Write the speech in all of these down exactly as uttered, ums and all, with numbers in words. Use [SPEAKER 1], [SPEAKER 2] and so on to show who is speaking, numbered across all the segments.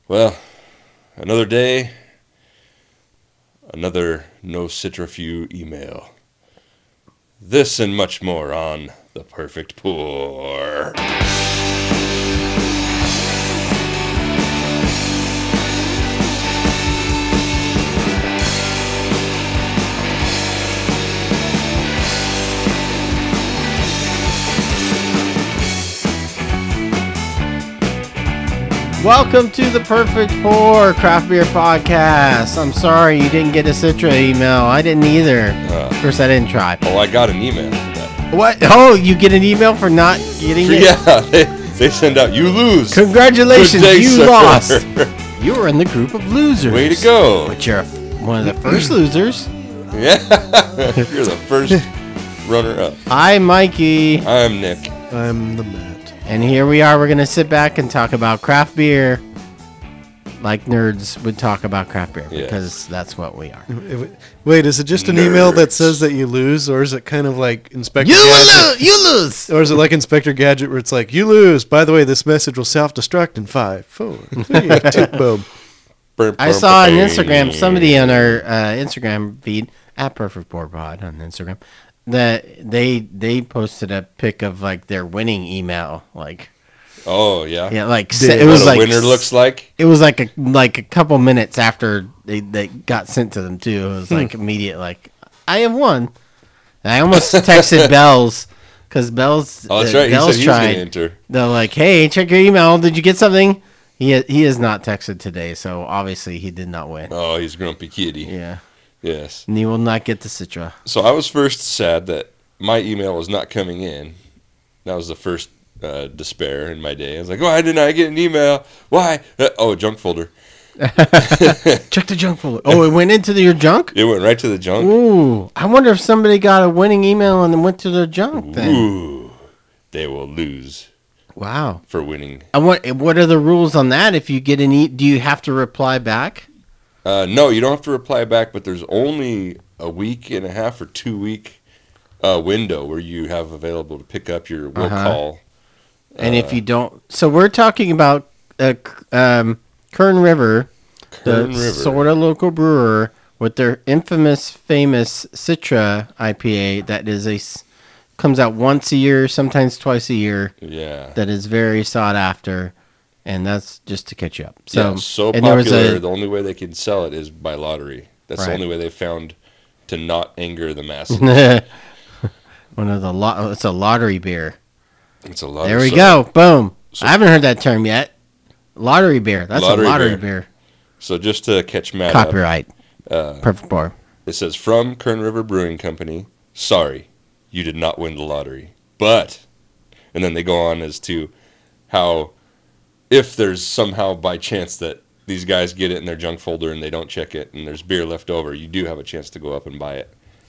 [SPEAKER 1] Well, another day, another No Citrafew email. This and much more on The Perfect Pour.
[SPEAKER 2] Welcome to the Perfect Pour Craft Beer Podcast. I'm sorry you didn't get a Citra email. I didn't either.
[SPEAKER 1] Uh,
[SPEAKER 2] of course, I didn't try.
[SPEAKER 1] Oh, I got an email for that.
[SPEAKER 2] What? Oh, you get an email for not getting it?
[SPEAKER 1] Yeah, they, they send out, you lose.
[SPEAKER 2] Congratulations,
[SPEAKER 1] Good day,
[SPEAKER 2] you
[SPEAKER 1] sir.
[SPEAKER 2] lost. You were in the group of losers.
[SPEAKER 1] Way to go.
[SPEAKER 2] But you're one of the first losers.
[SPEAKER 1] Yeah, you're the first runner-up.
[SPEAKER 2] I'm Mikey.
[SPEAKER 1] I'm Nick.
[SPEAKER 3] I'm the Matt.
[SPEAKER 2] And here we are. We're going to sit back and talk about craft beer like nerds would talk about craft beer.
[SPEAKER 1] Yes.
[SPEAKER 2] Because that's what we are.
[SPEAKER 3] Wait, is it just an email that
[SPEAKER 1] Nerds.
[SPEAKER 3] says that you lose, or is it kind of like Inspector
[SPEAKER 2] You
[SPEAKER 3] Gadget?
[SPEAKER 2] lose! You lose!
[SPEAKER 3] Or is it like Inspector Gadget where it's like, you lose. By the way, this message will self-destruct in five, four, three, two, boom.
[SPEAKER 2] I saw on Instagram, somebody on our uh, Instagram feed, at Perfect Pour Pod on Instagram, that they they posted a pic of like their winning email. Like,
[SPEAKER 1] Oh, yeah?
[SPEAKER 2] yeah, like
[SPEAKER 3] Did-
[SPEAKER 2] se- it
[SPEAKER 1] What
[SPEAKER 2] was
[SPEAKER 1] a
[SPEAKER 2] like
[SPEAKER 1] winner looks like?
[SPEAKER 2] it was like a like a couple minutes after they, they got sent to them too. It was like immediate, like I have won. And I almost texted Bells because Bells
[SPEAKER 1] Oh, that's
[SPEAKER 2] uh,
[SPEAKER 1] right. He said
[SPEAKER 2] Bells
[SPEAKER 1] he was going
[SPEAKER 2] tried.
[SPEAKER 1] to enter.
[SPEAKER 2] They're like, hey, check your email. Did you get something? He he has not texted today, so obviously he did not win.
[SPEAKER 1] Oh, he's grumpy kitty.
[SPEAKER 2] Yeah.
[SPEAKER 1] Yes.
[SPEAKER 2] And he will not get the Citra.
[SPEAKER 1] So I was first sad that my email was not coming in. That was the first uh, despair in my day. I was like, why didn't I get an email? Why? Uh, oh, junk folder.
[SPEAKER 2] Check the junk folder. Oh, it went into the, your junk?
[SPEAKER 1] It went right to the junk.
[SPEAKER 2] Ooh. I wonder if somebody got a winning email and then went to their junk then.
[SPEAKER 1] Ooh. They will lose
[SPEAKER 2] Wow.
[SPEAKER 1] for winning.
[SPEAKER 2] And what what are the rules on that? If you get an e do you have to reply back?
[SPEAKER 1] Uh, no, you don't have to reply back, but there's only a week and a half or two week uh, window where you have available to pick up your will
[SPEAKER 2] Uh-huh.
[SPEAKER 1] call.
[SPEAKER 2] And if you don't, so we're talking about uh, um, Kern River,
[SPEAKER 1] Kern
[SPEAKER 2] the
[SPEAKER 1] River.
[SPEAKER 2] sort of local brewer with their infamous, famous Citra I P A that is a s- comes out once a year, sometimes twice a year.
[SPEAKER 1] Yeah.
[SPEAKER 2] That is very sought after, and that's just to catch you up. So,
[SPEAKER 1] yeah, so
[SPEAKER 2] and there was
[SPEAKER 1] popular,
[SPEAKER 2] a-
[SPEAKER 1] the only way they can sell it is by lottery. That's the
[SPEAKER 2] Right.
[SPEAKER 1] only way they found to not anger the masses.
[SPEAKER 2] one of the lo- it's a lottery beer.
[SPEAKER 1] It's a lot.
[SPEAKER 2] There
[SPEAKER 1] of
[SPEAKER 2] we
[SPEAKER 1] so-
[SPEAKER 2] go. Boom.
[SPEAKER 1] so-
[SPEAKER 2] I haven't heard that term yet. Lottery beer. That's
[SPEAKER 1] Lottery
[SPEAKER 2] a lottery
[SPEAKER 1] beer.
[SPEAKER 2] beer.
[SPEAKER 1] So just to catch Matt up,
[SPEAKER 2] Copyright.
[SPEAKER 1] uh,
[SPEAKER 2] Perfect Pour.
[SPEAKER 1] it says from Kern River Brewing Company. Sorry, you did not win the lottery, but, and then they go on as to how if there's somehow by chance that these guys get it in their junk folder and they don't check it and there's beer left over, you do have a chance to go up and buy it.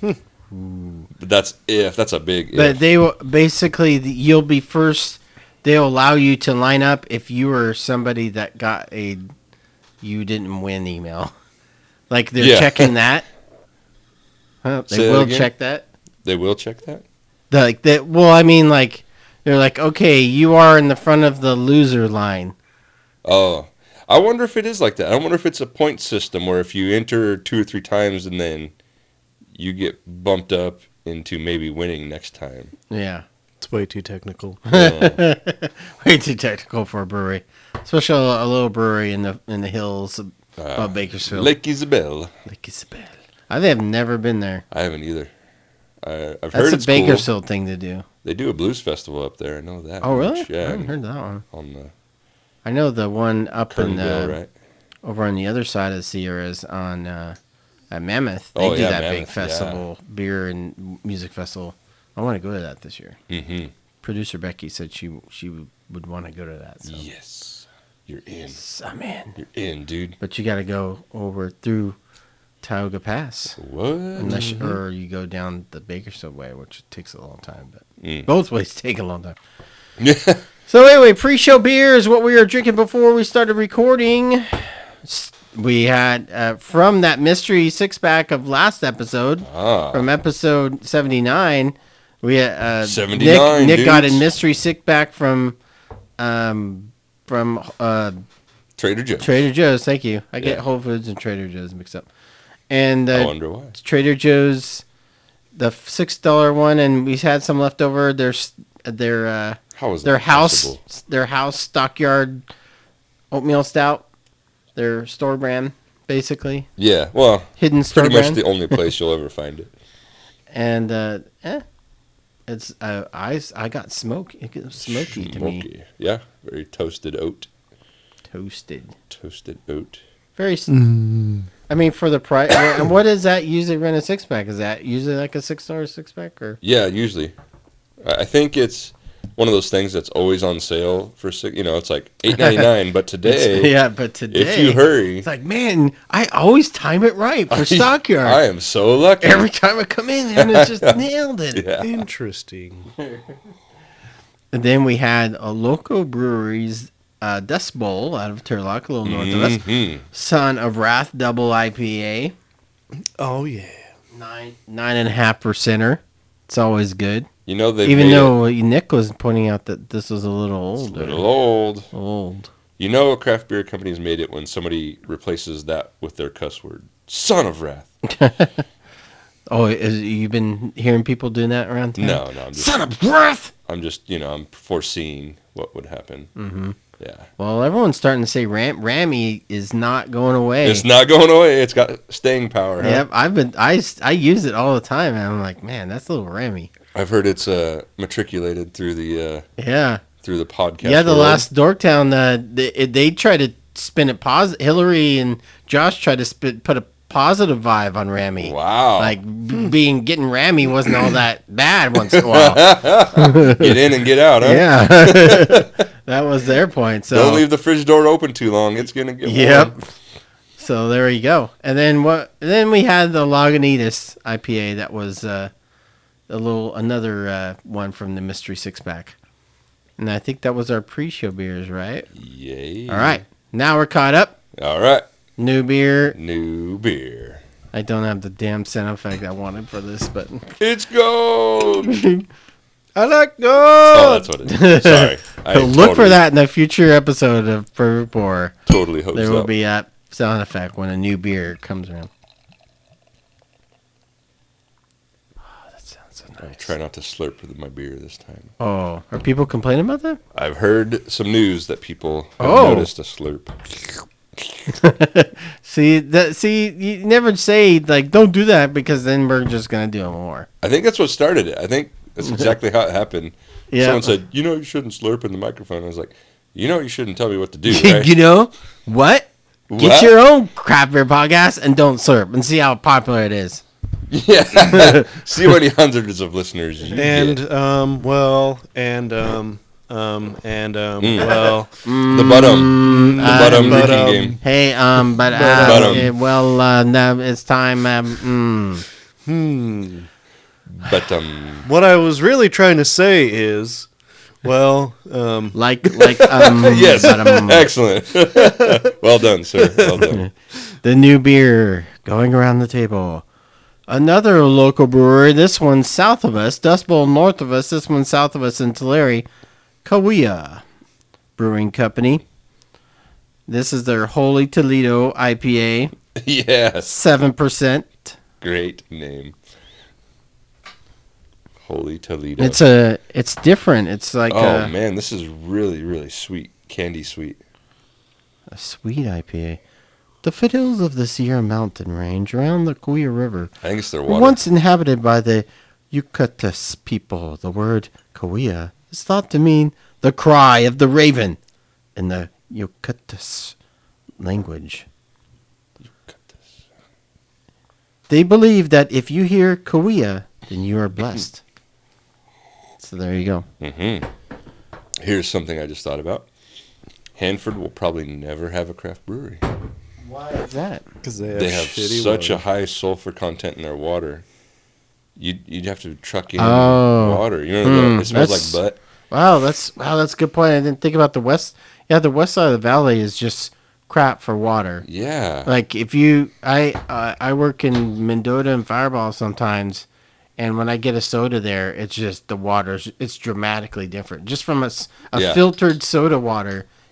[SPEAKER 1] But that's if. That's a big
[SPEAKER 2] But
[SPEAKER 1] if.
[SPEAKER 2] they will basically the- you'll be first. They'll allow you to line up if you were somebody that got a you didn't win email. Like they're
[SPEAKER 1] Yeah.
[SPEAKER 2] checking that. Huh,
[SPEAKER 1] Say
[SPEAKER 2] they
[SPEAKER 1] that
[SPEAKER 2] will
[SPEAKER 1] again?
[SPEAKER 2] check that.
[SPEAKER 1] They will check that?
[SPEAKER 2] The, like that. Well, I mean, like they're like, okay, you are in the front of the loser line.
[SPEAKER 1] Oh, I wonder if it is like that. I wonder if it's a point system where if you enter two or three times and then you get bumped up into maybe winning next time.
[SPEAKER 2] Yeah.
[SPEAKER 3] It's way too technical.
[SPEAKER 1] Uh,
[SPEAKER 2] Way too technical for a brewery, especially a, a little brewery in the in the hills of,
[SPEAKER 1] uh,
[SPEAKER 2] of Bakersfield.
[SPEAKER 1] Lake Isabel.
[SPEAKER 2] Lake Isabel. I have never been there.
[SPEAKER 1] I haven't either. I, I've
[SPEAKER 2] That's
[SPEAKER 1] heard
[SPEAKER 2] a
[SPEAKER 1] it's cool.
[SPEAKER 2] Bakersfield thing to do.
[SPEAKER 1] They do a blues festival up there. I know that.
[SPEAKER 2] Oh, really?
[SPEAKER 1] much.
[SPEAKER 2] I
[SPEAKER 1] Yeah.
[SPEAKER 2] haven't heard that one.
[SPEAKER 1] On the
[SPEAKER 2] I know the one up in
[SPEAKER 1] Kernville,
[SPEAKER 2] the
[SPEAKER 1] right?
[SPEAKER 2] over on the other side of the Sierras on uh, at Mammoth. They
[SPEAKER 1] Oh,
[SPEAKER 2] do
[SPEAKER 1] yeah,
[SPEAKER 2] that big
[SPEAKER 1] Mammoth,
[SPEAKER 2] festival, beer and music festival. I want to go to that this year.
[SPEAKER 1] Mm-hmm.
[SPEAKER 2] Producer Becky said she she would want to go to that. So.
[SPEAKER 1] Yes. You're in.
[SPEAKER 2] So, I'm in.
[SPEAKER 1] You're in, dude.
[SPEAKER 2] But you got to go over through Tioga Pass.
[SPEAKER 1] What?
[SPEAKER 2] Unless you, or you go down the Bakersfield way, which takes a long time. But
[SPEAKER 1] Mm.
[SPEAKER 2] both ways take a long time.
[SPEAKER 1] Yeah.
[SPEAKER 2] So anyway, pre-show beer is what we were drinking before we started recording. S- We had uh, from that mystery six-pack of last episode,
[SPEAKER 1] Ah.
[SPEAKER 2] from episode seventy-nine. We had uh,
[SPEAKER 1] seventy-nine,
[SPEAKER 2] Nick, Nick got a
[SPEAKER 1] dudes.
[SPEAKER 2] mystery six-pack from um, from uh,
[SPEAKER 1] Trader Joe's.
[SPEAKER 2] Trader Joe's. Thank you. I get
[SPEAKER 1] Yeah.
[SPEAKER 2] Whole Foods and Trader Joe's mixed up. And
[SPEAKER 1] I
[SPEAKER 2] uh,
[SPEAKER 1] wonder why.
[SPEAKER 2] Trader Joe's, the six dollar one, and we had some left over. Their their uh,
[SPEAKER 1] How is
[SPEAKER 2] their
[SPEAKER 1] that
[SPEAKER 2] house
[SPEAKER 1] possible?
[SPEAKER 2] their house stockyard oatmeal stout, their store brand, basically
[SPEAKER 1] Yeah, well,
[SPEAKER 2] hidden store
[SPEAKER 1] pretty much
[SPEAKER 2] brand.
[SPEAKER 1] the only place you'll ever find it.
[SPEAKER 2] And uh, eh, it's uh, I I got smoke. It got smoky to me.
[SPEAKER 1] Smoky. Yeah, very toasted oat.
[SPEAKER 2] Toasted.
[SPEAKER 1] Toasted oat.
[SPEAKER 2] Very. s I mean, for the price. And what is that usually run a six pack? Is that usually like a six dollar six pack or?
[SPEAKER 1] Yeah, usually. I I think it's one of those things that's always on sale for six. You know, it's like eight ninety nine. But today,
[SPEAKER 2] Yeah, but today,
[SPEAKER 1] if you hurry,
[SPEAKER 2] it's like, man, I always time it right for Stockyard.
[SPEAKER 1] I am so lucky.
[SPEAKER 2] Every time I come in, and it's just nailed it.
[SPEAKER 1] yeah.
[SPEAKER 3] Interesting.
[SPEAKER 2] And then we had a local brewery's uh, Dust Bowl out of Turlock, a little north of us.
[SPEAKER 1] Mhm.
[SPEAKER 2] Son of Wrath Double I P A,
[SPEAKER 3] Oh yeah.
[SPEAKER 2] nine nine and a half percenter. It's always good.
[SPEAKER 1] You know they
[SPEAKER 2] Even
[SPEAKER 1] made
[SPEAKER 2] though Nick was pointing out that this was a little
[SPEAKER 1] it a
[SPEAKER 2] older.
[SPEAKER 1] little old.
[SPEAKER 2] Old.
[SPEAKER 1] You know, a craft beer company's made it when somebody replaces that with their cuss word. Son of wrath.
[SPEAKER 2] Oh, is, you've been hearing people doing that around town?
[SPEAKER 1] No, no, I'm just,
[SPEAKER 2] Son of Wrath!
[SPEAKER 1] I'm just, you know, I'm foreseeing what would happen.
[SPEAKER 2] Mm-hmm.
[SPEAKER 1] Yeah.
[SPEAKER 2] Well, everyone's starting to say Ram- Rammy is not going away.
[SPEAKER 1] It's not going away. It's got staying power. Huh?
[SPEAKER 2] Yep, I've been I, I use it all the time, and I'm like, man, that's a little Rammy.
[SPEAKER 1] I've heard it's uh, matriculated through the uh,
[SPEAKER 2] Yeah,
[SPEAKER 1] through the podcast.
[SPEAKER 2] yeah. The
[SPEAKER 1] world.
[SPEAKER 2] last Dorktown, uh, they they tried to spin it positive. Hillary and Josh tried to spit, put a positive vibe on Rammy.
[SPEAKER 1] Wow.
[SPEAKER 2] Like b- being getting Rammy wasn't all that bad once in a while.
[SPEAKER 1] Get in and get out, huh?
[SPEAKER 2] Yeah, that was their point. So
[SPEAKER 1] Don't leave the fridge door open too long. It's gonna get
[SPEAKER 2] Yep.
[SPEAKER 1] warm.
[SPEAKER 2] So there you go. And then what? And then we had the Lagunitas I P A. That was uh, a little another uh, one from the mystery six pack. And I think that was our pre-show beers, right?
[SPEAKER 1] Yay.
[SPEAKER 2] All right. Now we're caught up.
[SPEAKER 1] All right.
[SPEAKER 2] New beer.
[SPEAKER 1] New beer.
[SPEAKER 2] I don't have the damn sound effect I wanted for this, but
[SPEAKER 1] It's gold.
[SPEAKER 3] I like
[SPEAKER 1] Oh,
[SPEAKER 3] gold.
[SPEAKER 1] that's what it is. Sorry. I
[SPEAKER 2] look for
[SPEAKER 1] totally-
[SPEAKER 2] that in a future episode of Perfect Pour.
[SPEAKER 1] Totally hosed
[SPEAKER 2] There will
[SPEAKER 1] up.
[SPEAKER 2] be that sound effect when a new beer comes around. Oh, that sounds so
[SPEAKER 1] I'll
[SPEAKER 2] nice.
[SPEAKER 1] try not to slurp with my beer this time.
[SPEAKER 2] Oh, are people complaining about that?
[SPEAKER 1] I've heard some news that people have
[SPEAKER 2] Oh.
[SPEAKER 1] noticed a slurp.
[SPEAKER 2] See that? See, you never say like, "Don't do that," because then we're just gonna do it more.
[SPEAKER 1] I think that's what started it. I think that's exactly how it happened.
[SPEAKER 2] Yeah.
[SPEAKER 1] Someone said, "You know, you shouldn't slurp in the microphone." I was like, "You know, you shouldn't tell me what to do, right?"
[SPEAKER 2] You know what? Get
[SPEAKER 1] What?
[SPEAKER 2] your own craft beer podcast and don't slurp, and see how popular it is.
[SPEAKER 1] Yeah. See how many hundreds of listeners you
[SPEAKER 3] And
[SPEAKER 1] get.
[SPEAKER 3] um, well, and um, um, and um,
[SPEAKER 1] Mm.
[SPEAKER 3] well,
[SPEAKER 1] The bottom. The
[SPEAKER 2] uh,
[SPEAKER 1] bottom
[SPEAKER 3] but,
[SPEAKER 1] drinking
[SPEAKER 3] um,
[SPEAKER 1] game.
[SPEAKER 2] Hey, um, but uh,
[SPEAKER 1] But, um,
[SPEAKER 2] eh, well, uh, now it's time. Um, mm.
[SPEAKER 3] hmm.
[SPEAKER 1] But um,
[SPEAKER 3] What I was really trying to say is, well, um,
[SPEAKER 2] Like, like, um,
[SPEAKER 1] yes,
[SPEAKER 2] but, um,
[SPEAKER 1] excellent. Well done, sir. Well done.
[SPEAKER 2] the new beer going around the table. Another local brewery. This one south of us. Dust Bowl north of us. This one south of us in Tulare. Cahuilla Brewing Company. This is their Holy Toledo I P A.
[SPEAKER 1] Yes,
[SPEAKER 2] seven percent.
[SPEAKER 1] great name. Holy Toledo.
[SPEAKER 2] It's a. It's different. It's like
[SPEAKER 1] oh
[SPEAKER 2] a,
[SPEAKER 1] man, this is really, really sweet, candy sweet.
[SPEAKER 2] a sweet I P A. The foothills of the Sierra Mountain Range around the Cahuilla River
[SPEAKER 1] I think it's their
[SPEAKER 2] were
[SPEAKER 1] water.
[SPEAKER 2] once inhabited by the Yucatas people. The word Cahuilla is thought to mean the cry of the raven in the Yucatas language. They believe that if you hear Cahuilla, then you are blessed. So there you go.
[SPEAKER 1] Mm-hmm. Here's something I just thought about. Hanford will probably never have a craft brewery.
[SPEAKER 2] Why is that?
[SPEAKER 3] because they have,
[SPEAKER 1] They have
[SPEAKER 3] shitty
[SPEAKER 1] such a
[SPEAKER 3] water.
[SPEAKER 1] high sulfur content in their water. You'd, you'd have to truck in
[SPEAKER 2] Oh.
[SPEAKER 1] water. You know,
[SPEAKER 2] Hmm,
[SPEAKER 1] the, it smells
[SPEAKER 2] that's-
[SPEAKER 1] like butt.
[SPEAKER 2] Wow, that's wow, that's a good point. I didn't think about the west. Yeah, the west side of the valley is just crap for water.
[SPEAKER 1] Yeah.
[SPEAKER 2] Like if you, I uh, I work in Mendota and Fireball sometimes, and when I get a soda there, it's just the water's it's dramatically different. Just from a, s- a
[SPEAKER 1] Yeah.
[SPEAKER 2] filtered soda water,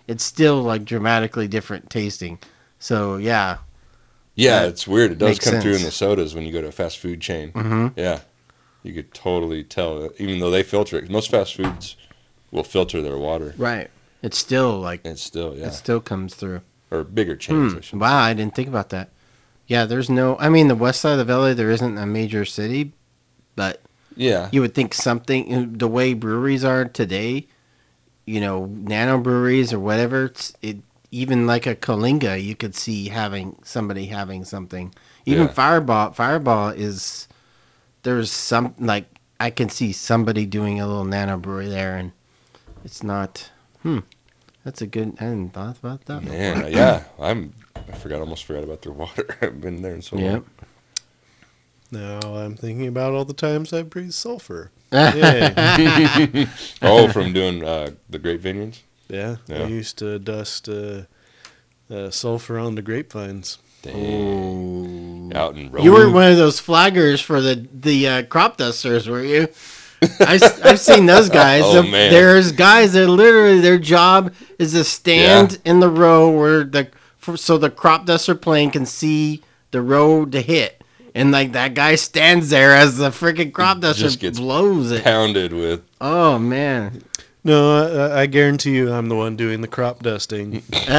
[SPEAKER 2] it's still like dramatically different tasting. So yeah,
[SPEAKER 1] Yeah,
[SPEAKER 2] That
[SPEAKER 1] it's weird. It does
[SPEAKER 2] makes
[SPEAKER 1] come through in the
[SPEAKER 2] sense.
[SPEAKER 1] sodas when you go to a fast food chain.
[SPEAKER 2] Mhm.
[SPEAKER 1] Yeah, you could totally tell, even though they filter it. Most fast foods will filter their water.
[SPEAKER 2] right. It's still like
[SPEAKER 1] And still, yeah,
[SPEAKER 2] it still comes through.
[SPEAKER 1] or bigger chains.
[SPEAKER 2] Hmm.
[SPEAKER 1] I should
[SPEAKER 2] Wow, I didn't think about that. Yeah, there's no. I mean, the west side of L A, there isn't a major city, but
[SPEAKER 1] Yeah,
[SPEAKER 2] you would think something. The way breweries are today, you know, nano breweries or whatever. It's, it even like a Kalinga, you could see having somebody having something. Even
[SPEAKER 1] Yeah.
[SPEAKER 2] Fireball, Fireball is there's some like I can see somebody doing a little nano brewery there, and it's not. Hmm, that's a good. I hadn't thought about that.
[SPEAKER 1] man, yeah. I'm. I forgot. Almost forgot about their water. I've been there in so long.
[SPEAKER 2] Yep.
[SPEAKER 3] Now I'm thinking about all the times I breathed sulfur. Yeah,
[SPEAKER 1] Oh, from doing uh, the grape vineyards.
[SPEAKER 3] yeah.
[SPEAKER 1] Yeah.
[SPEAKER 3] I used to dust uh, uh, sulfur on the grapevines.
[SPEAKER 1] Dang. Out in Rome.
[SPEAKER 2] You were one of those flaggers for the the uh, crop dusters, were you? I, have seen those guys.
[SPEAKER 1] Oh,
[SPEAKER 2] The-
[SPEAKER 1] man.
[SPEAKER 2] There's guys that literally their job is to stand
[SPEAKER 1] Yeah.
[SPEAKER 2] in the row where the for, so the crop duster plane can see the row to hit, and like that guy stands there as the freaking crop duster
[SPEAKER 1] Just gets
[SPEAKER 2] blows it.
[SPEAKER 1] pounded with.
[SPEAKER 2] Oh man!
[SPEAKER 3] No, I, I guarantee you, I'm the one doing the crop dusting.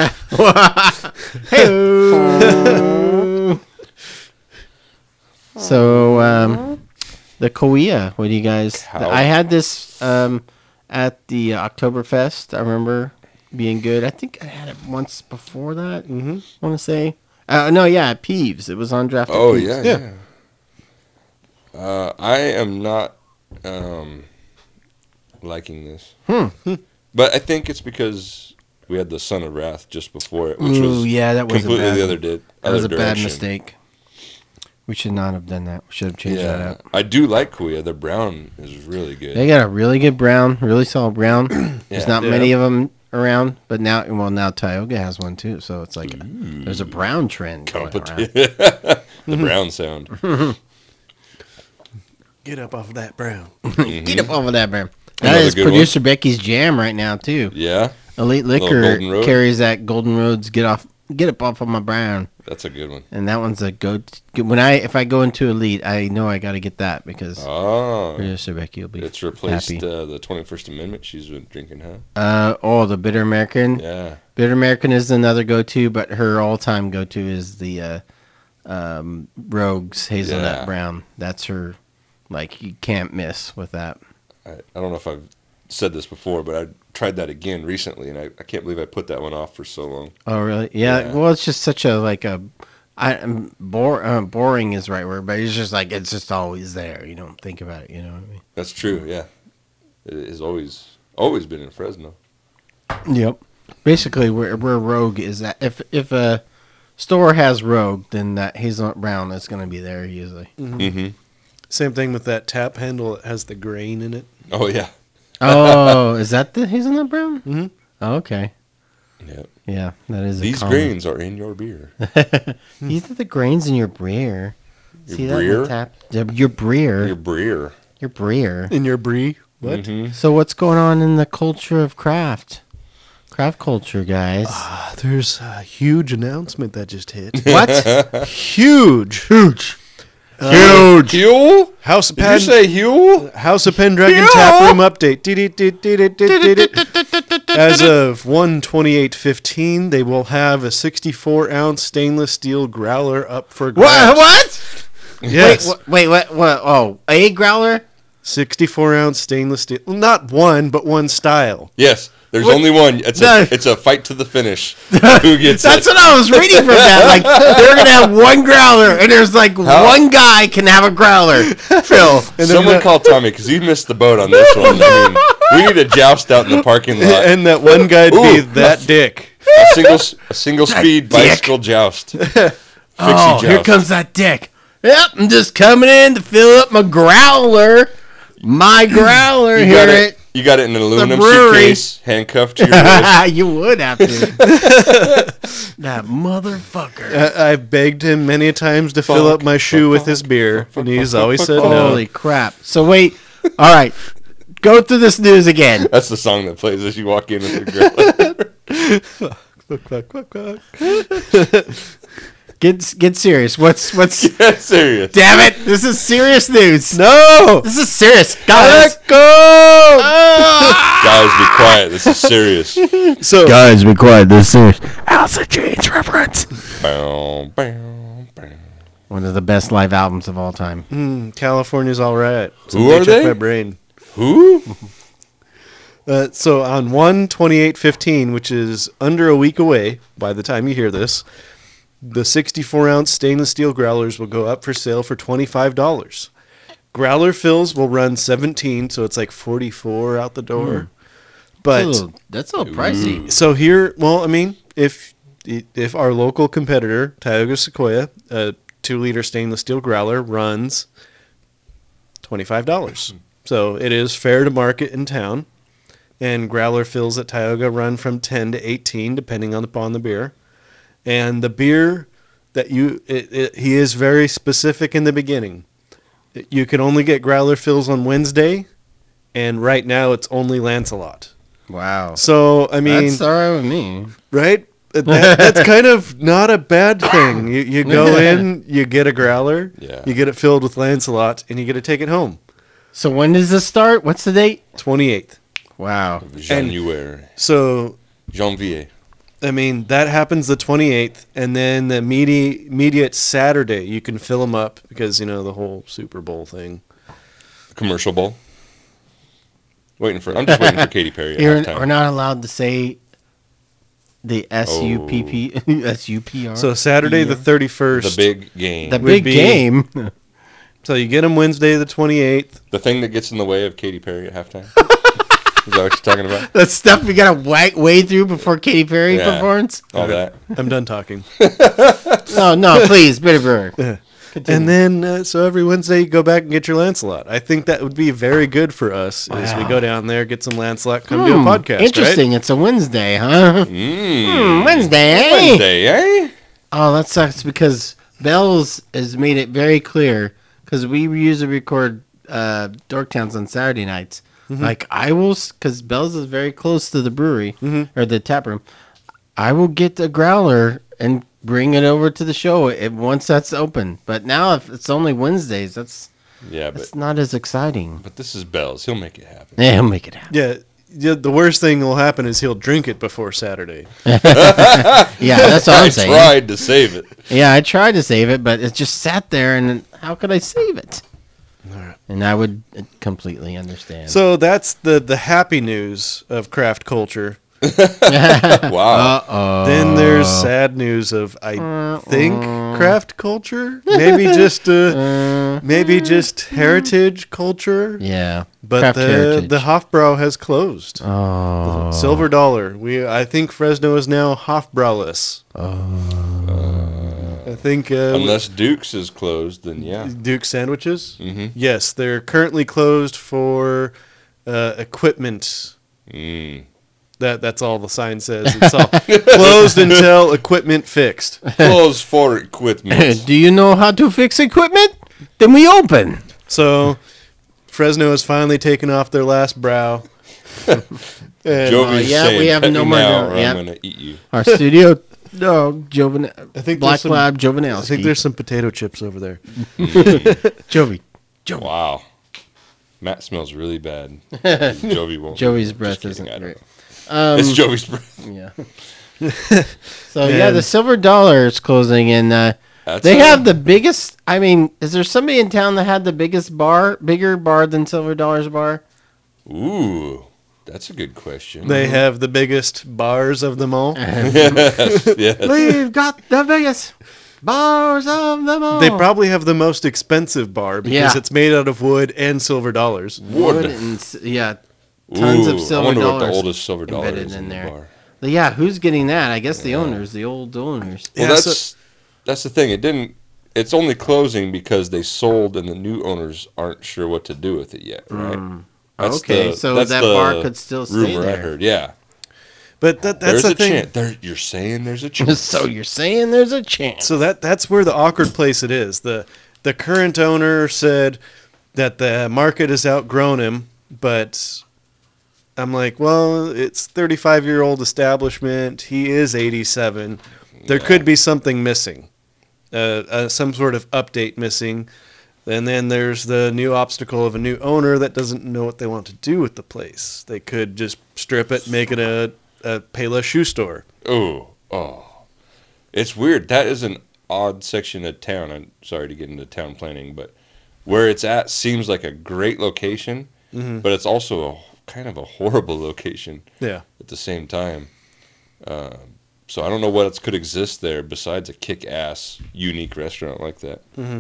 [SPEAKER 2] Hey. So um, the Kauai, what do you guys?
[SPEAKER 1] Cow-
[SPEAKER 2] I had this um, at the Oktoberfest. I remember being good. I think I had it once before that. Mm-hmm. I want to say. Uh, no, yeah, at Peeves. It was on draft. at
[SPEAKER 1] Oh
[SPEAKER 2] Peeves.
[SPEAKER 1] yeah,
[SPEAKER 3] Yeah.
[SPEAKER 1] yeah. Uh, I am not um, liking this.
[SPEAKER 2] Hmm.
[SPEAKER 1] But I think it's because we had the Son of Wrath just before it, which
[SPEAKER 2] Ooh,
[SPEAKER 1] was
[SPEAKER 2] yeah, that was a
[SPEAKER 1] completely
[SPEAKER 2] bad,
[SPEAKER 1] the other di-
[SPEAKER 2] that
[SPEAKER 1] other
[SPEAKER 2] was a bad
[SPEAKER 1] direction.
[SPEAKER 2] mistake. We should not have done that. We should have changed that
[SPEAKER 1] Yeah,
[SPEAKER 2] up.
[SPEAKER 1] I do like Kuya. The brown is really good.
[SPEAKER 2] They got a really good brown, really solid brown. There's
[SPEAKER 1] Yeah.
[SPEAKER 2] not
[SPEAKER 3] Yeah.
[SPEAKER 2] many of them around, but now, well, now Tioga has one too. So it's like a, there's a brown trend going around.
[SPEAKER 1] Competi- the brown sound.
[SPEAKER 3] Get up off of that brown.
[SPEAKER 2] Get up over that, man. That
[SPEAKER 1] Another
[SPEAKER 2] is
[SPEAKER 1] good
[SPEAKER 2] producer Becky's jam right now too.
[SPEAKER 1] Yeah,
[SPEAKER 2] Elite
[SPEAKER 1] Little
[SPEAKER 2] Liquor
[SPEAKER 1] Golden Road.
[SPEAKER 2] carries that Golden Roads. Get off, get up off of my brown,
[SPEAKER 1] that's a good one.
[SPEAKER 2] and that one's a go. When I if I go into Elite, I know I got to get that because
[SPEAKER 1] Oh,
[SPEAKER 2] producer Becky will be
[SPEAKER 1] it's replaced
[SPEAKER 2] happy.
[SPEAKER 1] uh, the twenty-first Amendment she's been drinking, huh?
[SPEAKER 2] Uh oh, the Bitter American.
[SPEAKER 1] Yeah.
[SPEAKER 2] Bitter American is another go-to, but her all-time go-to is the uh, um, Rogues Hazelnut
[SPEAKER 1] Yeah.
[SPEAKER 2] Brown. That's her, like you can't miss with that.
[SPEAKER 1] I, I don't know if I've said this before, but I tried that again recently, and I, I can't believe I put that one off for so long.
[SPEAKER 2] Oh really? Yeah.
[SPEAKER 1] Yeah.
[SPEAKER 2] Well, it's just such a like a, I um, bore uh, boring is the right word, but it's just like it's just always there. You don't think about it. You know what I mean?
[SPEAKER 1] That's true, yeah. It has always always been in Fresno.
[SPEAKER 2] Yep. Basically, where where Rogue is at. If if a store has Rogue, then that Hazelnut Brown is going to be there usually.
[SPEAKER 1] Mm-hmm.
[SPEAKER 3] Same thing with that tap handle that has the grain in it.
[SPEAKER 1] Oh, yeah.
[SPEAKER 2] Oh, is that the Hazelnut Brown?
[SPEAKER 3] Mhm.
[SPEAKER 2] Oh, okay.
[SPEAKER 1] Yeah.
[SPEAKER 2] Yeah, that is.
[SPEAKER 1] These
[SPEAKER 2] a common-
[SPEAKER 1] grains are in your beer.
[SPEAKER 2] These are the grains in your breer.
[SPEAKER 1] Your
[SPEAKER 2] See that in the
[SPEAKER 1] breer?
[SPEAKER 2] tap? Yeah, Your breer.
[SPEAKER 1] Your breer.
[SPEAKER 2] Your breer.
[SPEAKER 3] In your brie. What?
[SPEAKER 1] Mhm.
[SPEAKER 2] So what's going on in the culture of craft? Craft culture, guys.
[SPEAKER 3] Ah, there's a huge announcement that just hit.
[SPEAKER 2] What?
[SPEAKER 3] Huge.
[SPEAKER 2] Huge.
[SPEAKER 1] Huge. Huel?
[SPEAKER 3] House of
[SPEAKER 1] Did
[SPEAKER 3] Pen.
[SPEAKER 1] you say Huel?
[SPEAKER 3] House of Pendragon tap room update. As of one twenty-eight fifteen, they will have a sixty-four ounce stainless steel growler up for
[SPEAKER 2] What?
[SPEAKER 3] grabs.
[SPEAKER 2] What?
[SPEAKER 3] Yes.
[SPEAKER 2] Wait, wh- wait, what? What? Oh, a growler?
[SPEAKER 3] sixty-four ounce stainless steel. Not one, but one style.
[SPEAKER 1] Yes. There's
[SPEAKER 2] What?
[SPEAKER 1] only one. It's
[SPEAKER 2] No.
[SPEAKER 1] a it's a fight to the finish. Who gets
[SPEAKER 2] That's
[SPEAKER 1] it?
[SPEAKER 2] what I was reading from that. Like they're gonna have one growler, and there's like
[SPEAKER 1] How?
[SPEAKER 2] one guy can have a growler. Phil.
[SPEAKER 3] And then
[SPEAKER 1] Someone
[SPEAKER 3] that-
[SPEAKER 1] call Tommy because he missed the boat on this one. I mean, we need a joust out in the parking lot.
[SPEAKER 3] And that one guy'd be
[SPEAKER 1] Ooh.
[SPEAKER 3] that dick.
[SPEAKER 1] A single a single speed
[SPEAKER 2] dick.
[SPEAKER 1] bicycle joust. Fixie
[SPEAKER 2] Oh,
[SPEAKER 1] joust.
[SPEAKER 2] here comes that dick. Yep, I'm just coming in to fill up my growler. My growler.
[SPEAKER 1] You
[SPEAKER 2] Hear
[SPEAKER 1] got
[SPEAKER 2] it.
[SPEAKER 1] it. You got it in an aluminum
[SPEAKER 2] brewery.
[SPEAKER 1] suitcase, handcuffed to your wrist.
[SPEAKER 2] You would have to. That motherfucker.
[SPEAKER 3] I, I've begged him many times to fill up my shoe with his beer, and he's always said no.
[SPEAKER 2] Holy crap. So wait. All right. Go through this news again.
[SPEAKER 1] That's the song that plays as you walk in with your growler.
[SPEAKER 3] Fuck, fuck, fuck, fuck.
[SPEAKER 2] Get get serious. What's what's?
[SPEAKER 1] Get serious.
[SPEAKER 2] Damn it! This is serious news.
[SPEAKER 3] No!
[SPEAKER 2] This is serious, guys.
[SPEAKER 3] Let go!
[SPEAKER 1] Guys, be quiet. This is serious.
[SPEAKER 3] So,
[SPEAKER 2] Guys, be quiet. This is serious. Alice in Chains reference.
[SPEAKER 1] Bow, bow, bow.
[SPEAKER 2] One of the best live albums of all time.
[SPEAKER 3] mm, California's all right.
[SPEAKER 1] Who are
[SPEAKER 3] check
[SPEAKER 1] they?
[SPEAKER 3] My brain.
[SPEAKER 1] Who?
[SPEAKER 3] Uh, so on one twenty-eight fifteen, which is under a week away by the time you hear this, the sixty-four ounce stainless steel growlers will go up for sale for twenty-five dollars. Growler fills will run seventeen, so it's like forty-four out the door. But
[SPEAKER 2] That's a little, that's a little pricey.
[SPEAKER 3] so here, well, I mean, if if our local competitor, Tioga Sequoia, a two liter stainless steel growler runs twenty-five dollars. So it is fair to market in town. And growler fills at Tioga run from ten to eighteen, depending on upon the beer. And the beer that you, it, it, he is very specific in the beginning. You can only get growler fills on Wednesday, and right now it's only Lancelot.
[SPEAKER 2] Wow.
[SPEAKER 3] So I mean,
[SPEAKER 2] That's all right with me.
[SPEAKER 3] right? That, that's kind of not a bad thing. You you go in, you get a growler,
[SPEAKER 1] Yeah.
[SPEAKER 3] you get it filled with Lancelot, and you get to take it home.
[SPEAKER 2] So when does this start? What's the date?
[SPEAKER 3] twenty-eighth.
[SPEAKER 2] Wow.
[SPEAKER 1] January.
[SPEAKER 3] So
[SPEAKER 1] Janvier.
[SPEAKER 3] I mean, that happens the twenty-eighth, and then the immediate, immediate Saturday, you can fill them up because, you know, the whole Super Bowl thing.
[SPEAKER 1] Commercial bowl. Waiting for. I'm just waiting for Katy Perry at
[SPEAKER 2] You're,
[SPEAKER 1] halftime.
[SPEAKER 2] we're not allowed to say the S U P P S U P R.
[SPEAKER 3] So Saturday the
[SPEAKER 1] The
[SPEAKER 3] thirty-first.
[SPEAKER 1] big game.
[SPEAKER 2] the
[SPEAKER 1] The,
[SPEAKER 2] big
[SPEAKER 3] be-
[SPEAKER 2] game.
[SPEAKER 3] So you get them Wednesday the twenty-eighth.
[SPEAKER 1] thing that gets in the way of Katy Perry at halftime. Is that what you're talking about?
[SPEAKER 2] The stuff we gotta whack way through before Katy Perry
[SPEAKER 1] Yeah.
[SPEAKER 2] performs.
[SPEAKER 1] All that.
[SPEAKER 3] I'm done talking.
[SPEAKER 2] No, no, please, Bitter Brewer.
[SPEAKER 3] And then, uh, so every Wednesday you go back and get your Lancelot. I think that would be very good for us as we
[SPEAKER 2] Wow.
[SPEAKER 3] go down there, get some Lancelot, come do a
[SPEAKER 2] Hmm,
[SPEAKER 3] podcast,
[SPEAKER 2] Interesting.
[SPEAKER 3] right?
[SPEAKER 2] It's a Wednesday, huh?
[SPEAKER 1] Mm.
[SPEAKER 2] Hmm, Wednesday, eh?
[SPEAKER 1] Wednesday, eh?
[SPEAKER 2] Oh, that sucks because Bells has made it very clear because we usually record uh, Dorktowns on Saturday nights.
[SPEAKER 3] Mm-hmm.
[SPEAKER 2] Like I will, because Bells is very close to the brewery or the tap room. I will get the growler and bring it over to the show if, once that's open. But now if it's only Wednesdays, that's
[SPEAKER 1] Yeah, but
[SPEAKER 2] that's not as exciting.
[SPEAKER 1] but this is Bells. He'll make it happen.
[SPEAKER 2] Yeah, he'll make it happen.
[SPEAKER 3] Yeah, yeah, the worst thing will happen is he'll drink it before Saturday.
[SPEAKER 2] Yeah, that's what
[SPEAKER 1] I
[SPEAKER 2] I'm saying.
[SPEAKER 1] tried to save it.
[SPEAKER 2] Yeah, I tried to save it, but it just sat there, and how could I save it? And I would uh, completely understand.
[SPEAKER 3] So that's the, the happy news of craft culture.
[SPEAKER 1] Wow.
[SPEAKER 2] Uh-oh.
[SPEAKER 3] Then there's sad news of, I think, craft culture? Maybe just uh, maybe just heritage culture?
[SPEAKER 2] Yeah.
[SPEAKER 3] But
[SPEAKER 2] Craft
[SPEAKER 3] the,
[SPEAKER 2] heritage.
[SPEAKER 3] the Hofbrau has closed.
[SPEAKER 2] Oh.
[SPEAKER 3] Silver dollar. We I think Fresno is now Hofbrauless. I think uh,
[SPEAKER 1] Unless Duke's is closed, then yeah.
[SPEAKER 3] Duke sandwiches.
[SPEAKER 1] Mhm.
[SPEAKER 3] Yes, they're currently closed for uh, equipment.
[SPEAKER 1] Mm.
[SPEAKER 3] That that's all the sign says. It's all closed until equipment fixed.
[SPEAKER 1] Closed for equipment.
[SPEAKER 2] Do you know how to fix equipment? Then we open.
[SPEAKER 3] So Fresno has finally taken off their last brow. And,
[SPEAKER 1] Jovi's
[SPEAKER 2] Uh, yeah,
[SPEAKER 1] saying,
[SPEAKER 2] we have
[SPEAKER 1] "Pet
[SPEAKER 2] no
[SPEAKER 1] me
[SPEAKER 2] more
[SPEAKER 1] now,
[SPEAKER 2] dog,
[SPEAKER 1] or
[SPEAKER 2] yep.
[SPEAKER 1] I'm gonna eat you."
[SPEAKER 2] Our studio dog, Jovan,
[SPEAKER 3] I think
[SPEAKER 2] Black
[SPEAKER 3] there's some,
[SPEAKER 2] Lab
[SPEAKER 3] I
[SPEAKER 2] Jovanelski.
[SPEAKER 3] think there's some potato chips over there.
[SPEAKER 2] Jovi.
[SPEAKER 1] Wow. Matt smells really bad. Jovi won't.
[SPEAKER 2] Jovi's
[SPEAKER 1] Just
[SPEAKER 2] breath
[SPEAKER 1] kidding,
[SPEAKER 2] isn't
[SPEAKER 1] I don't
[SPEAKER 2] great.
[SPEAKER 1] know.
[SPEAKER 2] Um,
[SPEAKER 1] It's Jovi's breath.
[SPEAKER 2] Yeah. So yeah,
[SPEAKER 3] And-
[SPEAKER 2] the Silver Dollar is closing, and uh,
[SPEAKER 1] That's
[SPEAKER 2] they
[SPEAKER 1] a-
[SPEAKER 2] have the biggest. I mean, is there somebody in town that had the biggest bar, bigger bar than Silver Dollar's bar?
[SPEAKER 1] Ooh, that's a good question.
[SPEAKER 3] They have the biggest bars of them all.
[SPEAKER 1] yes, yes.
[SPEAKER 2] We've got the biggest bars of them all.
[SPEAKER 3] They probably have the most expensive bar because
[SPEAKER 2] Yeah.
[SPEAKER 3] it's made out of wood and silver dollars.
[SPEAKER 2] wood
[SPEAKER 1] Wood.
[SPEAKER 2] and s- yeah, tons of
[SPEAKER 1] Ooh,
[SPEAKER 2] silver
[SPEAKER 1] I wonder
[SPEAKER 2] dollars
[SPEAKER 1] what the oldest silver dollar
[SPEAKER 2] embedded
[SPEAKER 1] is
[SPEAKER 2] in
[SPEAKER 1] in the
[SPEAKER 2] there.
[SPEAKER 1] bar.
[SPEAKER 2] But yeah, who's getting that? I guess the owners, the old owners.
[SPEAKER 1] Well,
[SPEAKER 3] Yeah,
[SPEAKER 1] that's
[SPEAKER 3] so-
[SPEAKER 1] that's the thing. It didn't. It's only closing because they sold, and the new owners aren't sure what to do with it yet. Right? That's
[SPEAKER 2] Okay,
[SPEAKER 1] the-
[SPEAKER 2] so
[SPEAKER 1] that's
[SPEAKER 2] that
[SPEAKER 1] the
[SPEAKER 2] bar could still stay
[SPEAKER 1] rumor
[SPEAKER 2] there.
[SPEAKER 1] I heard. Yeah,
[SPEAKER 3] But that, that's
[SPEAKER 1] there's
[SPEAKER 3] the
[SPEAKER 1] a
[SPEAKER 3] thing.
[SPEAKER 1] chance. There, you're saying there's a chance.
[SPEAKER 2] So you're saying there's a chance?
[SPEAKER 3] So that that's where the awkward place it is. The the current owner said that the market has outgrown him, but I'm like, well, it's thirty-five year old establishment. He is eighty-seven. There
[SPEAKER 1] Yeah.
[SPEAKER 3] could be something missing, uh, uh, some sort of update missing. And then there's the new obstacle of a new owner that doesn't know what they want to do with the place. They could just strip it, make it a, a Payless shoe store.
[SPEAKER 1] Oh, oh. It's weird. That is an odd section of town. I'm sorry to get into town planning, but where it's at seems like a great location,
[SPEAKER 3] Mm-hmm.
[SPEAKER 1] but it's also a, kind of a horrible location
[SPEAKER 3] Yeah.
[SPEAKER 1] at the same time. Uh, so I don't know what else could exist there besides a kick-ass, unique restaurant like that.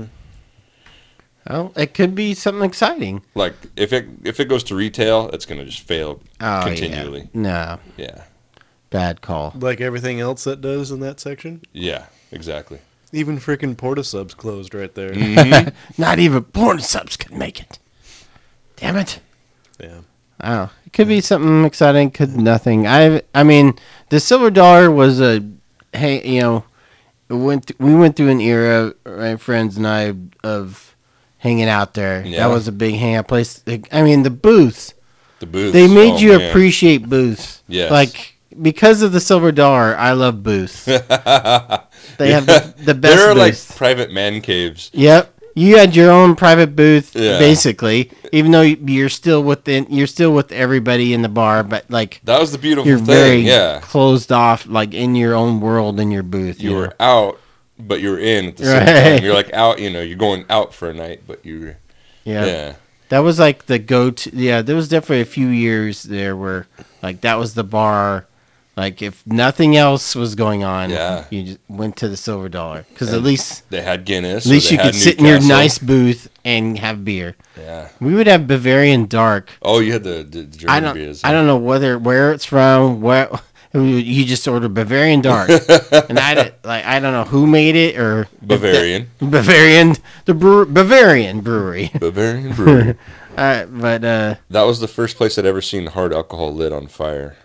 [SPEAKER 2] Well, it could be something exciting.
[SPEAKER 1] Like, if it if it goes to retail, it's going to just fail
[SPEAKER 2] Oh,
[SPEAKER 1] continually.
[SPEAKER 2] yeah. No,
[SPEAKER 1] Yeah.
[SPEAKER 2] bad call.
[SPEAKER 3] Like everything else that does in that section.
[SPEAKER 1] Yeah, exactly.
[SPEAKER 3] Even freaking Porta Subs closed right there.
[SPEAKER 1] Mm.
[SPEAKER 2] Not even porn subs could make it. Damn it.
[SPEAKER 3] Yeah.
[SPEAKER 2] I don't know. It could be something exciting, could nothing. I I mean, the Silver Dollar was a, hey, you know, it went th- we went through an era, my friends and I, of hanging out there.
[SPEAKER 1] Yeah.
[SPEAKER 2] That was a big hangout place. I mean, the booths.
[SPEAKER 1] The booths.
[SPEAKER 2] They made
[SPEAKER 1] oh,
[SPEAKER 2] you
[SPEAKER 1] man.
[SPEAKER 2] appreciate booths.
[SPEAKER 1] Yes.
[SPEAKER 2] Like, because of the Silver Dollar, I love booths. They have the, the best
[SPEAKER 1] There are like
[SPEAKER 2] booths.
[SPEAKER 1] private man caves.
[SPEAKER 2] Yep. You had your own private booth,
[SPEAKER 1] Yeah.
[SPEAKER 2] basically, even though you're still within, you're still with everybody in the bar, but like
[SPEAKER 1] That was the beautiful
[SPEAKER 2] you're
[SPEAKER 1] thing.
[SPEAKER 2] very
[SPEAKER 1] Yeah.
[SPEAKER 2] closed off, like in your own world in your booth.
[SPEAKER 1] You
[SPEAKER 2] know?
[SPEAKER 1] were out, but you were in at the same
[SPEAKER 2] Right.
[SPEAKER 1] time. You're like out, you know, you're going out for a night, but you were,
[SPEAKER 2] yeah.
[SPEAKER 1] yeah.
[SPEAKER 2] That was like the go-to. Yeah, there was definitely a few years there where like that was the bar. Like if nothing else was going on,
[SPEAKER 1] Yeah.
[SPEAKER 2] you just went to the Silver Dollar because at
[SPEAKER 1] And
[SPEAKER 2] least
[SPEAKER 1] They had Guinness.
[SPEAKER 2] at least
[SPEAKER 1] or they
[SPEAKER 2] you
[SPEAKER 1] had
[SPEAKER 2] could sit in your
[SPEAKER 1] Newcastle.
[SPEAKER 2] nice booth and have beer.
[SPEAKER 1] Yeah.
[SPEAKER 2] We would have Bavarian Dark.
[SPEAKER 1] Oh, you had the, the German
[SPEAKER 2] I don't.
[SPEAKER 1] beers.
[SPEAKER 2] I don't know whether where it's from. Where you just ordered Bavarian Dark, and I did- like I don't know who made it or if the-
[SPEAKER 1] Bavarian.
[SPEAKER 2] Bavarian, the brewer, Bavarian brewery.
[SPEAKER 1] Bavarian brewery.
[SPEAKER 2] Uh, but uh,
[SPEAKER 1] That was the first place I'd ever seen hard alcohol lit on fire.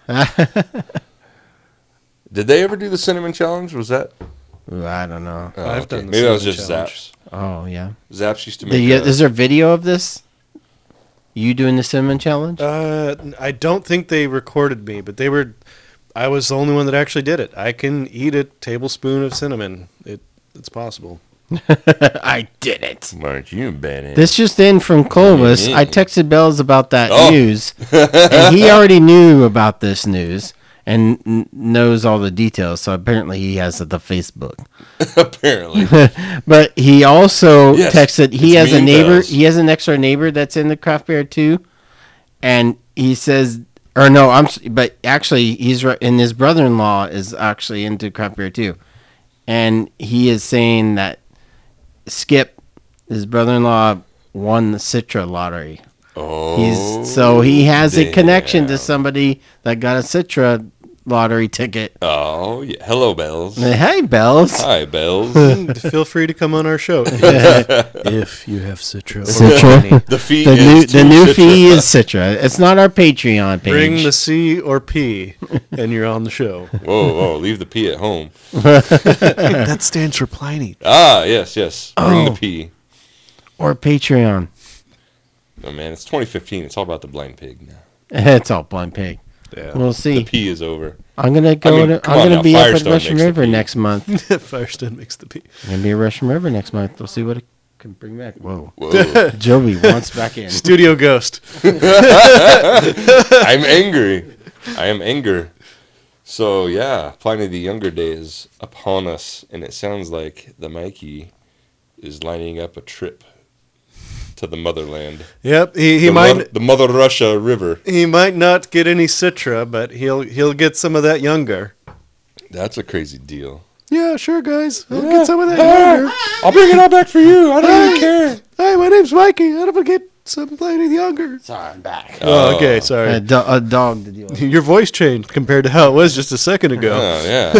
[SPEAKER 1] Did they ever do the cinnamon challenge? Was that?
[SPEAKER 2] ooh, I don't know.
[SPEAKER 1] Oh,
[SPEAKER 3] I've
[SPEAKER 1] okay.
[SPEAKER 3] done the
[SPEAKER 1] Maybe that was
[SPEAKER 3] cinnamon
[SPEAKER 1] just
[SPEAKER 3] challenge.
[SPEAKER 1] Zaps.
[SPEAKER 2] Oh yeah.
[SPEAKER 1] Zaps used to
[SPEAKER 2] The,
[SPEAKER 1] make.
[SPEAKER 2] uh,
[SPEAKER 1] a-
[SPEAKER 2] is there video of this? You doing the cinnamon challenge?
[SPEAKER 3] Uh, I don't think they recorded me, but they were. I was the only one that actually did it. I can eat a tablespoon of cinnamon. It it's possible.
[SPEAKER 2] I did it.
[SPEAKER 1] Aren't you bad?
[SPEAKER 2] This just in from Clovis.
[SPEAKER 1] Mhm.
[SPEAKER 2] I texted Bells about that
[SPEAKER 1] Oh.
[SPEAKER 2] news, and he already knew about this news and n- knows all the details. So apparently he has the Facebook.
[SPEAKER 1] Apparently.
[SPEAKER 2] But he also
[SPEAKER 1] Yes,
[SPEAKER 2] texted. He
[SPEAKER 1] it's
[SPEAKER 2] has
[SPEAKER 1] me
[SPEAKER 2] a
[SPEAKER 1] and
[SPEAKER 2] neighbor.
[SPEAKER 1] Bells.
[SPEAKER 2] He has an extra neighbor that's in the craft beer too, and he says, or no, I'm. s- But actually, he's right. And his brother-in-law is actually into craft beer too, and he is saying that Skip, his brother-in-law, won the Citra lottery.
[SPEAKER 1] Oh.
[SPEAKER 2] He's so he has a connection to
[SPEAKER 1] damn.
[SPEAKER 2] somebody that got a Citra lottery ticket.
[SPEAKER 1] Oh yeah. Hello, Bells.
[SPEAKER 2] Hey, Bells.
[SPEAKER 1] Hi, Bells.
[SPEAKER 3] Feel free to come on our show if you have Citra. or
[SPEAKER 2] Citra.
[SPEAKER 3] money.
[SPEAKER 1] The fee
[SPEAKER 2] The
[SPEAKER 1] is
[SPEAKER 2] new
[SPEAKER 1] to
[SPEAKER 2] the new
[SPEAKER 1] Citra.
[SPEAKER 2] fee is Citra. It's not our Patreon page.
[SPEAKER 3] Bring the C or P, and you're on the show.
[SPEAKER 1] Whoa, whoa! Leave the P at home.
[SPEAKER 3] That stands for Pliny.
[SPEAKER 1] Ah, yes, yes. Bring
[SPEAKER 2] Oh.
[SPEAKER 1] the P.
[SPEAKER 2] or Patreon.
[SPEAKER 1] Oh man, it's twenty fifteen. It's all about the blind pig now.
[SPEAKER 2] It's all blind pig.
[SPEAKER 3] Yeah.
[SPEAKER 2] We'll
[SPEAKER 1] The
[SPEAKER 2] see.
[SPEAKER 1] P is over.
[SPEAKER 2] I'm gonna go.
[SPEAKER 1] mean,
[SPEAKER 2] to,
[SPEAKER 1] come
[SPEAKER 2] I'm
[SPEAKER 1] on
[SPEAKER 2] gonna
[SPEAKER 1] now,
[SPEAKER 2] be up at
[SPEAKER 1] Firestone
[SPEAKER 2] Russian
[SPEAKER 1] makes the
[SPEAKER 2] River
[SPEAKER 1] P.
[SPEAKER 2] next month.
[SPEAKER 3] Firestone makes the P.
[SPEAKER 2] I'm gonna be at Russian River next month. We'll see what it can bring back. Whoa.
[SPEAKER 1] Whoa.
[SPEAKER 2] Joey wants back in.
[SPEAKER 3] Studio Ghost.
[SPEAKER 1] I'm angry. I am anger. So yeah, Pliny the Younger Day is upon us, and it sounds like the Mikey is lining up a trip to the motherland.
[SPEAKER 3] Yep, he, he
[SPEAKER 1] the,
[SPEAKER 3] might
[SPEAKER 1] Mo- the Mother Russia River.
[SPEAKER 3] he might not get any Citra, but he'll he'll get some of that younger.
[SPEAKER 1] That's a crazy deal.
[SPEAKER 3] Yeah, sure, guys. I'll get some of that younger.
[SPEAKER 1] I'll bring it all back for you. I don't even care.
[SPEAKER 3] Hi, my name's Mikey. I'm gonna get some Pliny the Younger.
[SPEAKER 2] Sorry, I'm back.
[SPEAKER 3] Oh, okay,
[SPEAKER 2] A,
[SPEAKER 3] sorry.
[SPEAKER 2] do- a dog to deal with.
[SPEAKER 3] Your voice changed compared to how it was just a second ago.
[SPEAKER 1] Oh yeah,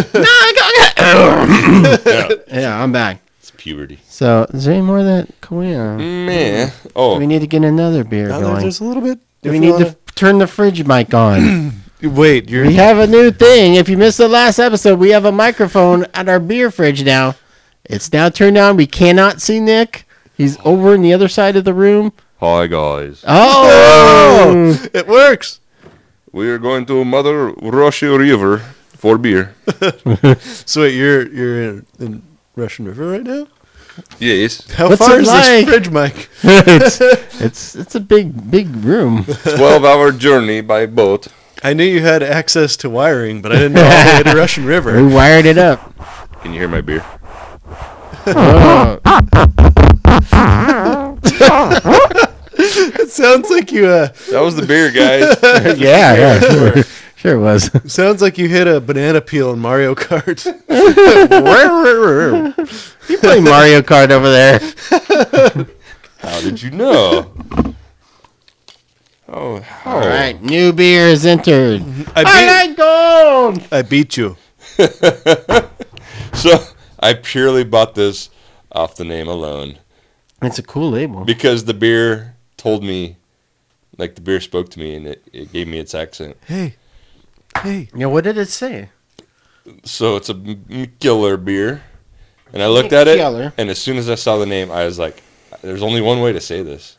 [SPEAKER 2] Yeah, I'm back.
[SPEAKER 1] it's puberty.
[SPEAKER 2] So, is there any more of that? Can we, uh,
[SPEAKER 1] Man,
[SPEAKER 2] do
[SPEAKER 1] oh,
[SPEAKER 2] we need to get another beer
[SPEAKER 3] Now,
[SPEAKER 2] going?
[SPEAKER 3] there's a little bit.
[SPEAKER 2] Do
[SPEAKER 3] if
[SPEAKER 2] we
[SPEAKER 3] you
[SPEAKER 2] need
[SPEAKER 3] wanna-
[SPEAKER 2] to turn the fridge mic on?
[SPEAKER 3] Wait, you're
[SPEAKER 2] We have a new thing. If you missed the last episode, we have a microphone at our beer fridge now. It's now turned on. We cannot see Nick. He's over in the other side of the room.
[SPEAKER 1] hi guys.
[SPEAKER 2] Oh!
[SPEAKER 3] it works.
[SPEAKER 1] we are going to Mother Russia River for beer.
[SPEAKER 3] So wait, you're you're in, in Russian River right now?
[SPEAKER 1] Yes.
[SPEAKER 3] How
[SPEAKER 2] What's
[SPEAKER 3] far
[SPEAKER 2] it
[SPEAKER 3] is
[SPEAKER 2] like?
[SPEAKER 3] this fridge, Mike?
[SPEAKER 2] it's, it's it's a big big room.
[SPEAKER 1] twelve-hour journey by boat.
[SPEAKER 3] I knew you had access to wiring, but I didn't know all the way to Russian
[SPEAKER 2] We
[SPEAKER 3] River.
[SPEAKER 2] wired it up.
[SPEAKER 1] Can you hear my beer?
[SPEAKER 2] Oh,
[SPEAKER 3] It sounds like you uh
[SPEAKER 1] That was the beer, guys.
[SPEAKER 2] yeah, yeah, sure, sure it was.
[SPEAKER 3] sounds like you hit a banana peel in Mario Kart.
[SPEAKER 2] You play Mario Kart over there.
[SPEAKER 1] How did you know? Oh, how?
[SPEAKER 2] All right, new beer is entered.
[SPEAKER 3] I
[SPEAKER 2] I
[SPEAKER 3] beat,
[SPEAKER 2] like gold.
[SPEAKER 3] I beat you.
[SPEAKER 1] So I purely bought this off the name alone
[SPEAKER 2] It's a cool label.
[SPEAKER 1] because the beer told me, like the beer spoke to me and it, it gave me its accent.
[SPEAKER 3] Hey, hey.
[SPEAKER 2] Yeah, what did it say?
[SPEAKER 1] So it's a McKiller beer. And I looked at it,
[SPEAKER 2] McKellar.
[SPEAKER 1] and as soon as I saw the name, I was like, there's only one way to say this.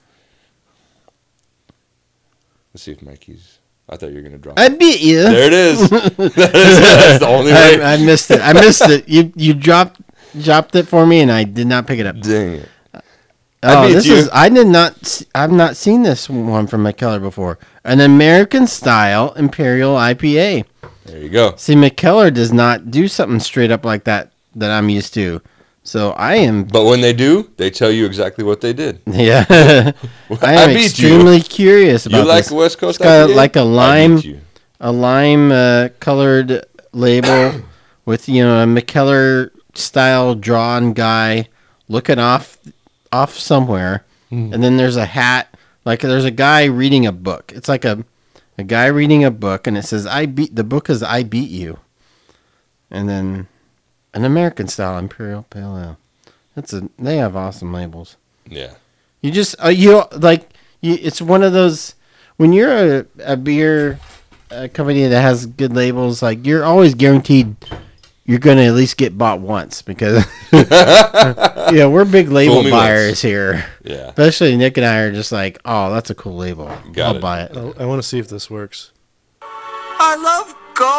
[SPEAKER 1] Let's see if Mikey's... I thought you were going to drop
[SPEAKER 2] I
[SPEAKER 1] it.
[SPEAKER 2] beat you.
[SPEAKER 1] There it is. That's the only way.
[SPEAKER 2] I, I missed it. I missed it. You you dropped dropped it for me, and I did not pick it up.
[SPEAKER 1] Dang it.
[SPEAKER 2] Oh,
[SPEAKER 1] beat
[SPEAKER 2] this
[SPEAKER 1] you.
[SPEAKER 2] is. I did not. s- I've not seen this one from McKellar before. An American style Imperial I P A.
[SPEAKER 1] There you go.
[SPEAKER 2] See, McKellar does not do something straight up like that that I'm used to. So I am.
[SPEAKER 1] But when they do, they tell you exactly what they did.
[SPEAKER 2] Yeah, I
[SPEAKER 1] I
[SPEAKER 2] am
[SPEAKER 1] beat you.
[SPEAKER 2] extremely curious about
[SPEAKER 1] You like
[SPEAKER 2] this.
[SPEAKER 1] West Coast
[SPEAKER 2] It's got
[SPEAKER 1] I P A?
[SPEAKER 2] like a
[SPEAKER 1] I
[SPEAKER 2] lime,
[SPEAKER 1] beat you.
[SPEAKER 2] a lime uh, colored label with you know a McKellar style drawn guy looking off off somewhere, and then there's a hat like there's a guy reading a book. It's like a a guy reading a book, and it says I beat the book is I beat you, and then an American style Imperial Pale Ale. That's a they have awesome labels.
[SPEAKER 1] Yeah.
[SPEAKER 2] You just uh, you like you, it's one of those when you're a, a beer uh company that has good labels. Like you're always guaranteed you're going to at least get bought once because yeah, we're big label
[SPEAKER 1] Fool me
[SPEAKER 2] buyers
[SPEAKER 1] once.
[SPEAKER 2] here.
[SPEAKER 1] Yeah.
[SPEAKER 2] Especially Nick and I are just like, oh, that's a cool label.
[SPEAKER 1] Got
[SPEAKER 2] I'll
[SPEAKER 1] it.
[SPEAKER 2] buy it.
[SPEAKER 3] I, I want to see if this works.
[SPEAKER 4] I love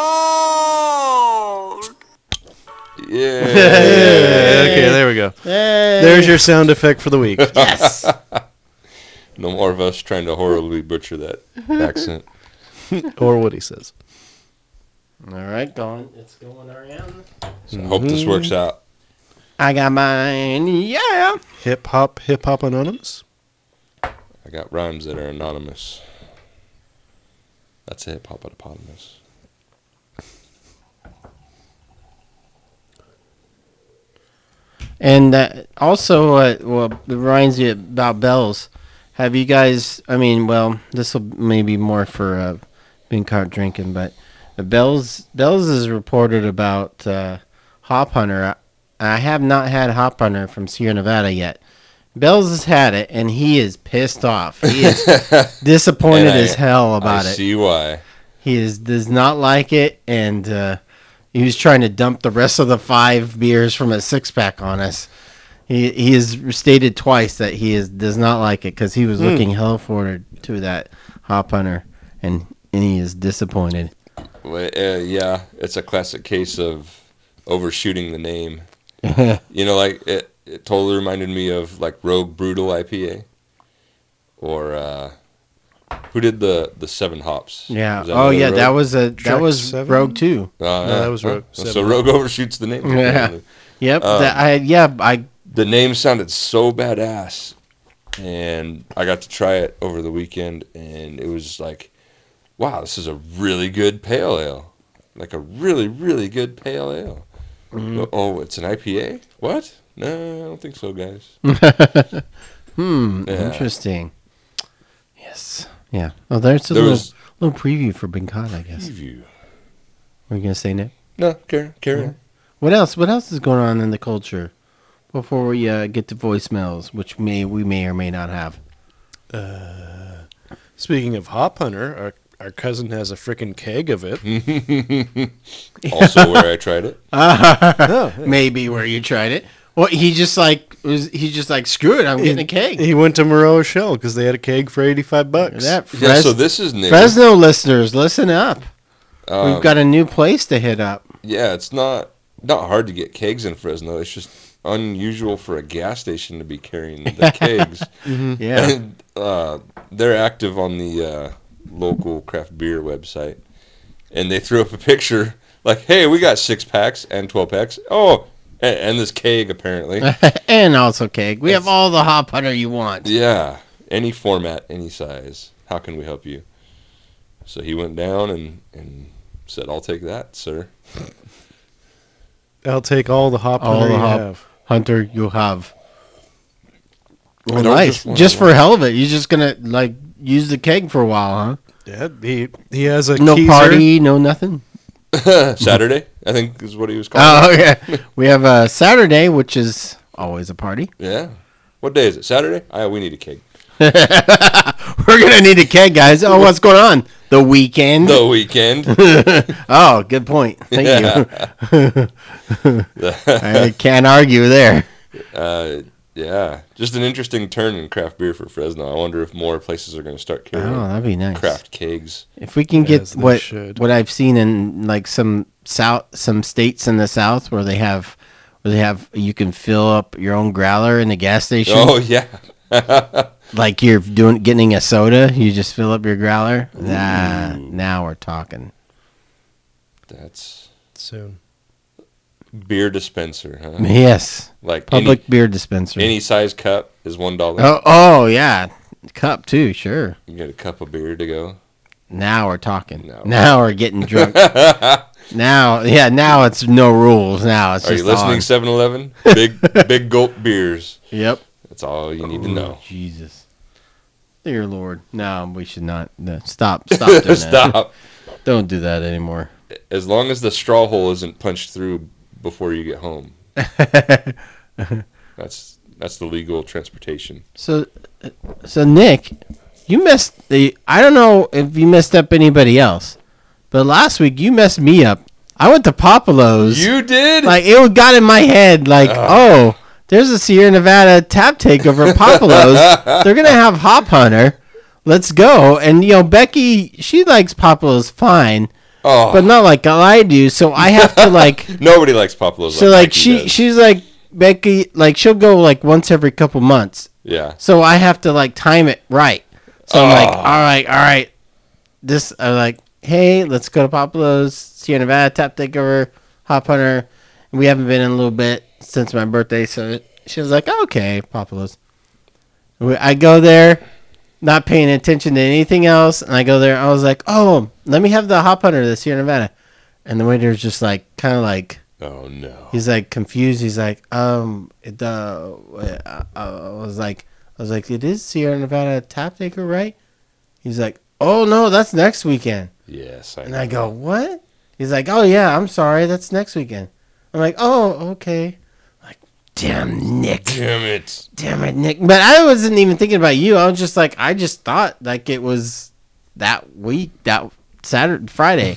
[SPEAKER 4] gold.
[SPEAKER 1] Yeah.
[SPEAKER 3] Okay, there we go.
[SPEAKER 2] Hey.
[SPEAKER 3] There's your sound effect for the week.
[SPEAKER 2] yes.
[SPEAKER 1] No more of us trying to horribly butcher that accent.
[SPEAKER 3] Or what he says.
[SPEAKER 2] All right, going. It's going around.
[SPEAKER 1] So I hope this works out.
[SPEAKER 2] I got mine. Yeah.
[SPEAKER 3] Hip hop, hip hop anonymous.
[SPEAKER 1] I got rhymes that are anonymous. That's a hip hop hippopotamus.
[SPEAKER 2] And uh, also, uh, well, it reminds you about Bell's. Have you guys? I mean, well, this will maybe more for uh, being caught drinking, but uh, Bell's Bell's is reported about uh, Hop Hunter. I, I have not had Hop Hunter from Sierra Nevada yet. Bell's has had it, and he is pissed off. He is disappointed
[SPEAKER 1] And I-
[SPEAKER 2] as hell about
[SPEAKER 1] I
[SPEAKER 2] it.
[SPEAKER 1] see why.
[SPEAKER 2] He is does not like it, and uh, he was trying to dump the rest of the five beers from a six pack on us. He he has stated twice that he is does not like it because he was looking hell forward to that Hop Hunter, and and he is disappointed.
[SPEAKER 1] Well, uh, yeah, it's a classic case of overshooting the name. You know, like it, it totally reminded me of like Rogue Brutal I P A, or uh, who did the the seven hops?
[SPEAKER 2] Yeah.
[SPEAKER 1] Was that
[SPEAKER 2] Oh
[SPEAKER 1] another
[SPEAKER 2] yeah,
[SPEAKER 1] Rogue?
[SPEAKER 2] that was a that
[SPEAKER 3] Trek
[SPEAKER 2] was
[SPEAKER 3] seven?
[SPEAKER 2] Rogue too.
[SPEAKER 1] Uh,
[SPEAKER 3] No,
[SPEAKER 1] yeah.
[SPEAKER 3] that was Rogue
[SPEAKER 1] Huh? So
[SPEAKER 3] seven.
[SPEAKER 1] Rogue overshoots the name.
[SPEAKER 2] Yeah.
[SPEAKER 1] apparently.
[SPEAKER 2] Yep.
[SPEAKER 1] Um,
[SPEAKER 2] that I yeah I
[SPEAKER 1] The name sounded so badass, and I got to try it over the weekend, and it was like, wow, this is a really good pale ale, like a really really good pale ale.
[SPEAKER 2] Mm-hmm.
[SPEAKER 1] Oh, it's an I P A? What? No, I don't think so, guys.
[SPEAKER 2] hmm
[SPEAKER 1] Yeah.
[SPEAKER 2] interesting. Yes. Yeah. Oh, there's a
[SPEAKER 1] There
[SPEAKER 2] little
[SPEAKER 1] was
[SPEAKER 2] little preview for Big Cod, I guess.
[SPEAKER 1] preview.
[SPEAKER 2] What are you gonna say, Nick?
[SPEAKER 1] No, carry, carry on.
[SPEAKER 2] What else? What else is going on in the culture before we uh, get to voicemails, which may we may or may not have?
[SPEAKER 3] Speaking of Hop Hunter, our, our cousin has a freaking keg of it.
[SPEAKER 1] Also, where I tried it.
[SPEAKER 3] Oh,
[SPEAKER 2] Maybe where you tried it. Well, he just like was he just like screw it. I'm getting a keg.
[SPEAKER 3] He went to Moreau Shell because they had a keg for eighty-five bucks.
[SPEAKER 2] That
[SPEAKER 1] Yeah,
[SPEAKER 2] Fres-
[SPEAKER 1] so this is new.
[SPEAKER 2] Fresno listeners, listen up.
[SPEAKER 1] Um,
[SPEAKER 2] We've got a new place to hit up.
[SPEAKER 1] Yeah, it's not not hard to get kegs in Fresno. It's just unusual for a gas station to be carrying the kegs.
[SPEAKER 2] Yeah.
[SPEAKER 1] And uh, they're active on the uh, local craft beer website. And they threw up a picture like, hey, we got six packs and twelve packs. Oh, and, and this keg apparently.
[SPEAKER 2] And also keg. We have all the hop hunter you want.
[SPEAKER 1] Yeah, any format, any size. How can we help you? So he went down and, and said, I'll take that, sir.
[SPEAKER 3] I'll take all the hop
[SPEAKER 2] All
[SPEAKER 3] hunter
[SPEAKER 2] the
[SPEAKER 3] you
[SPEAKER 2] hop
[SPEAKER 3] have.
[SPEAKER 2] hunter you have.
[SPEAKER 1] I
[SPEAKER 2] Well,
[SPEAKER 1] don't
[SPEAKER 2] nice.
[SPEAKER 1] just wanna-
[SPEAKER 2] Just for hell of it, you're just gonna like use the keg for a while,
[SPEAKER 3] Yeah, he he has a
[SPEAKER 2] huh? No
[SPEAKER 3] Keyser.
[SPEAKER 2] party, no nothing.
[SPEAKER 1] Saturday, I think is what he was calling
[SPEAKER 2] Oh
[SPEAKER 1] it.
[SPEAKER 2] yeah, we have a Saturday, which is always a party.
[SPEAKER 1] Yeah. What day is it? Saturday? I, we need a keg.
[SPEAKER 2] We're gonna need a keg, guys. Oh, what's going on? The weekend.
[SPEAKER 1] The weekend.
[SPEAKER 2] Oh, good point. Thank you. I can't argue there.
[SPEAKER 1] uh, yeah. Just an interesting turn in craft beer for Fresno. I wonder if more places are going to start
[SPEAKER 2] Oh,
[SPEAKER 1] carrying
[SPEAKER 2] that'd be nice.
[SPEAKER 1] craft kegs.
[SPEAKER 2] If we can get
[SPEAKER 3] As they
[SPEAKER 2] what
[SPEAKER 3] should.
[SPEAKER 2] what I've seen in like some south some states in the south where they have where they have you can fill up your own growler in the gas station.
[SPEAKER 1] Oh, yeah.
[SPEAKER 2] Like you're doing getting a soda, you just fill up your growler. Nah, now we're talking.
[SPEAKER 1] That's
[SPEAKER 3] Soon.
[SPEAKER 1] beer dispenser, huh?
[SPEAKER 2] Yes,
[SPEAKER 1] Like
[SPEAKER 2] public
[SPEAKER 1] any,
[SPEAKER 2] beer dispenser.
[SPEAKER 1] any size cup is one dollar.
[SPEAKER 2] oh, oh yeah, cup too. Sure.
[SPEAKER 1] You get a cup of beer to go.
[SPEAKER 2] Now we're talking.
[SPEAKER 1] No.
[SPEAKER 2] Now we're getting drunk. Now, yeah, now it's no rules. Now it's
[SPEAKER 1] Are
[SPEAKER 2] just
[SPEAKER 1] you listening,
[SPEAKER 2] on.
[SPEAKER 1] seven eleven? Big, big gulp beers.
[SPEAKER 2] Yep.
[SPEAKER 1] That's all you need to know.
[SPEAKER 2] Jesus. Dear Lord. No, we should not. No, stop. Stop doing that.
[SPEAKER 1] Stop.
[SPEAKER 2] Don't do that anymore.
[SPEAKER 1] As long as the straw hole isn't punched through before you get home. That's that's the legal transportation.
[SPEAKER 2] So, so Nick, you messed the. I don't know if you messed up anybody else, but last week you messed me up. I went to Papalos.
[SPEAKER 1] You did?
[SPEAKER 2] Like it got in my head. Like, oh, there's a Sierra Nevada tap takeover at Papalos. They're gonna have Hop Hunter. Let's go. And you know, Becky, she likes Papalos fine,
[SPEAKER 1] oh,
[SPEAKER 2] but not like I do. So I have to like.
[SPEAKER 1] nobody likes Papalos.
[SPEAKER 2] So like
[SPEAKER 1] Becky
[SPEAKER 2] she
[SPEAKER 1] does.
[SPEAKER 2] she's like Becky, like she'll go like once every couple months.
[SPEAKER 1] Yeah.
[SPEAKER 2] So I have to like time it right. So I'm like,
[SPEAKER 1] Oh.
[SPEAKER 2] all right, all right. This I'm like, hey, let's go to Papalos, Sierra Nevada, tap takeover, Hop Hunter. We haven't been in a little bit since my birthday, so she was like, okay, Papalos. We- I go there, not paying attention to anything else, and I go there. I was like, oh, let me have the Hop Hunter, the Sierra Nevada, and the waiter's just like, kind of like.
[SPEAKER 1] Oh no.
[SPEAKER 2] He's like confused. He's like, um, it, uh, uh, I was like, I was like, it is Sierra Nevada Tap Taker, right? He's like, oh no, that's next weekend.
[SPEAKER 1] Yes. I
[SPEAKER 2] And
[SPEAKER 1] know.
[SPEAKER 2] I go, what? He's like, oh yeah, I'm sorry, that's next weekend. I'm like, oh okay. Like, damn Nick,
[SPEAKER 1] Damn it.
[SPEAKER 2] damn it Nick. But I wasn't even thinking about you. I was just like, I just thought like it was that week, that Saturday, Friday.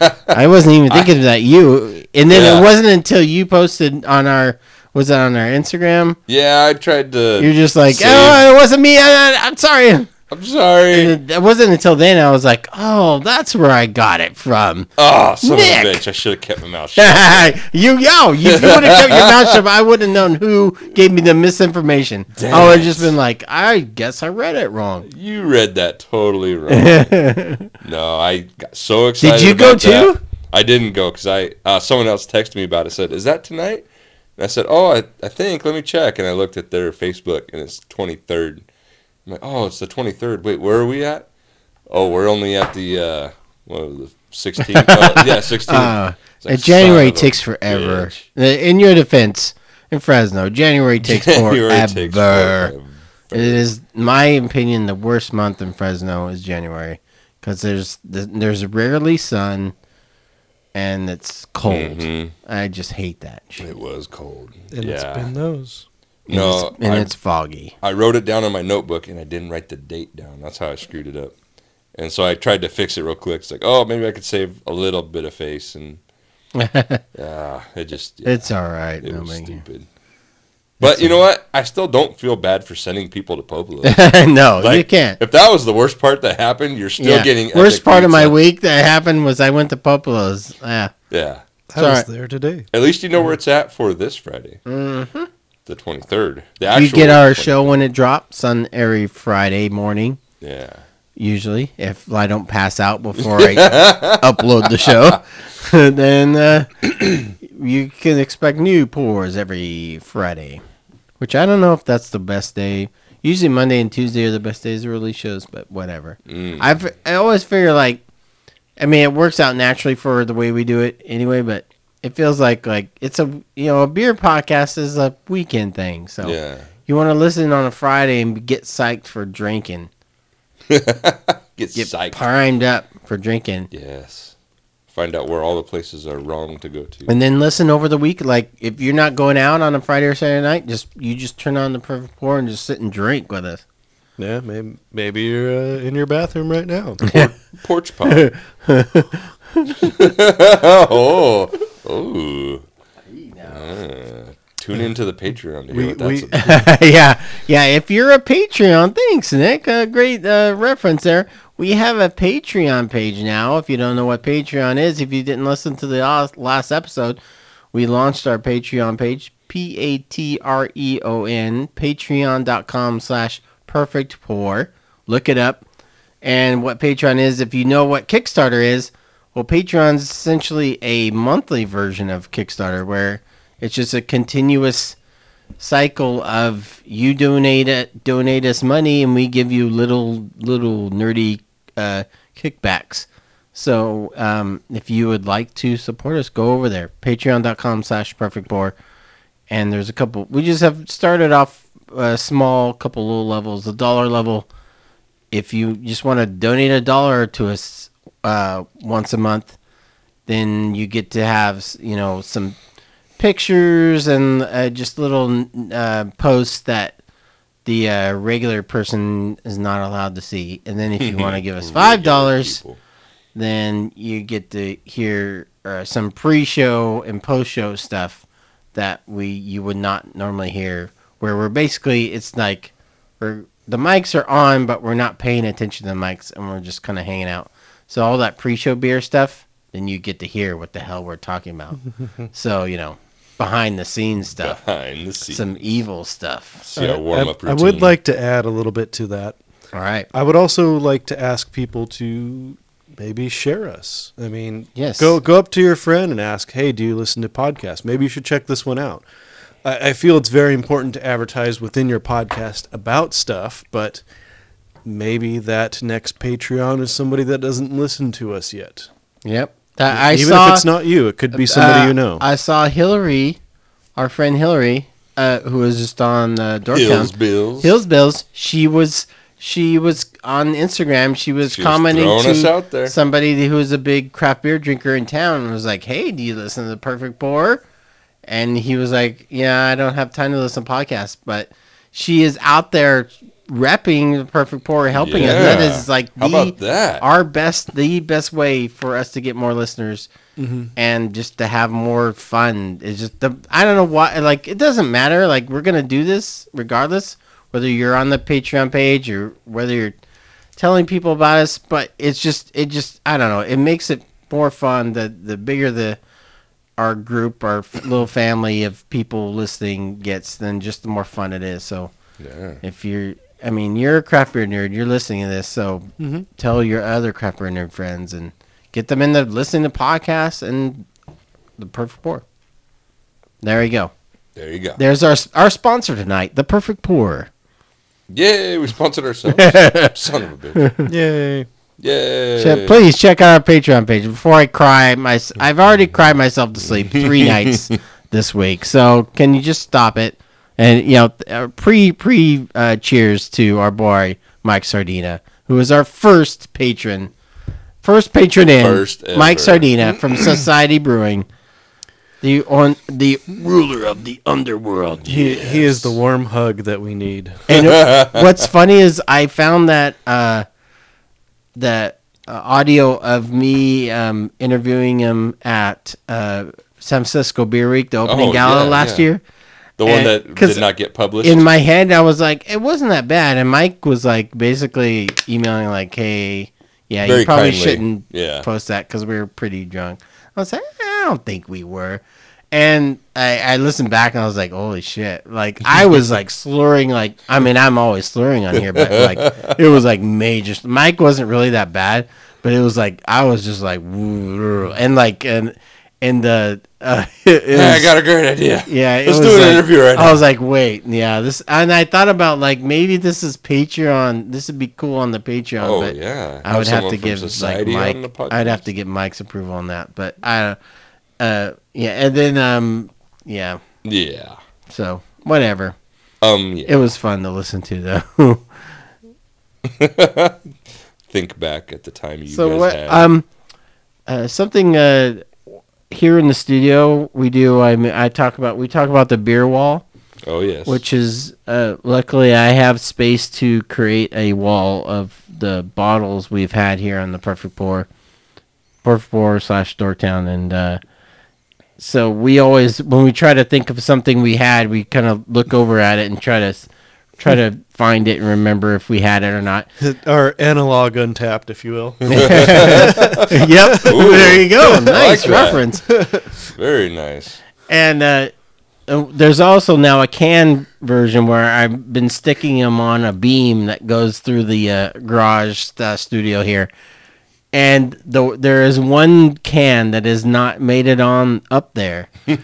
[SPEAKER 2] I wasn't even thinking of that you. And then
[SPEAKER 1] Yeah.
[SPEAKER 2] it wasn't until you posted on our, was it on our Instagram?
[SPEAKER 1] Yeah, I tried to.
[SPEAKER 2] You're just like,
[SPEAKER 1] save-
[SPEAKER 2] oh, it wasn't me. I, I'm sorry.
[SPEAKER 1] I'm sorry.
[SPEAKER 2] And it wasn't until then I was like, oh, that's where I got it from.
[SPEAKER 1] Oh, son
[SPEAKER 2] Nick.
[SPEAKER 1] of a bitch! I should have kept my mouth shut.
[SPEAKER 2] you, yo, you, you would have kept your mouth shut. I wouldn't have known who gave me the misinformation.
[SPEAKER 1] Damn
[SPEAKER 2] I would have
[SPEAKER 1] it.
[SPEAKER 2] just been like, I guess I read it wrong.
[SPEAKER 1] You read that totally wrong. No, I got so excited.
[SPEAKER 2] Did you go
[SPEAKER 1] about that.
[SPEAKER 2] too?
[SPEAKER 1] I didn't go because I uh, someone else texted me about it. Said, "Is that tonight?" And I said, "Oh, I, I think. Let me check." And I looked at their Facebook, and it's twenty-third. I'm like, "Oh, it's the twenty-third. Wait, where are we at? Oh, we're only at the uh, what was the sixteenth? uh, yeah, sixteenth."
[SPEAKER 2] Uh,
[SPEAKER 1] It's like,
[SPEAKER 2] and January
[SPEAKER 1] son of a
[SPEAKER 2] takes forever.
[SPEAKER 1] bitch.
[SPEAKER 2] Uh, In your defense, in Fresno, January takes
[SPEAKER 1] January
[SPEAKER 2] forever.
[SPEAKER 1] takes forever.
[SPEAKER 2] It is, my opinion, the worst month in Fresno is January because there's there's rarely sun and it's cold.
[SPEAKER 1] Mhm.
[SPEAKER 2] I just hate that shit.
[SPEAKER 1] It was cold.
[SPEAKER 3] And
[SPEAKER 1] yeah.
[SPEAKER 3] it's been those.
[SPEAKER 2] And
[SPEAKER 1] no,
[SPEAKER 2] it's, and
[SPEAKER 1] I,
[SPEAKER 2] it's foggy.
[SPEAKER 1] I wrote it down on my notebook and I didn't write the date down. That's how I screwed it up. And so I tried to fix it real quick. It's like, oh, maybe I could save a little bit of face. And yeah, it just, yeah,
[SPEAKER 2] It's all right.
[SPEAKER 1] it was
[SPEAKER 2] Nobody-
[SPEAKER 1] stupid. But you know what? I still don't feel bad for sending people to Popolo's.
[SPEAKER 2] No,
[SPEAKER 1] Like,
[SPEAKER 2] you can't.
[SPEAKER 1] If that was the worst part that happened, you're still
[SPEAKER 2] Yeah.
[SPEAKER 1] getting
[SPEAKER 2] Worst
[SPEAKER 1] epic
[SPEAKER 2] part of my
[SPEAKER 1] pizza.
[SPEAKER 2] week that happened was I went to Popolo's. Yeah.
[SPEAKER 1] Yeah.
[SPEAKER 3] I was
[SPEAKER 2] Sorry.
[SPEAKER 3] there today.
[SPEAKER 1] At least you know where it's at for this Friday. Mm-hmm. The twenty-third. The actual
[SPEAKER 2] You get our
[SPEAKER 1] twenty-third.
[SPEAKER 2] show when it drops on every Friday morning,
[SPEAKER 1] Yeah.
[SPEAKER 2] usually. If I don't pass out before I upload the show, then uh, you can expect new pours every Friday. Which I don't know if that's the best day. Usually Monday and Tuesday are the best days to release shows, but whatever.
[SPEAKER 1] Mm.
[SPEAKER 2] I've I always figure like, I mean, it works out naturally for the way we do it anyway, but it feels like like it's a you know a beer podcast is a weekend thing, so
[SPEAKER 1] Yeah.
[SPEAKER 2] you want to listen on a Friday and get psyched for drinking,
[SPEAKER 1] Get
[SPEAKER 2] get
[SPEAKER 1] psyched.
[SPEAKER 2] primed up for drinking,
[SPEAKER 1] Yes. Find out where all the places are wrong to go to.
[SPEAKER 2] and then listen over the week. Like if you're not going out on a Friday or Saturday night, just you just turn on the Perfect Pour and just sit and drink with us.
[SPEAKER 3] Yeah, maybe maybe you're uh, in your bathroom right now.
[SPEAKER 1] Porch pod. oh. Oh. Ah. Tune into the Patreon to hear
[SPEAKER 3] We-
[SPEAKER 1] what that's
[SPEAKER 3] we-
[SPEAKER 1] about.
[SPEAKER 2] yeah, yeah. If you're a Patreon, thanks, Nick. A great uh, reference there. We have a Patreon page now. If you don't know what Patreon is, if you didn't listen to the last- last episode, we launched our Patreon page. P A T R E O N. Patreon.com slash perfect pour. Look it up. And what Patreon is, if you know what Kickstarter is, well, Patreon's essentially a monthly version of Kickstarter where it's just a continuous cycle of you donate it, donate us money, and we give you little little nerdy uh, kickbacks. So um, if you would like to support us, go over there, patreon.com slash perfect pour. And there's a couple. We just have started off a small couple little levels. The dollar level, if you just want to donate a dollar to us uh, once a month, then you get to have, you know, some pictures and uh, just little uh, posts that the uh, regular person is not allowed to see. And then if you want to give us five dollars,
[SPEAKER 1] People.
[SPEAKER 2] then you get to hear uh, some pre-show and post-show stuff that we you would not normally hear. Where we're basically, it's like we're the mics are on, but we're not paying attention to the mics, and we're just kind of hanging out. So all that pre-show beer stuff, then you get to hear what the hell we're talking about. So you know, behind the scenes stuff,
[SPEAKER 1] Behind the scenes.
[SPEAKER 2] some evil stuff.
[SPEAKER 1] See our warm up
[SPEAKER 3] I, I
[SPEAKER 1] routine.
[SPEAKER 3] would like to add a little bit to that.
[SPEAKER 2] All right.
[SPEAKER 3] I would also like to ask people to maybe share us. I mean,
[SPEAKER 2] Yes.
[SPEAKER 3] go go up to your friend and ask, "Hey, do you listen to podcasts? Maybe you should check this one out." I, I feel it's very important to advertise within your podcast about stuff, but maybe that next Patreon is somebody that doesn't listen to us yet.
[SPEAKER 2] Yep. That, I
[SPEAKER 3] Even
[SPEAKER 2] saw,
[SPEAKER 3] if it's not you, it could be somebody
[SPEAKER 2] uh,
[SPEAKER 3] you know.
[SPEAKER 2] I saw Hillary, our friend Hillary, uh, who was just on uh, Dorktown.
[SPEAKER 1] Hills Bills.
[SPEAKER 2] Hills Bills. She was she was on Instagram. She was
[SPEAKER 1] She was
[SPEAKER 2] commenting
[SPEAKER 1] throwing us
[SPEAKER 2] to
[SPEAKER 1] out there.
[SPEAKER 2] somebody who was a big craft beer drinker in town and was like, "Hey, do you listen to the Perfect Pour?" And he was like, "Yeah, I don't have time to listen to podcasts, but she is out there repping the Perfect Pour, helping us. That
[SPEAKER 1] Yeah.
[SPEAKER 2] is like
[SPEAKER 1] How
[SPEAKER 2] the,
[SPEAKER 1] about that?
[SPEAKER 2] our best, the best way for us to get more listeners." And just to have more fun. It's just the I don't know why, like it doesn't matter, like we're gonna do this regardless whether you're on the Patreon page or whether you're telling people about us, but it's just it just I don't know, it makes it more fun the the bigger the our group, our f- little family of people listening gets, then just the more fun it is. So
[SPEAKER 1] Yeah.
[SPEAKER 2] if you're I mean you're a craft beer nerd, you're listening to this, so tell your other craft beer nerd friends and get them into listening to podcasts and the Perfect Pour. There you go.
[SPEAKER 1] There you go.
[SPEAKER 2] There's our our sponsor tonight, the Perfect Pour.
[SPEAKER 1] Yay, we sponsored ourselves. Son of a bitch.
[SPEAKER 3] Yay.
[SPEAKER 1] Yay.
[SPEAKER 2] Che- Please check out our Patreon page before I cry. My I've already cried myself to sleep three nights this week. So can you just stop it? And you know, uh, pre pre uh, cheers to our boy Mike Sardina, who is our first patron, first patron in,
[SPEAKER 1] First
[SPEAKER 2] Mike
[SPEAKER 1] ever.
[SPEAKER 2] Sardina from Society Brewing, the on the ruler of the underworld.
[SPEAKER 3] He, he is the warm hug that we need.
[SPEAKER 2] And what's funny is I found that uh, that uh, audio of me um, interviewing him at uh, San Francisco Beer Week, the opening
[SPEAKER 1] Oh,
[SPEAKER 2] gala
[SPEAKER 1] yeah,
[SPEAKER 2] last
[SPEAKER 1] yeah.
[SPEAKER 2] year.
[SPEAKER 1] The one
[SPEAKER 2] And-
[SPEAKER 1] that
[SPEAKER 2] 'cause
[SPEAKER 1] did not get published.
[SPEAKER 2] In my head, I was like, it wasn't that bad. And Mike was like, basically emailing like, hey, yeah,
[SPEAKER 1] Very
[SPEAKER 2] you probably
[SPEAKER 1] kindly.
[SPEAKER 2] shouldn't
[SPEAKER 1] Yeah.
[SPEAKER 2] post that because we were pretty drunk. I was like, I don't think we were. And I, I listened back and I was like, holy shit. Like, I was like slurring, like, I mean, I'm always slurring on here, but like, it was like major. Mike wasn't really that bad, but it was like, I was just like, and like, and, and the, uh, it, it
[SPEAKER 1] Yeah, I
[SPEAKER 2] was-
[SPEAKER 1] got a great idea.
[SPEAKER 2] yeah, it
[SPEAKER 1] Let's
[SPEAKER 2] was
[SPEAKER 1] do an
[SPEAKER 2] like-
[SPEAKER 1] interview right now.
[SPEAKER 2] I was like, wait, yeah, this, and I thought about like maybe this is Patreon. This would be cool on the Patreon.
[SPEAKER 1] Oh,
[SPEAKER 2] but
[SPEAKER 1] yeah.
[SPEAKER 2] I would have
[SPEAKER 1] someone
[SPEAKER 2] to
[SPEAKER 1] from
[SPEAKER 2] give like
[SPEAKER 1] Society on the
[SPEAKER 2] Mike. I'd have
[SPEAKER 1] podcast.
[SPEAKER 2] to get Mike's approval on that. But I, uh, yeah, and then um, yeah,
[SPEAKER 1] Yeah.
[SPEAKER 2] so whatever.
[SPEAKER 1] Um.
[SPEAKER 2] It
[SPEAKER 1] Yeah.
[SPEAKER 2] was fun to listen to though.
[SPEAKER 1] Think back at the time you
[SPEAKER 2] so
[SPEAKER 1] guys
[SPEAKER 2] what?
[SPEAKER 1] had.
[SPEAKER 2] Um, uh, something uh, here in the studio we do. I mean, I talk about we talk about the beer wall.
[SPEAKER 1] oh yes.
[SPEAKER 2] Which is, uh, luckily, I have space to create a wall of the bottles we've had here on the Perfect Pour, Perfect Pour slash Dorktown, and uh, so we always, when we try to think of something we had, we kind of look over at it and try to s- try to find it and remember if we had it or not.
[SPEAKER 3] Our analog untapped, if you will.
[SPEAKER 2] Yep, there you go, nice
[SPEAKER 1] that.
[SPEAKER 2] reference.
[SPEAKER 1] Very nice.
[SPEAKER 2] And uh, uh, there's also now a can version where I've been sticking them on a beam that goes through the uh, garage uh, studio here. And the, there is one can that has not made it on up there. And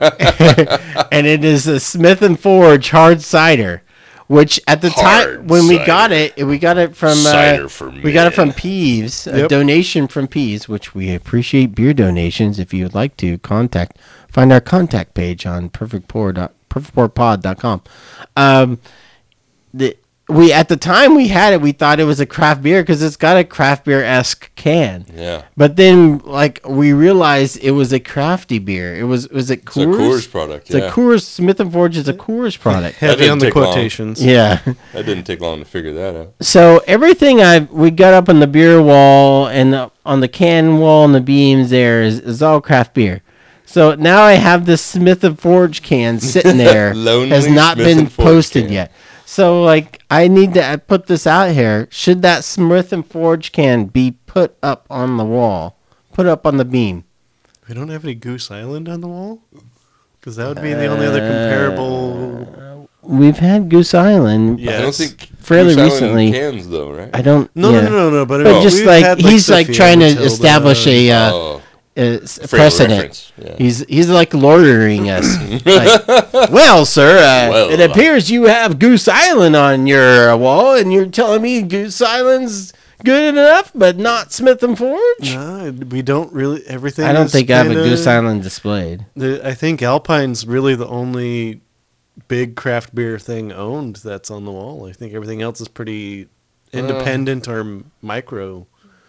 [SPEAKER 2] it is a Smith and Forge hard cider, which at the time
[SPEAKER 1] Hard
[SPEAKER 2] when we got
[SPEAKER 1] cider.
[SPEAKER 2] it, we got it from
[SPEAKER 1] Cider
[SPEAKER 2] uh,
[SPEAKER 1] for
[SPEAKER 2] we got it
[SPEAKER 1] men.
[SPEAKER 2] from Peeves, a
[SPEAKER 3] Yep.
[SPEAKER 2] donation from Peeves, which we appreciate beer donations. If you would like to contact, find our contact page on perfect pour dot perfect pour pod dot com. Um, the we at the time we had it, we thought it was a craft beer because it's got a craft beer esque can.
[SPEAKER 1] Yeah.
[SPEAKER 2] But then, like, we realized it was a crafty beer. It was was it
[SPEAKER 1] It's a
[SPEAKER 2] Coors?
[SPEAKER 1] Coors product.
[SPEAKER 2] It's
[SPEAKER 1] Yeah.
[SPEAKER 2] a Coors. Smith and Forge is a Coors product.
[SPEAKER 1] That
[SPEAKER 3] Heavy
[SPEAKER 1] didn't
[SPEAKER 3] on the
[SPEAKER 1] take long.
[SPEAKER 3] quotations.
[SPEAKER 2] Yeah.
[SPEAKER 1] That didn't take long to figure that out.
[SPEAKER 2] So everything I we got up on the beer wall and the, on the can wall and the beams there is, is all craft beer. So now I have this Smith and Forge can sitting there,
[SPEAKER 1] Lonely
[SPEAKER 2] has not
[SPEAKER 1] Smith
[SPEAKER 2] been
[SPEAKER 1] and Forge
[SPEAKER 2] posted
[SPEAKER 1] can.
[SPEAKER 2] yet. So like I need to put this out here. Should that Smith and Forge can be put up on the wall, put up on the beam?
[SPEAKER 3] We don't have any Goose Island on the wall? Because that would be the only other comparable.
[SPEAKER 2] We've had Goose Island.
[SPEAKER 3] Yeah.
[SPEAKER 1] I don't
[SPEAKER 3] Yes.
[SPEAKER 1] think
[SPEAKER 2] Fairly
[SPEAKER 1] Goose Island
[SPEAKER 2] recently.
[SPEAKER 1] cans though, right?
[SPEAKER 2] I don't.
[SPEAKER 3] No,
[SPEAKER 2] yeah.
[SPEAKER 3] no, no, no, no. But, I
[SPEAKER 2] But
[SPEAKER 3] mean,
[SPEAKER 2] just
[SPEAKER 3] we've
[SPEAKER 2] like
[SPEAKER 3] had,
[SPEAKER 2] he's like
[SPEAKER 3] Sophia
[SPEAKER 2] trying to
[SPEAKER 3] Matilda
[SPEAKER 2] establish a. Uh,
[SPEAKER 1] oh,
[SPEAKER 2] uh, s-
[SPEAKER 1] frame of
[SPEAKER 2] precedent.
[SPEAKER 1] reference, yeah.
[SPEAKER 2] He's he's like loitering us. Like, well, sir, uh,
[SPEAKER 1] Well,
[SPEAKER 2] it appears you have Goose Island on your uh, wall, and you're telling me Goose Island's good enough, but not Smith and Forge.
[SPEAKER 3] No, we don't really. Everything.
[SPEAKER 2] I don't
[SPEAKER 3] is
[SPEAKER 2] think I have a
[SPEAKER 3] kinda-
[SPEAKER 2] Goose Island displayed.
[SPEAKER 3] The, I think Alpine's really the only big craft beer thing owned that's on the wall. I think everything else is pretty independent or micro.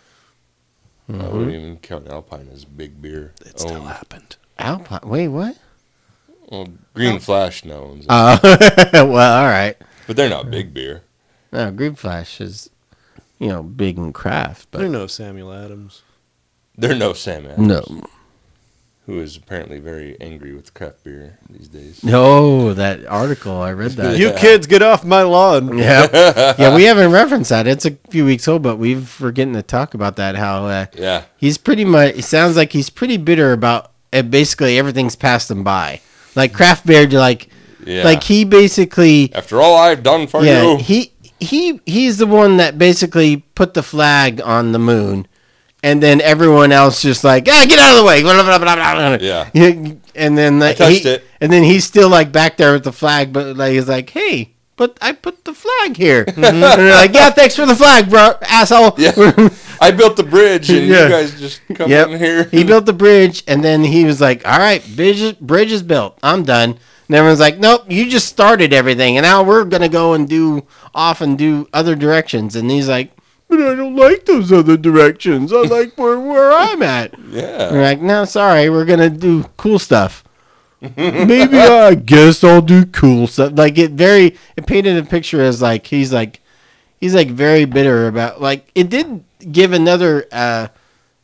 [SPEAKER 1] I wouldn't even count Alpine as big beer.
[SPEAKER 3] It still
[SPEAKER 1] owned.
[SPEAKER 3] happened.
[SPEAKER 2] Alpine. Wait, what?
[SPEAKER 1] Well, Green Flash now owns it,
[SPEAKER 2] Uh, well, all right.
[SPEAKER 1] but they're not big beer.
[SPEAKER 2] No, Green Flash is, you know, big in craft,
[SPEAKER 3] There
[SPEAKER 2] but
[SPEAKER 3] no Samuel Adams.
[SPEAKER 1] They're no Sam Adams,
[SPEAKER 2] no,
[SPEAKER 1] who is apparently very angry with craft beer these days.
[SPEAKER 2] no. That article I read that.
[SPEAKER 3] You kids, get off my lawn.
[SPEAKER 2] Yeah, yeah. We haven't referenced that. It's a few weeks old, but we've forgetting to talk about that. How uh,
[SPEAKER 1] Yeah,
[SPEAKER 2] he's pretty much. It sounds like he's pretty bitter about. Uh, basically, everything's passed him by. Like craft beer, like,
[SPEAKER 1] yeah.
[SPEAKER 2] like he basically.
[SPEAKER 1] After all I've done for
[SPEAKER 2] Yeah,
[SPEAKER 1] you,
[SPEAKER 2] he he he's the one that basically put the flag on the moon, and then everyone else just like, ah, get out of the way. Blah, blah, blah, blah, blah.
[SPEAKER 1] Yeah.
[SPEAKER 2] Yeah, and then like,
[SPEAKER 1] touched
[SPEAKER 2] he,
[SPEAKER 1] it.
[SPEAKER 2] and then he's still like back there with the flag, but like he's like, hey. But I put the flag here. And they're like, yeah, thanks for the flag, bro, asshole.
[SPEAKER 1] yeah, I built the bridge, and
[SPEAKER 2] Yeah.
[SPEAKER 1] you guys just come
[SPEAKER 2] Yep.
[SPEAKER 1] in here.
[SPEAKER 2] He built the bridge, and then he was like, all right, bridge is, bridge is built. I'm done. And everyone's like, nope, you just started everything, and now we're going to go and do off and do other directions. And he's like, but I don't like those other directions. I like where, where I'm at. And
[SPEAKER 1] Yeah,
[SPEAKER 2] we're like, no, sorry, we're going to do cool stuff. Maybe I guess I'll do cool stuff. Like it very, it painted a picture as like, he's like, he's like very bitter about, like, it did give another, uh,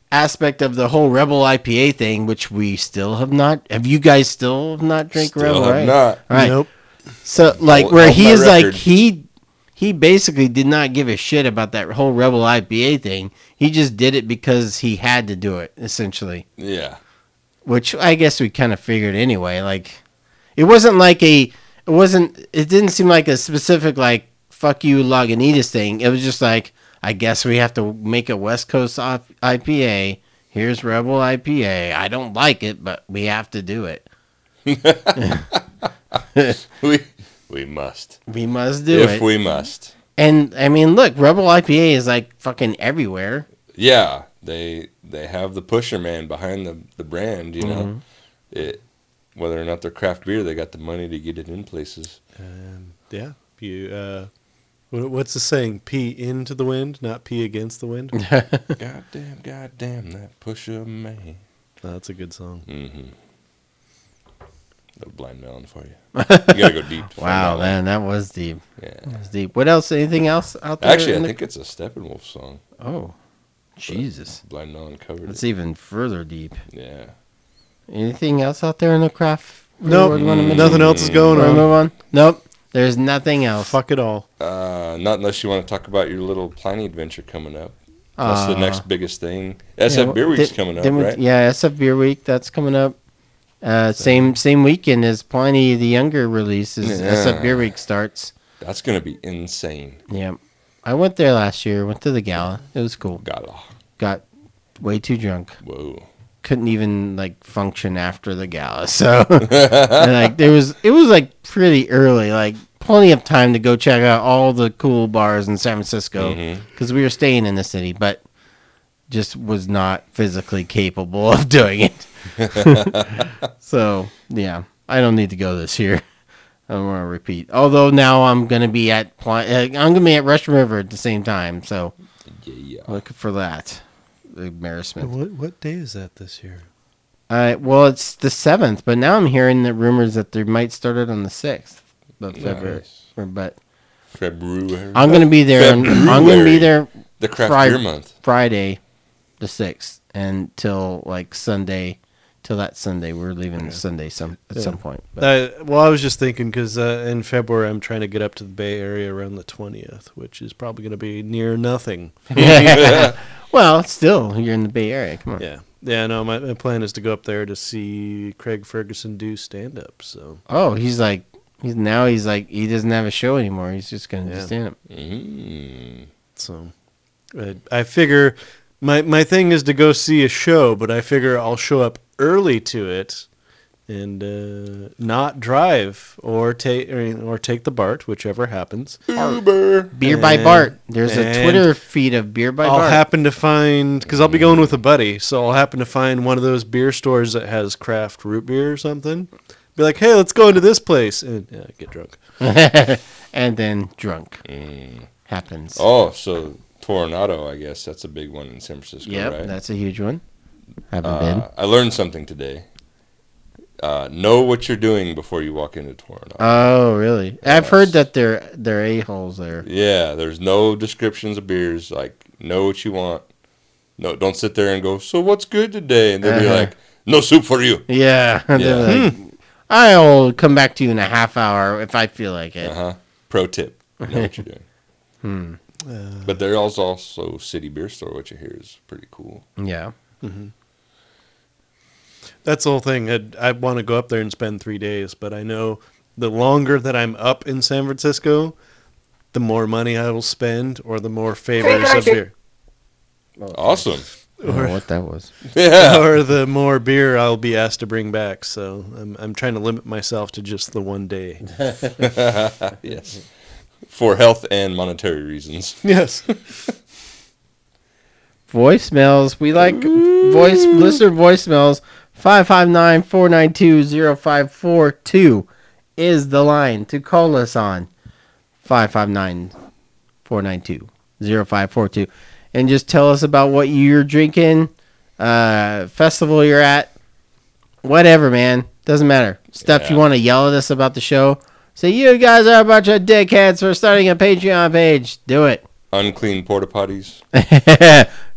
[SPEAKER 2] aspect of the whole Rebel I P A thing, which we still have not. Have you guys still have not drank
[SPEAKER 1] Still
[SPEAKER 2] Rebel?
[SPEAKER 1] have
[SPEAKER 2] Right.
[SPEAKER 1] not.
[SPEAKER 2] Right.
[SPEAKER 3] Nope.
[SPEAKER 2] So like
[SPEAKER 1] Hold-
[SPEAKER 2] where
[SPEAKER 1] hold
[SPEAKER 2] he
[SPEAKER 1] my
[SPEAKER 2] is like
[SPEAKER 1] record.
[SPEAKER 2] he he basically did not give a shit about that whole Rebel I P A thing. He just did it because he had to do it, essentially.
[SPEAKER 1] Yeah.
[SPEAKER 2] Which I guess we kind of figured anyway. Like it wasn't like a it wasn't it didn't seem like a specific like fuck you Lagunitas thing. It was just like I guess we have to make a West Coast I P A. Here's Rebel I P A. I don't like it, but we have to do it.
[SPEAKER 1] We we must.
[SPEAKER 2] We must do
[SPEAKER 1] if
[SPEAKER 2] it.
[SPEAKER 1] we must.
[SPEAKER 2] And I mean, look, Rebel I P A is like fucking everywhere.
[SPEAKER 1] Yeah, they they have the pusher man behind the, the brand, you know.
[SPEAKER 2] Mm-hmm.
[SPEAKER 1] It whether or not they're craft beer, they got the money to get it in places.
[SPEAKER 3] Um, yeah. You. Uh, what, what's the saying? Pee into the wind, not pee against the wind.
[SPEAKER 1] God damn, god damn that pusher man.
[SPEAKER 3] Oh, that's a good song.
[SPEAKER 1] Mm-hmm. Little blind melon for you. You gotta go deep. to find
[SPEAKER 2] Wow,
[SPEAKER 1] that one.
[SPEAKER 2] man, that was deep.
[SPEAKER 1] Yeah.
[SPEAKER 2] That was deep. What else? Anything else out there?
[SPEAKER 1] Actually, I
[SPEAKER 2] in the-
[SPEAKER 1] think it's a Steppenwolf song.
[SPEAKER 2] Oh, Jesus.
[SPEAKER 1] Blind melon covered
[SPEAKER 2] That's
[SPEAKER 1] it.
[SPEAKER 2] even further deep.
[SPEAKER 1] Yeah.
[SPEAKER 2] Anything else out there in the craft?
[SPEAKER 3] Nope.
[SPEAKER 2] world you wanna mention?
[SPEAKER 3] Nothing else is going
[SPEAKER 2] Wanna
[SPEAKER 3] on.
[SPEAKER 2] move on? Nope. There's nothing else.
[SPEAKER 3] Fuck it all.
[SPEAKER 1] Uh, not unless you want to talk about your little Pliny adventure coming up. That's the
[SPEAKER 2] Uh,
[SPEAKER 1] next biggest thing. S F
[SPEAKER 2] Yeah, well,
[SPEAKER 1] Beer Week's
[SPEAKER 2] did-
[SPEAKER 1] coming up,
[SPEAKER 2] didn't we-
[SPEAKER 1] right?
[SPEAKER 2] Yeah, S F Beer Week. That's coming up. Uh, same same weekend as Pliny the Younger releases. S F Beer
[SPEAKER 1] Yeah.
[SPEAKER 2] Week starts.
[SPEAKER 1] That's gonna be insane.
[SPEAKER 2] Yeah, I went there last year. Went to the gala. It was cool.
[SPEAKER 1] Gala.
[SPEAKER 2] Got way too drunk.
[SPEAKER 1] Whoa.
[SPEAKER 2] Couldn't even like function after the gala. So and, like there was it was like pretty early. Like plenty of time to go check out all the cool bars in San Francisco because we were staying in the city, but just was not physically capable of doing it. So yeah, I don't need to go this year. I don't want to repeat. Although now I'm gonna be at Pli- uh, I'm gonna be at Russian River at the same time. So
[SPEAKER 1] Yeah.
[SPEAKER 2] looking for that embarrassment.
[SPEAKER 3] What what day is that this year?
[SPEAKER 2] Uh, well, it's the seventh, but now I'm hearing the rumors that they might start it on the sixth of February.
[SPEAKER 1] Nice.
[SPEAKER 2] Or- But
[SPEAKER 1] February.
[SPEAKER 2] I'm gonna be there. on- I'm gonna be
[SPEAKER 1] February.
[SPEAKER 2] there
[SPEAKER 1] The craft
[SPEAKER 2] Fri-
[SPEAKER 1] beer month.
[SPEAKER 2] Friday, the sixth, until like Sunday. Till that Sunday, we're leaving Sunday some at
[SPEAKER 3] Yeah.
[SPEAKER 2] some point. But,
[SPEAKER 3] Uh, well, I was just thinking because uh, in February I'm trying to get up to the Bay Area around the twentieth, which is probably going to be near nothing.
[SPEAKER 2] well, still, you're in the Bay Area. Come on.
[SPEAKER 3] Yeah, yeah. No, my, my plan is to go up there to see Craig Ferguson do stand up. So
[SPEAKER 2] Oh, he's like, he's now he's like, he doesn't have a show anymore. He's just gonna
[SPEAKER 3] Yeah.
[SPEAKER 2] do stand up.
[SPEAKER 1] Mm.
[SPEAKER 3] so uh, I figure my my thing is to go see a show, but I figure I'll show up early to it and uh, not drive or take or, or take the BART, whichever happens.
[SPEAKER 1] Uber.
[SPEAKER 2] Beer by
[SPEAKER 3] And-
[SPEAKER 2] Bart. There's a
[SPEAKER 3] and
[SPEAKER 2] Twitter feed of Beer by
[SPEAKER 3] I'll
[SPEAKER 2] Bart.
[SPEAKER 3] happen to find because I'll be going with a buddy, so I'll happen to find one of those beer stores that has craft root beer or something. Be like, hey, let's go into this place and yeah, get drunk.
[SPEAKER 2] and then drunk
[SPEAKER 1] Mm.
[SPEAKER 2] happens.
[SPEAKER 1] Oh, so Toronado, I guess that's a big one in San Francisco,
[SPEAKER 2] yep,
[SPEAKER 1] right?
[SPEAKER 2] that's a huge one. Haven't been.
[SPEAKER 1] Uh, I learned something today. Uh, know what you're doing before you walk into Toronado.
[SPEAKER 2] Oh, really? I've heard
[SPEAKER 1] Yes.
[SPEAKER 2] that they're they're a holes there.
[SPEAKER 1] Yeah, there's no descriptions of beers. Like, know what you want. No, don't sit there and go, so what's good today? And they'll be
[SPEAKER 2] Uh-huh.
[SPEAKER 1] like, no soup for you.
[SPEAKER 2] Yeah, they're
[SPEAKER 1] Yeah.
[SPEAKER 2] like, I'll come back to you in a half hour if I feel like it.
[SPEAKER 1] Uh-huh. Pro tip. Know what you're doing.
[SPEAKER 2] Hmm.
[SPEAKER 3] Uh,
[SPEAKER 1] But there's also City Beer Store, which I hear is pretty cool.
[SPEAKER 2] Yeah.
[SPEAKER 3] That's the whole thing. I'd, I want to go up there and spend three days, but I know the longer that I'm up in San Francisco, the more money I will spend, or the more favors of beer,
[SPEAKER 1] Awesome.
[SPEAKER 2] I don't know what that was.
[SPEAKER 1] Yeah.
[SPEAKER 3] or the more beer I'll be asked to bring back. So I'm I'm trying to limit myself to just the one day.
[SPEAKER 1] Yes. For health and monetary reasons.
[SPEAKER 3] Yes.
[SPEAKER 2] Voicemails. We like voice listener voicemails. five five nine, four nine two, zero five four two is the line to call us on. five five nine, four nine two, zero five four two. And just tell us about what you're drinking, uh, festival you're at, whatever, man. Doesn't matter. Stuff
[SPEAKER 1] Yeah.
[SPEAKER 2] you want to yell at us about the show. Say, you guys are a bunch of dickheads for starting a Patreon page. Do it.
[SPEAKER 1] Unclean porta potties.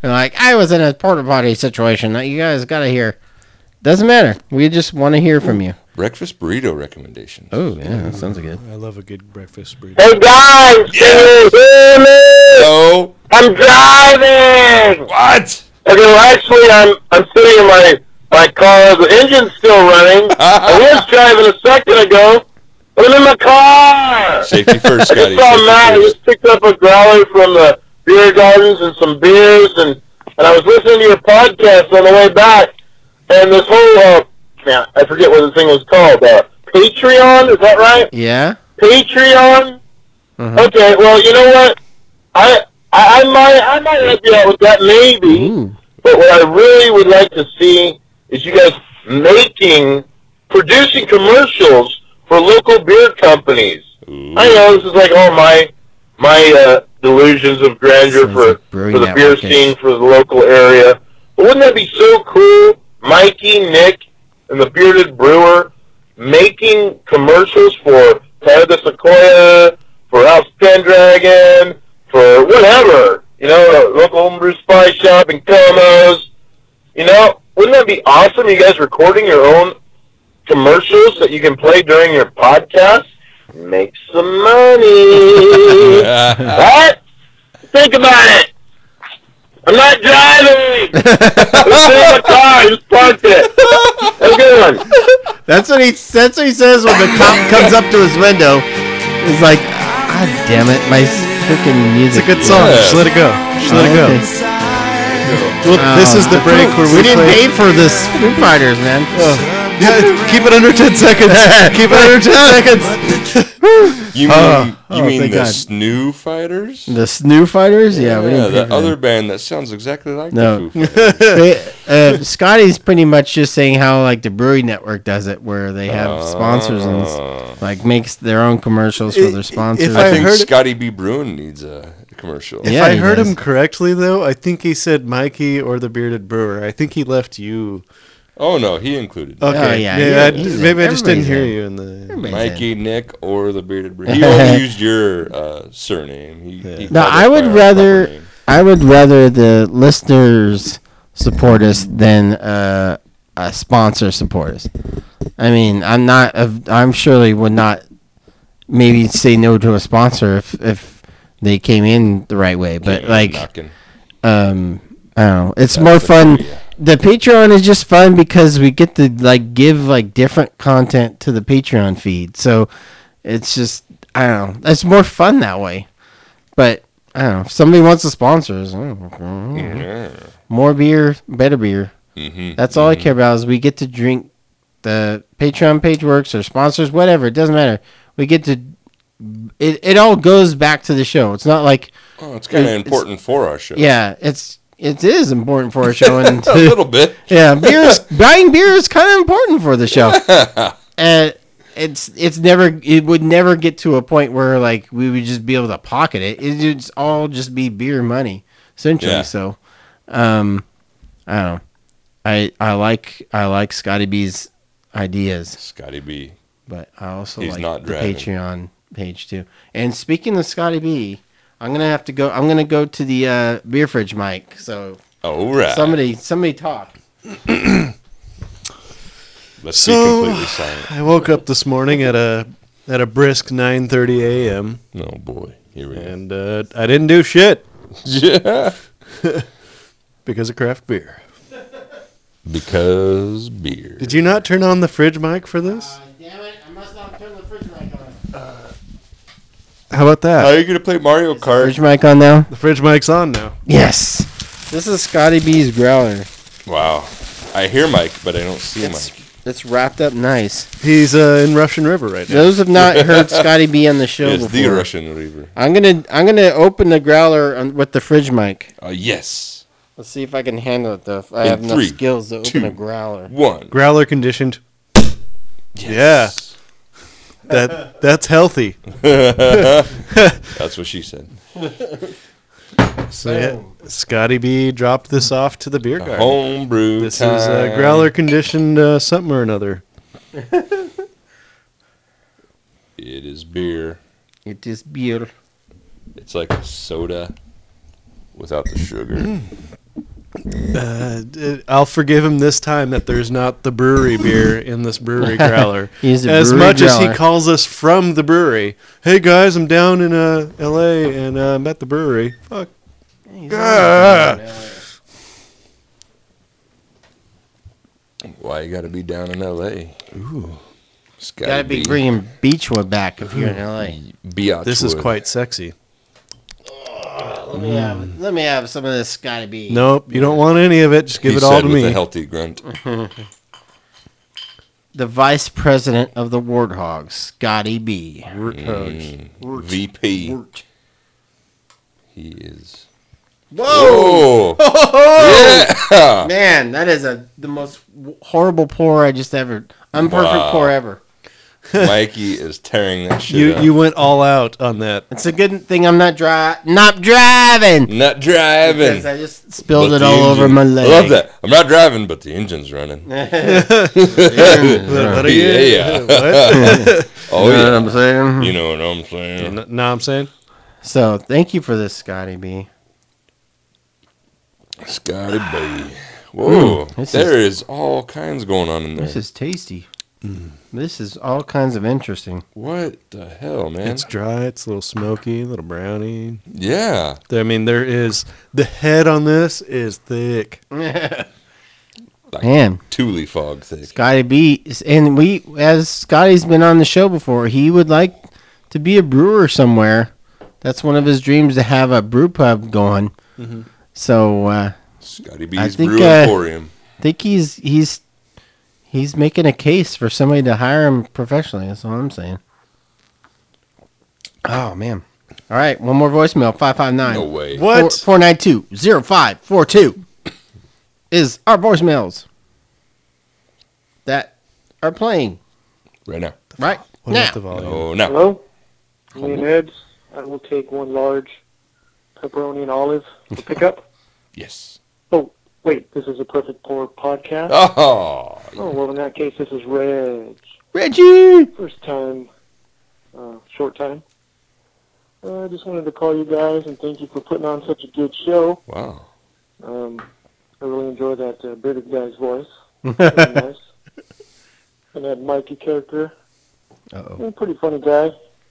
[SPEAKER 2] And like, I was in a porta potty situation. You guys got to hear. Doesn't matter. We just want to hear from you.
[SPEAKER 1] Breakfast burrito recommendations.
[SPEAKER 2] Oh, yeah, that sounds good.
[SPEAKER 3] I love a good breakfast burrito.
[SPEAKER 5] Hey guys, can you hear me?
[SPEAKER 1] Oh,
[SPEAKER 5] I'm driving.
[SPEAKER 1] what?
[SPEAKER 5] Okay, well actually I'm I'm sitting in my my car. The engine's still running. I was driving a second ago, but I'm in my car.
[SPEAKER 1] Safety first,
[SPEAKER 5] I
[SPEAKER 1] Scotty.
[SPEAKER 5] just saw
[SPEAKER 1] Safety
[SPEAKER 5] Matt. I
[SPEAKER 1] first.
[SPEAKER 5] just picked up a growler from the beer gardens and some beers, and and I was listening to your podcast on the way back. And this whole uh, man, I forget what the thing was called. Uh, Patreon, is that right?
[SPEAKER 2] Yeah?
[SPEAKER 5] Patreon.
[SPEAKER 2] Uh-huh.
[SPEAKER 5] Okay, well, you know what? I, I I might I might help you out with that maybe.
[SPEAKER 2] Ooh.
[SPEAKER 5] But what I really would like to see is you guys making producing commercials for local beer companies.
[SPEAKER 1] Ooh.
[SPEAKER 5] I know this is like all my my uh, delusions of grandeur
[SPEAKER 2] Sounds
[SPEAKER 5] for
[SPEAKER 2] like Brewing
[SPEAKER 5] for the beer
[SPEAKER 2] Network-ish.
[SPEAKER 5] scene for the local area. But wouldn't that be so cool? Mikey, Nick, and the Bearded Brewer making commercials for Tioga Sequoia, for House Pendragon, for whatever, you know, a local homebrew spice shop in Como's. You know, wouldn't that be awesome? You guys recording your own commercials that you can play during your podcast? Make some money. What? Think about it. I'm not driving. Just in my car. Just parked it. Have a good one.
[SPEAKER 2] That's what he that's what he says when the cop comes up to his window. He's like, God damn it, my freaking music.
[SPEAKER 3] It's a good song.
[SPEAKER 1] Yeah.
[SPEAKER 3] Just let it go. Just let it go. Well, this is the break where we,
[SPEAKER 2] we didn't
[SPEAKER 3] play-
[SPEAKER 2] pay for this Foo Fighters, man.
[SPEAKER 3] Yeah, keep it under ten seconds. Keep it under ten seconds.
[SPEAKER 1] You mean
[SPEAKER 2] Oh,
[SPEAKER 1] you
[SPEAKER 2] oh,
[SPEAKER 1] mean
[SPEAKER 2] thank
[SPEAKER 1] the
[SPEAKER 2] God.
[SPEAKER 1] Snoo Fighters?
[SPEAKER 2] The Snoo Fighters? Yeah, we
[SPEAKER 1] yeah,
[SPEAKER 2] didn't pay
[SPEAKER 1] that
[SPEAKER 2] for
[SPEAKER 1] other
[SPEAKER 2] them.
[SPEAKER 1] band that sounds exactly like
[SPEAKER 2] No.
[SPEAKER 1] the Foo Fighters.
[SPEAKER 2] They- uh, Scotty's pretty much just saying how like the Brewing Network does it, where they have sponsors and s- like makes their own commercials for
[SPEAKER 3] I-
[SPEAKER 2] their
[SPEAKER 3] if
[SPEAKER 2] sponsors.
[SPEAKER 1] I
[SPEAKER 3] I
[SPEAKER 1] think
[SPEAKER 3] heard-
[SPEAKER 1] Scotty B. Bruin needs a commercial.
[SPEAKER 3] If
[SPEAKER 2] Yeah,
[SPEAKER 3] I
[SPEAKER 2] he
[SPEAKER 3] heard
[SPEAKER 2] does.
[SPEAKER 3] him correctly, though, I think he said Mikey or the Bearded Brewer. I think he left you.
[SPEAKER 1] Oh no, he included
[SPEAKER 3] Okay,
[SPEAKER 2] Oh, yeah,
[SPEAKER 3] maybe,
[SPEAKER 2] he-
[SPEAKER 3] I,
[SPEAKER 2] he's in.
[SPEAKER 3] maybe I just didn't
[SPEAKER 2] Everybody's
[SPEAKER 3] hear
[SPEAKER 2] in.
[SPEAKER 3] you in the.
[SPEAKER 2] Everybody's
[SPEAKER 1] Mikey,
[SPEAKER 2] in.
[SPEAKER 1] Nick, or the Bearded Brewer. He only used your uh, surname. He, he
[SPEAKER 2] No,
[SPEAKER 1] called
[SPEAKER 2] I
[SPEAKER 1] us
[SPEAKER 2] would
[SPEAKER 1] by our
[SPEAKER 2] rather
[SPEAKER 1] proper name.
[SPEAKER 2] I would rather the listeners support us than uh, a sponsor support us. I mean, I'm not. I'm surely would not maybe say no to a sponsor if if they came in the right way. But
[SPEAKER 1] Yeah,
[SPEAKER 2] like,
[SPEAKER 1] knocking.
[SPEAKER 2] um, I don't know. It's
[SPEAKER 1] That's
[SPEAKER 2] more
[SPEAKER 1] the
[SPEAKER 2] fun.
[SPEAKER 1] trivia.
[SPEAKER 2] The Patreon is just fun because we get to like give like different content to the Patreon feed. So it's just I don't know. It's more fun that way. But I don't know. If somebody wants to sponsor us, oh,
[SPEAKER 1] Yeah.
[SPEAKER 2] more beer, better beer.
[SPEAKER 1] Mhm.
[SPEAKER 2] That's all I care about is we get to drink. The Patreon page works or sponsors, whatever. It doesn't matter. We get to. It, it all goes back to the show. It's not like
[SPEAKER 1] Oh, it's kind of
[SPEAKER 2] It's-
[SPEAKER 1] important for our show.
[SPEAKER 2] yeah. It's it is important for a show and
[SPEAKER 1] a little bit.
[SPEAKER 2] yeah, beer is buying beer is kind of important for the show. And it's it's never it would never get to a point where like we would just be able to pocket it. It would all just be beer money essentially.
[SPEAKER 1] Yeah.
[SPEAKER 2] So, um, I don't know. I I like I like Scotty B's ideas,
[SPEAKER 1] Scotty B.
[SPEAKER 2] but I also
[SPEAKER 1] He's
[SPEAKER 2] like
[SPEAKER 1] not
[SPEAKER 2] the
[SPEAKER 1] driving.
[SPEAKER 2] Patreon page too. And speaking of Scotty B, I'm gonna have to go. I'm gonna go to the uh, beer fridge mic. So
[SPEAKER 1] All right.
[SPEAKER 2] somebody somebody talk.
[SPEAKER 1] Let's
[SPEAKER 3] So-
[SPEAKER 1] be completely silent.
[SPEAKER 3] I woke up this morning at a at a brisk nine thirty a.m.
[SPEAKER 1] Oh boy, here we go.
[SPEAKER 3] and uh, I didn't do shit
[SPEAKER 1] Yeah.
[SPEAKER 3] because of craft beer.
[SPEAKER 1] Because beer.
[SPEAKER 3] Did you not turn on the fridge mic for this?
[SPEAKER 2] Damn it! I must not turn the fridge mic on.
[SPEAKER 3] How about
[SPEAKER 1] How
[SPEAKER 3] that?
[SPEAKER 1] are you gonna play Mario Kart?
[SPEAKER 2] Fridge mic on now?
[SPEAKER 3] The fridge mic's on now.
[SPEAKER 2] Yes. This is Scotty B's growler.
[SPEAKER 1] Wow. I hear Mike, but I don't see
[SPEAKER 2] It's,
[SPEAKER 1] Mike.
[SPEAKER 2] it's wrapped up nice.
[SPEAKER 3] He's uh, in Russian River right now.
[SPEAKER 2] Those have not heard Scotty B on the show
[SPEAKER 1] It's
[SPEAKER 2] before.
[SPEAKER 1] the Russian Reaver.
[SPEAKER 2] I'm gonna I'm gonna open the growler on, with the fridge mic.
[SPEAKER 1] Uh, yes.
[SPEAKER 2] Let's see if I can handle it though. If I
[SPEAKER 1] In
[SPEAKER 2] have enough
[SPEAKER 1] three,
[SPEAKER 2] skills to open
[SPEAKER 1] two,
[SPEAKER 2] a growler.
[SPEAKER 1] One.
[SPEAKER 3] Growler conditioned.
[SPEAKER 1] Yes.
[SPEAKER 3] That that's healthy.
[SPEAKER 1] That's what she said.
[SPEAKER 3] So yeah, Scotty B dropped this off to the beer garden.
[SPEAKER 1] Homebrew
[SPEAKER 3] This
[SPEAKER 1] time.
[SPEAKER 3] is uh, growler conditioned uh, something or another.
[SPEAKER 1] It is beer.
[SPEAKER 2] It is beer.
[SPEAKER 1] It's like a soda without the sugar.
[SPEAKER 3] Uh, I'll forgive him this time that there's not the brewery beer in this brewery growler.
[SPEAKER 2] He's a
[SPEAKER 3] as
[SPEAKER 2] brewery
[SPEAKER 3] much as
[SPEAKER 2] growler.
[SPEAKER 3] he calls us from the brewery. Hey guys, I'm down in uh, L A and uh, I'm at the brewery. Fuck. Ah.
[SPEAKER 1] Why you got to be down in L A? Ooh. It's
[SPEAKER 2] You gotta be bringing Beechwood back if you're in L A.
[SPEAKER 1] Biatchwood.
[SPEAKER 3] This is quite sexy.
[SPEAKER 2] Let me have, let me have some of this. Gotta be.
[SPEAKER 3] Nope, you don't want any of it. Just give
[SPEAKER 1] He
[SPEAKER 3] it all
[SPEAKER 1] said
[SPEAKER 3] to
[SPEAKER 1] with
[SPEAKER 3] me.
[SPEAKER 1] a healthy grunt.
[SPEAKER 2] The vice president of the Warthogs, Scotty B.
[SPEAKER 3] Warthogs.
[SPEAKER 1] Mm, V P.
[SPEAKER 2] Wort.
[SPEAKER 1] He is.
[SPEAKER 2] Whoa!
[SPEAKER 1] Whoa! Yeah!
[SPEAKER 2] Man, that is a the most w- horrible pour I just ever. Unperfect
[SPEAKER 1] Wow.
[SPEAKER 2] pour ever.
[SPEAKER 1] Mikey is tearing that shit
[SPEAKER 3] You
[SPEAKER 1] up.
[SPEAKER 3] you went all out on that.
[SPEAKER 2] It's a good thing I'm not dri- not driving.
[SPEAKER 1] Not driving.
[SPEAKER 2] Because I just spilled
[SPEAKER 1] But
[SPEAKER 2] it
[SPEAKER 1] the
[SPEAKER 2] all over
[SPEAKER 1] engine-
[SPEAKER 2] my leg.
[SPEAKER 1] I love that. I'm not driving, but the engine's running.
[SPEAKER 3] What
[SPEAKER 1] Yeah.
[SPEAKER 3] again? What?
[SPEAKER 1] Oh,
[SPEAKER 2] You know
[SPEAKER 1] yeah.
[SPEAKER 2] what I'm saying?
[SPEAKER 1] You know what I'm saying?
[SPEAKER 3] N- Know what I'm saying?
[SPEAKER 2] So thank you for this, Scotty B.
[SPEAKER 1] Scotty B. Whoa.
[SPEAKER 2] Mm, this
[SPEAKER 1] there is, all kinds going on in there.
[SPEAKER 2] This is tasty. This is all kinds of interesting.
[SPEAKER 1] what the hell, man?
[SPEAKER 3] It's dry. It's a little smoky, a little browny.
[SPEAKER 1] yeah.
[SPEAKER 3] I mean, there is the head on this is thick.
[SPEAKER 1] Like
[SPEAKER 2] Man,
[SPEAKER 1] Thule fog thick.
[SPEAKER 2] Scotty B. is- And we, as Scotty's been on the show before, he would like to be a brewer somewhere. That's one of his dreams, to have a brew pub going. So uh,
[SPEAKER 1] Scotty
[SPEAKER 2] I
[SPEAKER 1] B's
[SPEAKER 2] think,
[SPEAKER 1] Brew
[SPEAKER 2] uh,
[SPEAKER 1] Emporium.
[SPEAKER 2] I think he's he's he's making a case for somebody to hire him professionally. That's all I'm saying. Oh man! All right, one more voicemail. Five five nine.
[SPEAKER 1] No way.
[SPEAKER 3] What?
[SPEAKER 2] Four nine two zero five four two is our voicemails that are playing
[SPEAKER 1] Right now.
[SPEAKER 2] right
[SPEAKER 3] What
[SPEAKER 2] now.
[SPEAKER 3] about the volume?
[SPEAKER 1] Oh, no.
[SPEAKER 6] Hello? Me and Ed's. I will take one large pepperoni and olive to pick up.
[SPEAKER 1] Yes.
[SPEAKER 6] Oh, wait, this is a Perfect Pour podcast?
[SPEAKER 1] Oh.
[SPEAKER 6] Oh, well, in that case, this is Reg.
[SPEAKER 2] Reggie.
[SPEAKER 6] First time, uh, short time. Uh, I just wanted to call you guys and thank you for putting on such a good show.
[SPEAKER 1] Wow.
[SPEAKER 6] Um, I really enjoy that uh, bearded guy's voice. Very nice. And that Mikey character.
[SPEAKER 2] Uh-oh.
[SPEAKER 6] He's a pretty funny guy.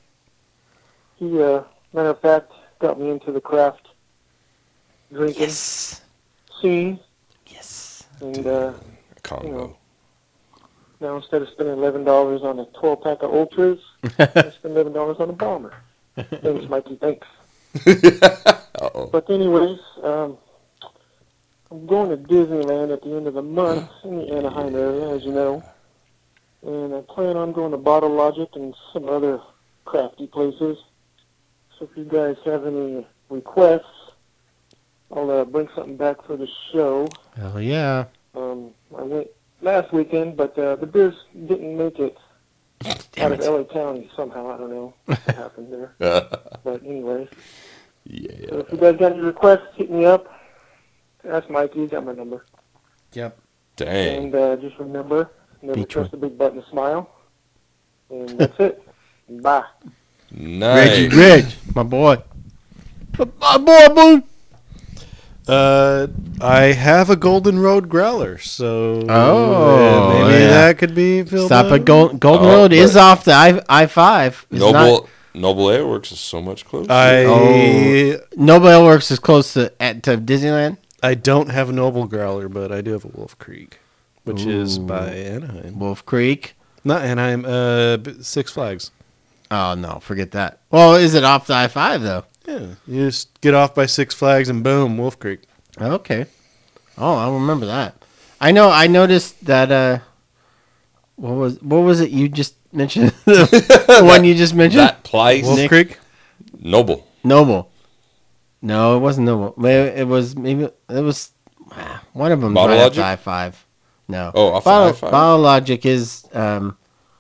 [SPEAKER 6] He, uh, matter of fact, got me into the craft drinking
[SPEAKER 2] Yes.
[SPEAKER 6] scene.
[SPEAKER 2] Yes.
[SPEAKER 6] And uh,
[SPEAKER 1] Congo.
[SPEAKER 6] now instead of spending eleven dollars on a twelve pack of Ultras, I spend eleven dollars on a bomber. Thanks, Mikey. Thanks.
[SPEAKER 1] Uh-oh.
[SPEAKER 6] But anyways, um, I'm going to Disneyland at the end of the month in the Anaheim area, as you know. And I plan on going to Bottle Logic and some other crafty places. So if you guys have any requests, I'll uh, bring something back for the show.
[SPEAKER 2] Hell yeah.
[SPEAKER 6] Um, I went last weekend, but uh, the beers didn't make it
[SPEAKER 2] Damn
[SPEAKER 6] out of
[SPEAKER 2] it.
[SPEAKER 6] L A County somehow. I don't know what happened there. But anyway, so
[SPEAKER 1] Yeah.
[SPEAKER 6] if you guys got any requests, hit me up. Ask Mikey. He's got my number.
[SPEAKER 2] Yep.
[SPEAKER 1] Dang.
[SPEAKER 6] And uh, just remember, never
[SPEAKER 2] Beach
[SPEAKER 6] trust
[SPEAKER 2] one.
[SPEAKER 6] a big button to smile. And that's it. Bye.
[SPEAKER 2] Reggie,
[SPEAKER 1] Nice.
[SPEAKER 2] Reg, my boy. My boy, boy.
[SPEAKER 3] Uh, I have a Golden Road growler, so
[SPEAKER 2] Oh,
[SPEAKER 3] uh, maybe
[SPEAKER 2] yeah.
[SPEAKER 3] that could be filled
[SPEAKER 2] Stop
[SPEAKER 3] up.
[SPEAKER 2] at Gold, Golden
[SPEAKER 1] Oh,
[SPEAKER 2] Road is
[SPEAKER 1] but-
[SPEAKER 2] off the I I five. It's
[SPEAKER 1] Noble
[SPEAKER 2] not-
[SPEAKER 1] Noble Airworks is so much closer.
[SPEAKER 3] I
[SPEAKER 2] Oh. Noble Airworks is close to at to Disneyland.
[SPEAKER 3] I don't have a Noble growler, but I do have a Wolf Creek, which is
[SPEAKER 2] Ooh.
[SPEAKER 3] by Anaheim.
[SPEAKER 2] Wolf Creek.
[SPEAKER 3] Not Anaheim. Uh, B- Six Flags.
[SPEAKER 2] Oh no, forget that. Well, is it off the I five though?
[SPEAKER 3] Yeah, you just get off by Six Flags and boom, Wolf Creek.
[SPEAKER 2] Okay. Oh, I remember that. I know. I noticed that. Uh, what was what was it you just mentioned? the one you just mentioned.
[SPEAKER 1] That place.
[SPEAKER 3] Wolf
[SPEAKER 2] Nick-
[SPEAKER 3] Creek.
[SPEAKER 1] Noble.
[SPEAKER 2] Noble. No, it wasn't Noble. Maybe it was maybe it was ah, one of them.
[SPEAKER 1] Bottle
[SPEAKER 2] right
[SPEAKER 1] Logic?
[SPEAKER 2] off the I five. No.
[SPEAKER 1] Oh, off the
[SPEAKER 2] Bottle,
[SPEAKER 1] I five?
[SPEAKER 2] Bottle Logic is um,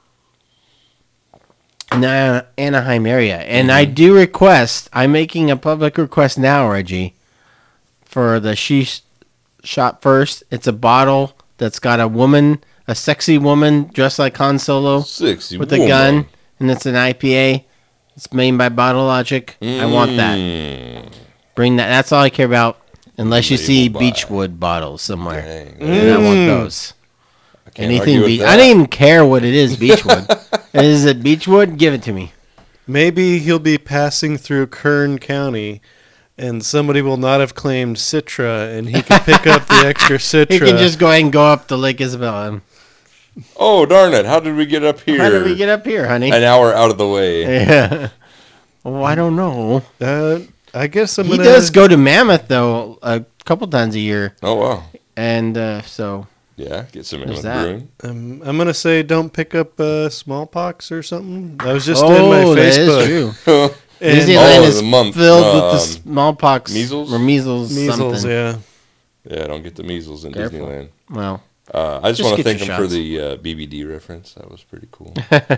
[SPEAKER 2] in the Anaheim area, and I
[SPEAKER 1] Mm-hmm.
[SPEAKER 2] do request. I'm making a public request now, Reggie, for the She Shop First. It's a bottle that's got a woman, a sexy woman dressed like Han Solo
[SPEAKER 1] Sexy
[SPEAKER 2] with a
[SPEAKER 1] woman.
[SPEAKER 2] gun, and it's an I P A. It's made by Bottle Logic. I want that.
[SPEAKER 1] Mm.
[SPEAKER 2] Bring that. That's all I care about. Unless you see
[SPEAKER 1] Label by.
[SPEAKER 2] Beechwood bottles somewhere.
[SPEAKER 1] Dang.
[SPEAKER 2] And I want those.
[SPEAKER 1] I can't
[SPEAKER 2] Anything
[SPEAKER 1] argue with
[SPEAKER 2] Beech.
[SPEAKER 1] that.
[SPEAKER 2] I don't even care what it is, Beechwood. Is it Beechwood? Give it to me.
[SPEAKER 3] Maybe he'll be passing through Kern County, and somebody will not have claimed Citra, and he can pick up the extra Citra.
[SPEAKER 2] He can just go ahead and go up to Lake Isabella.
[SPEAKER 1] Oh, darn it. How did we get up here?
[SPEAKER 2] How did we get up here, honey?
[SPEAKER 1] An hour out of the way.
[SPEAKER 2] Yeah. Oh, I don't know.
[SPEAKER 3] Uh, I guess I'm
[SPEAKER 2] He
[SPEAKER 3] gonna.
[SPEAKER 2] does go to Mammoth though a couple times a year,
[SPEAKER 1] Oh, wow.
[SPEAKER 2] and uh, so
[SPEAKER 1] Yeah, get some
[SPEAKER 2] There's
[SPEAKER 1] Mammoth
[SPEAKER 2] that.
[SPEAKER 1] Brewing.
[SPEAKER 3] Um, I'm gonna say don't pick up uh, smallpox or something. I was just
[SPEAKER 2] oh,
[SPEAKER 3] in my
[SPEAKER 2] that is
[SPEAKER 3] Facebook.
[SPEAKER 2] true.
[SPEAKER 3] and-
[SPEAKER 2] Disneyland
[SPEAKER 1] Oh,
[SPEAKER 2] is
[SPEAKER 1] the month,
[SPEAKER 2] filled
[SPEAKER 1] um,
[SPEAKER 2] with the smallpox,
[SPEAKER 1] measles?
[SPEAKER 2] or measles,
[SPEAKER 3] Measles,
[SPEAKER 2] something.
[SPEAKER 3] yeah.
[SPEAKER 1] Yeah, don't get the measles in
[SPEAKER 2] Careful.
[SPEAKER 1] Disneyland.
[SPEAKER 2] Well,
[SPEAKER 1] Uh, I just,
[SPEAKER 2] Just
[SPEAKER 1] want to
[SPEAKER 2] get
[SPEAKER 1] thank
[SPEAKER 2] your
[SPEAKER 1] him for
[SPEAKER 2] shots.
[SPEAKER 1] the uh, B B D reference. That was pretty cool.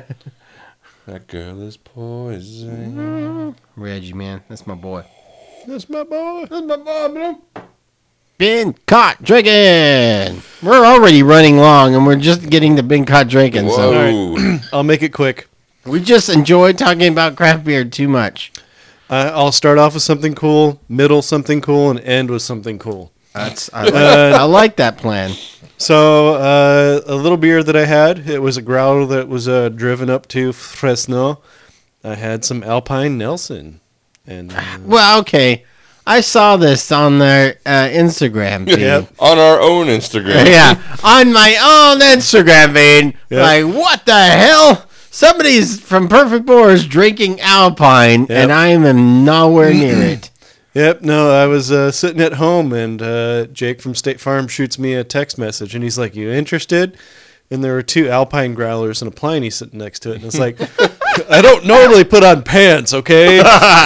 [SPEAKER 1] That girl is poison.
[SPEAKER 2] Reggie, man, that's my boy.
[SPEAKER 3] That's my boy.
[SPEAKER 2] That's my boy, man. Been caught drinking. We're already running long, and we're just getting to been caught drinking. So
[SPEAKER 1] Whoa.
[SPEAKER 3] I'll make it quick.
[SPEAKER 2] we just enjoyed talking about craft beer too much.
[SPEAKER 3] Uh, I'll start off with something cool, middle something cool, and end with something cool.
[SPEAKER 2] That's I like, I like that plan.
[SPEAKER 3] So uh, a little beer that I had, it was a growler that was uh, driven up to Fresno. I had some Alpine Nelson, and uh,
[SPEAKER 2] Well, okay, I saw this on their uh, Instagram feed.
[SPEAKER 3] Yep.
[SPEAKER 1] On our own Instagram.
[SPEAKER 2] Yeah, on my own Instagram feed.
[SPEAKER 3] Yep.
[SPEAKER 2] Like, what the hell? Somebody's from Perfect Boars drinking Alpine,
[SPEAKER 3] Yep.
[SPEAKER 2] and I am nowhere near it.
[SPEAKER 3] Yep, no, I was uh, sitting at home, and uh, Jake from State Farm shoots me a text message, and he's like, "You interested?" And there were two Alpine growlers and a Pliny sitting next to it, and it's like, I don't normally put on pants, okay?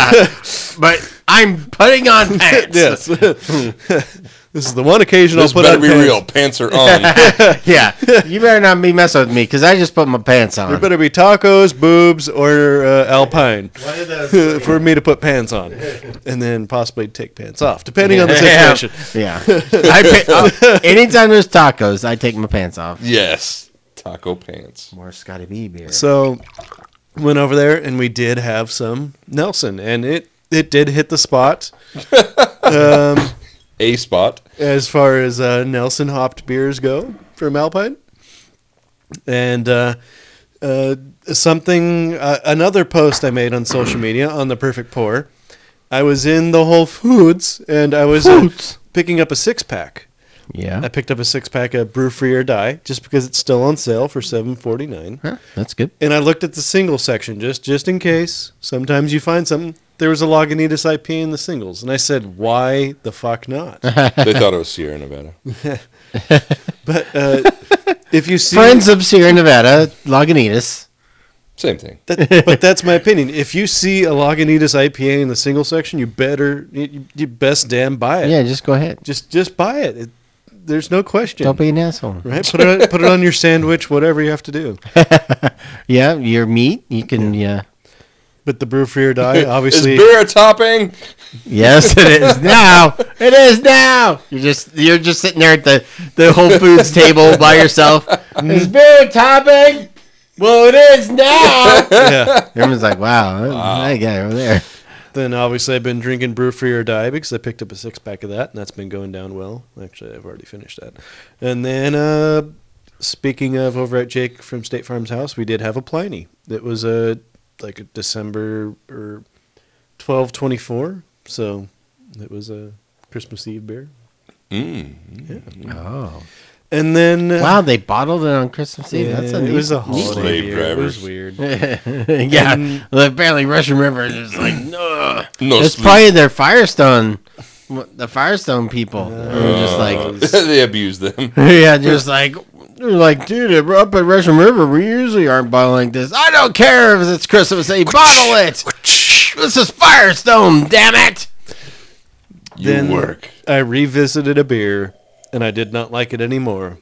[SPEAKER 2] But I'm putting on pants.
[SPEAKER 3] Yes, this is the one occasion
[SPEAKER 1] This
[SPEAKER 3] I'll put
[SPEAKER 1] better
[SPEAKER 3] on
[SPEAKER 1] be
[SPEAKER 3] pants.
[SPEAKER 1] real. Pants are on.
[SPEAKER 2] Yeah, you better not be messing with me because I just put my pants on.
[SPEAKER 3] There better be tacos, boobs, or uh, Alpine for me to put pants on, and then possibly take pants off, depending on the
[SPEAKER 2] Yeah.
[SPEAKER 3] situation.
[SPEAKER 2] Yeah. I pay, uh, anytime there's tacos, I take my pants off.
[SPEAKER 1] Yes. Taco pants.
[SPEAKER 2] More Scotty B beer.
[SPEAKER 3] So went over there, and we did have some Nelson, and it it did hit the spot. Um,
[SPEAKER 1] A spot.
[SPEAKER 3] as far as uh, Nelson hopped beers go from Alpine. And uh, uh, something, uh, another post I made on social media on the Perfect Pour. I was in the Whole Foods and I was uh, picking up a six pack.
[SPEAKER 2] Yeah.
[SPEAKER 3] I picked up a six pack of Brew Free or Die just because it's still on sale for seven forty-nine.
[SPEAKER 2] Huh, that's good.
[SPEAKER 3] And I looked at the single section just just in case. Sometimes you find something. There was a Lagunitas I P A in the singles, and I said, "Why the fuck not?"
[SPEAKER 1] They thought it was Sierra Nevada.
[SPEAKER 3] But uh, if you see,
[SPEAKER 2] Friends of Sierra Nevada, Lagunitas.
[SPEAKER 1] Same thing.
[SPEAKER 3] that, but that's my opinion. If you see a Lagunitas I P A in the single section, you better, you, you best damn buy it.
[SPEAKER 2] Yeah, just go ahead.
[SPEAKER 3] Just just buy it. it there's no question.
[SPEAKER 2] Don't be an asshole.
[SPEAKER 3] Right? Put it on, put it on your sandwich, whatever you have to do.
[SPEAKER 2] Yeah, your meat, you can, yeah.
[SPEAKER 3] But the Brew Free or Die,
[SPEAKER 1] Is
[SPEAKER 3] obviously.
[SPEAKER 1] beer a topping?
[SPEAKER 2] Yes, it is now. It is now. You're just you're just sitting there at the, the Whole Foods table by yourself. Is beer a topping? Well, it is now.
[SPEAKER 3] Yeah.
[SPEAKER 2] Everyone's like, wow, I got it over there.
[SPEAKER 3] Then obviously I've been drinking Brew Free or Die because I picked up a six pack of that, and that's been going down well. Actually, I've already finished that. And then, uh, speaking of over at Jake from State Farm's house, we did have a Pliny. It was a like a December or twelve twenty four, so it was a Christmas Eve beer.
[SPEAKER 1] Mm.
[SPEAKER 2] Oh,
[SPEAKER 3] And then, uh,
[SPEAKER 2] wow, they bottled it on Christmas Eve.
[SPEAKER 3] yeah,
[SPEAKER 2] That's a
[SPEAKER 3] it
[SPEAKER 2] neat,
[SPEAKER 3] was a
[SPEAKER 2] neat
[SPEAKER 3] holiday
[SPEAKER 1] Slave
[SPEAKER 3] beer. It was
[SPEAKER 1] drivers.
[SPEAKER 3] weird.
[SPEAKER 2] yeah,
[SPEAKER 3] And-
[SPEAKER 2] well, apparently Russian River is like, no.
[SPEAKER 1] No
[SPEAKER 2] It's
[SPEAKER 1] sleep.
[SPEAKER 2] probably their Firestone, the Firestone people. They're just like,
[SPEAKER 1] they abuse them.
[SPEAKER 2] yeah, just like, they're like, dude, we're up at Russian River, we usually aren't bottling like this. I don't care if it's Christmas Eve, bottle it. This is Firestone, damn it.
[SPEAKER 1] You
[SPEAKER 3] Then
[SPEAKER 1] work.
[SPEAKER 3] I revisited a beer, and I did not like it anymore.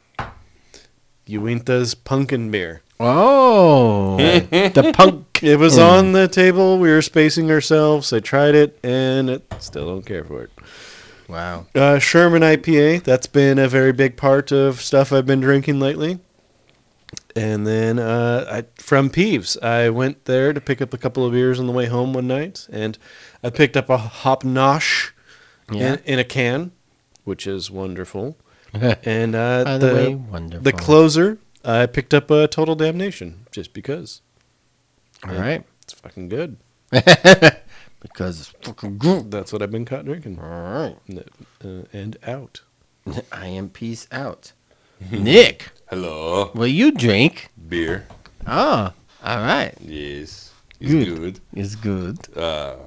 [SPEAKER 3] Uinta's Pumpkin Beer.
[SPEAKER 2] Oh, the punk.
[SPEAKER 3] It was on the table. We were spacing ourselves. I tried it, and it, still don't care for it.
[SPEAKER 2] Wow.
[SPEAKER 3] Uh, Sherman I P A. That's been a very big part of stuff I've been drinking lately. And then uh, I, from Peeves, I went there to pick up a couple of beers on the way home one night, and I picked up a Hop Nosh
[SPEAKER 2] Yeah.
[SPEAKER 3] in, in a can. which is wonderful. And uh,
[SPEAKER 2] By
[SPEAKER 3] the
[SPEAKER 2] the way, wonderful.
[SPEAKER 3] the closer, I picked up a Total Damnation just because.
[SPEAKER 2] All right.
[SPEAKER 3] It's fucking good.
[SPEAKER 2] Because it's fucking good.
[SPEAKER 3] That's what I've been caught drinking.
[SPEAKER 2] All right.
[SPEAKER 3] Uh, and out.
[SPEAKER 2] I am peace out. Nick,
[SPEAKER 1] Hello.
[SPEAKER 2] will you drink?
[SPEAKER 1] Beer.
[SPEAKER 2] Oh, all right.
[SPEAKER 1] Yes. It's
[SPEAKER 2] Good.
[SPEAKER 1] good.
[SPEAKER 2] It's good.
[SPEAKER 1] Uh,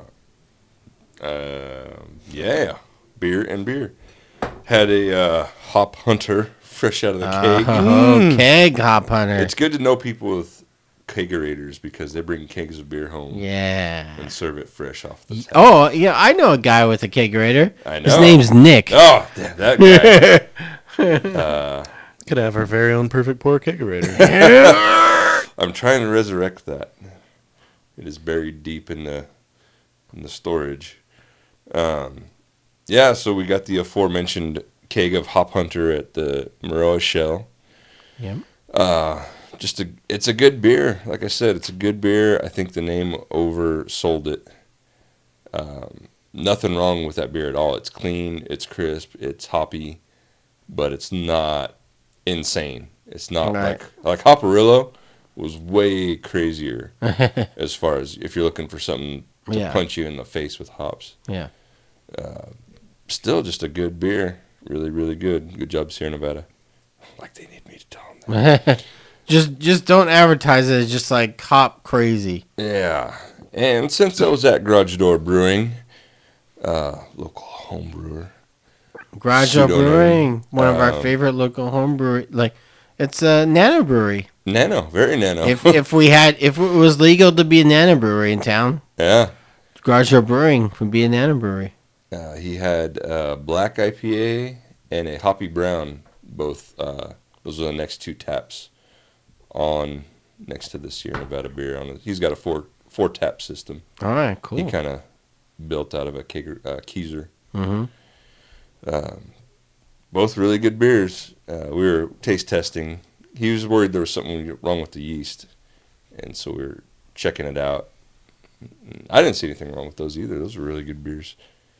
[SPEAKER 1] uh, yeah. Beer and beer. Had a uh, Hop Hunter fresh out of the keg.
[SPEAKER 2] Oh, keg hop hunter.
[SPEAKER 1] It's good to know people with kegerators because they bring kegs of beer home
[SPEAKER 2] Yeah.
[SPEAKER 1] and serve it fresh off the top.
[SPEAKER 2] Oh, yeah, I know a guy with a kegerator.
[SPEAKER 1] I
[SPEAKER 2] His
[SPEAKER 1] know.
[SPEAKER 2] name's Nick.
[SPEAKER 1] Oh, damn, that guy.
[SPEAKER 3] Could have our very own perfect pour kegerator.
[SPEAKER 1] I'm trying to resurrect that. It is buried deep in the in the storage. Um, yeah, so we got the aforementioned keg of Hop Hunter at the Maroa Shell.
[SPEAKER 2] Yep.
[SPEAKER 1] Uh, just a, it's a good beer. Like I said, it's a good beer. I think the name oversold it. Um, nothing wrong with that beer at all. It's clean, it's crisp, it's hoppy, but it's not insane. It's not
[SPEAKER 2] Right.
[SPEAKER 1] like like Hopperillo was way crazier as far as if you're looking for something to
[SPEAKER 2] Yeah.
[SPEAKER 1] punch you in the face with hops.
[SPEAKER 2] Yeah.
[SPEAKER 1] Still just a good beer. Really, really good. Good job, Sierra Nevada. Like they need me to tell them that.
[SPEAKER 2] just just don't advertise it as just like hop crazy.
[SPEAKER 1] Yeah. And since I was at Garage Door Brewing, uh, local home brewer,
[SPEAKER 2] Garage Door
[SPEAKER 1] Pseudonym.
[SPEAKER 2] Brewing, one of our
[SPEAKER 1] Um,
[SPEAKER 2] favorite local home brewery. Like, it's a nano brewery.
[SPEAKER 1] Nano, very nano.
[SPEAKER 2] If if we had if it was legal to be a nano brewery in town,
[SPEAKER 1] yeah.
[SPEAKER 2] Garage Door Brewing would be a nano brewery.
[SPEAKER 1] Uh, he had uh, black I P A and a hoppy brown. Both uh, those are the next two taps on next to the Sierra Nevada beer. On it. He's got a four four tap system.
[SPEAKER 2] All right, cool.
[SPEAKER 1] He kind of built out of a kegger, uh, Keyser.
[SPEAKER 2] Mm-hmm.
[SPEAKER 1] Um, both really good beers. Uh, we were taste testing. He was worried there was something wrong with the yeast, and so we were checking it out. I didn't see anything wrong with those either. Those were really good beers.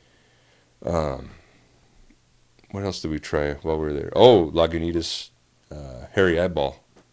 [SPEAKER 1] Um, what else did we try while we were there? Oh, Lagunitas uh, Hairy Eyeball.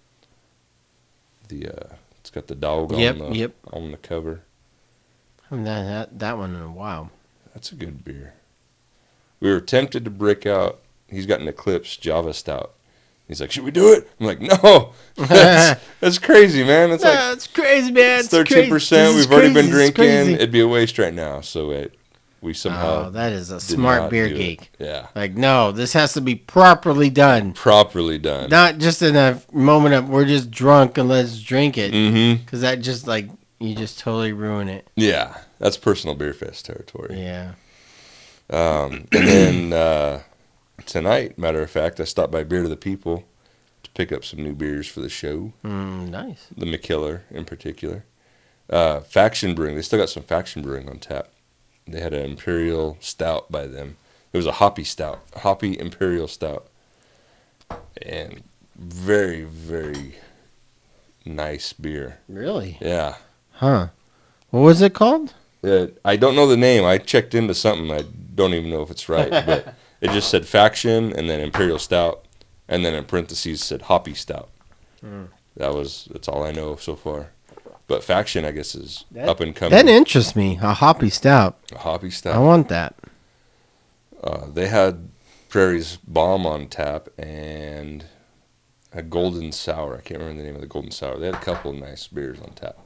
[SPEAKER 1] The uh, it's got the dog
[SPEAKER 2] Yep,
[SPEAKER 1] on the
[SPEAKER 2] yep.
[SPEAKER 1] on the cover.
[SPEAKER 2] I haven't had that, that one in a while.
[SPEAKER 1] That's a good beer. We were tempted to break out. He's got an Eclipse Java Stout. He's like, should we do it? I'm like, no. That's, that's crazy, man. It's like
[SPEAKER 2] That's crazy, man.
[SPEAKER 1] it's thirteen percent.
[SPEAKER 2] This is
[SPEAKER 1] We've already been
[SPEAKER 2] crazy. This is
[SPEAKER 1] drinking.
[SPEAKER 2] crazy.
[SPEAKER 1] It'd be a waste right now. So it, we somehow
[SPEAKER 2] Oh, that is a
[SPEAKER 1] did
[SPEAKER 2] smart
[SPEAKER 1] not
[SPEAKER 2] beer
[SPEAKER 1] do it.
[SPEAKER 2] geek.
[SPEAKER 1] Yeah,
[SPEAKER 2] Like, no, this has to be properly done.
[SPEAKER 1] properly done.
[SPEAKER 2] Not just in a moment of we're just drunk and let's drink it.
[SPEAKER 1] Mm-hmm.
[SPEAKER 2] Because that just, like, you just totally ruin it.
[SPEAKER 1] Yeah, that's personal beer fest territory.
[SPEAKER 2] Yeah.
[SPEAKER 1] Um, and then uh, tonight, matter of fact, I stopped by Beer to the People to pick up some new beers for the show.
[SPEAKER 2] Mm, nice.
[SPEAKER 1] The McKiller in particular. Uh, Faction Brewing. They still got some Faction Brewing on tap. They had an Imperial Stout by them. It was a hoppy stout, a hoppy Imperial Stout. And very, very nice beer.
[SPEAKER 2] Really?
[SPEAKER 1] Yeah.
[SPEAKER 2] Huh. What was it called?
[SPEAKER 1] Uh, I don't know the name. I checked into something. I don't even know if it's right. But it just said Faction and then Imperial Stout. And then in parentheses said Hoppy Stout.
[SPEAKER 2] Mm.
[SPEAKER 1] That was, that's all I know so far. But Faction, I guess, is
[SPEAKER 2] That-
[SPEAKER 1] up and coming.
[SPEAKER 2] That interests me. A hoppy stout.
[SPEAKER 1] A hoppy
[SPEAKER 2] I
[SPEAKER 1] stout.
[SPEAKER 2] want that.
[SPEAKER 1] Uh, they had Prairie's Bomb on tap and a Golden Sour. I can't remember the name of the Golden Sour. They had a couple of nice beers on tap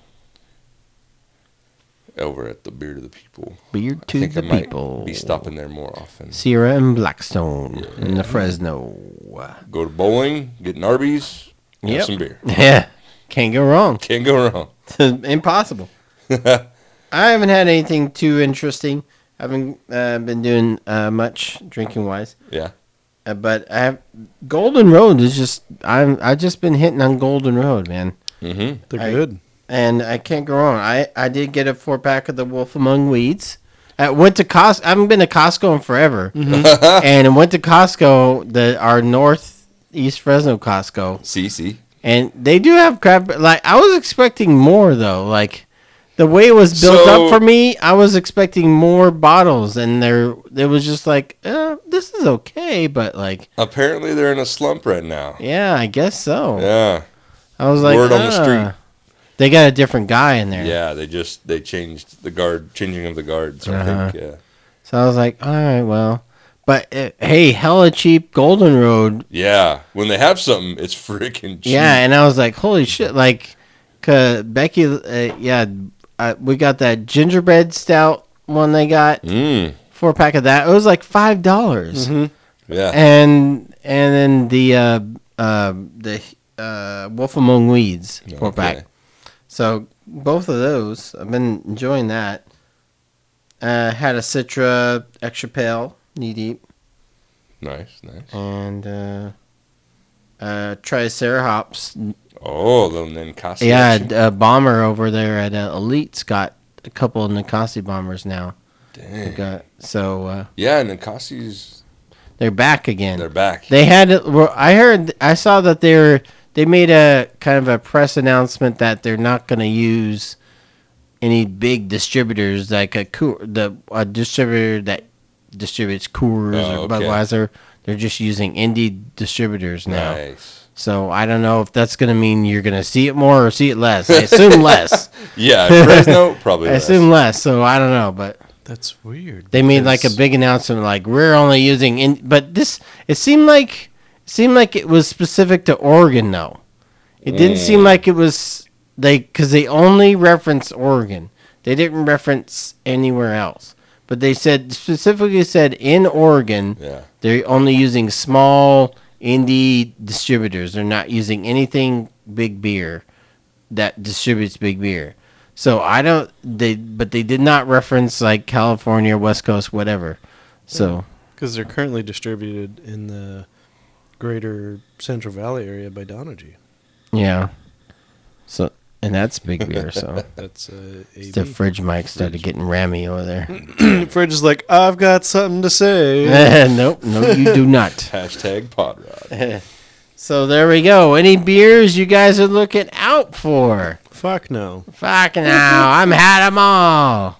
[SPEAKER 1] over at the Beer to the People.
[SPEAKER 2] Beer
[SPEAKER 1] I
[SPEAKER 2] to
[SPEAKER 1] think
[SPEAKER 2] the
[SPEAKER 1] I might
[SPEAKER 2] people.
[SPEAKER 1] be stopping there more often.
[SPEAKER 2] Sierra and Blackstone in the Fresno.
[SPEAKER 1] Go to bowling, get an Arby's, have
[SPEAKER 2] Yep.
[SPEAKER 1] some beer.
[SPEAKER 2] Yeah. Can't go wrong.
[SPEAKER 1] Can't go wrong.
[SPEAKER 2] Impossible. I haven't had anything too interesting. I haven't uh, been doing uh, much drinking wise.
[SPEAKER 1] Yeah.
[SPEAKER 2] Uh, but I have Golden Road is just I'm I've just been hitting on Golden Road, man.
[SPEAKER 1] Mm-hmm.
[SPEAKER 3] They're
[SPEAKER 2] I-
[SPEAKER 3] good.
[SPEAKER 2] And I can't go wrong. I, I did get a four pack of the Wolf Among Weeds. I went to Costco. I haven't been to Costco in forever. And I went to Costco, the our northeast Fresno Costco.
[SPEAKER 1] C C.
[SPEAKER 2] And they do have crap. Like, I was expecting more, though. Like, The way it was built
[SPEAKER 1] So-
[SPEAKER 2] up for me, I was expecting more bottles, and there it was just like, uh, this is okay, but like,
[SPEAKER 1] Apparently, they're in a slump right now.
[SPEAKER 2] yeah, I guess so.
[SPEAKER 1] Yeah,
[SPEAKER 2] I was like,
[SPEAKER 1] Word on the
[SPEAKER 2] "Ah."
[SPEAKER 1] street.
[SPEAKER 2] They got a different guy in there.
[SPEAKER 1] yeah. They just they changed the guard, changing of the guards. I
[SPEAKER 2] Uh-huh.
[SPEAKER 1] think. Yeah.
[SPEAKER 2] So I was like, all right, well, but uh, hey, hella cheap Golden Road.
[SPEAKER 1] Yeah. When they have something, it's freaking cheap.
[SPEAKER 2] Yeah, and I was like, holy shit, like, cause Becky, uh, yeah, uh, we got that gingerbread stout one they got,
[SPEAKER 1] Mm.
[SPEAKER 2] four pack of that. It was like five dollars,
[SPEAKER 1] Yeah.
[SPEAKER 2] and and then the uh, uh, the uh, Wolf Among Weeds four pack.
[SPEAKER 1] Okay.
[SPEAKER 2] So both of those, I've been enjoying that. Uh, had a Citra extra pale, knee deep,
[SPEAKER 1] Nice. Nice.
[SPEAKER 2] and uh, uh, Tricera hops.
[SPEAKER 1] Oh, the Ninkasi.
[SPEAKER 2] Yeah,
[SPEAKER 1] action.
[SPEAKER 2] a bomber over there at uh, Elite's got a couple of Nikasi bombers now. They
[SPEAKER 1] Dang.
[SPEAKER 2] got, so uh,
[SPEAKER 1] Yeah, Ninkasi's.
[SPEAKER 2] they're back again.
[SPEAKER 1] They're back.
[SPEAKER 2] They had. Well, I heard. I saw that they're. They made a kind of a press announcement that they're not going to use any big distributors like a Coor, the a distributor that distributes Coors
[SPEAKER 1] Oh,
[SPEAKER 2] or
[SPEAKER 1] okay.
[SPEAKER 2] Budweiser. They're just using indie distributors now.
[SPEAKER 1] Nice.
[SPEAKER 2] So I don't know if that's going to mean you're going to see it more or see it less. I assume less.
[SPEAKER 1] Yeah, Fresno probably.
[SPEAKER 2] I
[SPEAKER 1] less.
[SPEAKER 2] assume less. So I don't know, but
[SPEAKER 3] That's weird.
[SPEAKER 2] they made like a
[SPEAKER 3] because-
[SPEAKER 2] big announcement, like we're only using. In, but this it seemed like it seemed like it was specific to Oregon, though. It didn't seem like it was they because they only referenced Oregon. They didn't reference anywhere else. But they said specifically said in Oregon,
[SPEAKER 1] Yeah.
[SPEAKER 2] they're only using small indie distributors. They're not using anything big beer that distributes big beer. So I don't they but they did not reference like California, West Coast, whatever. So
[SPEAKER 3] Because they're currently distributed in the greater Central Valley area by Donagy.
[SPEAKER 2] yeah. So and that's big beer, so
[SPEAKER 3] That's uh, A
[SPEAKER 2] the
[SPEAKER 3] B.
[SPEAKER 2] fridge mic started getting rammy over there.
[SPEAKER 3] Fridge is like, I've got something to say.
[SPEAKER 2] Nope, no you do not.
[SPEAKER 1] Hashtag Podrod.
[SPEAKER 2] So there we go. Any beers you guys are looking out for?
[SPEAKER 3] Fuck no.
[SPEAKER 2] Fuck now, I'm had them all.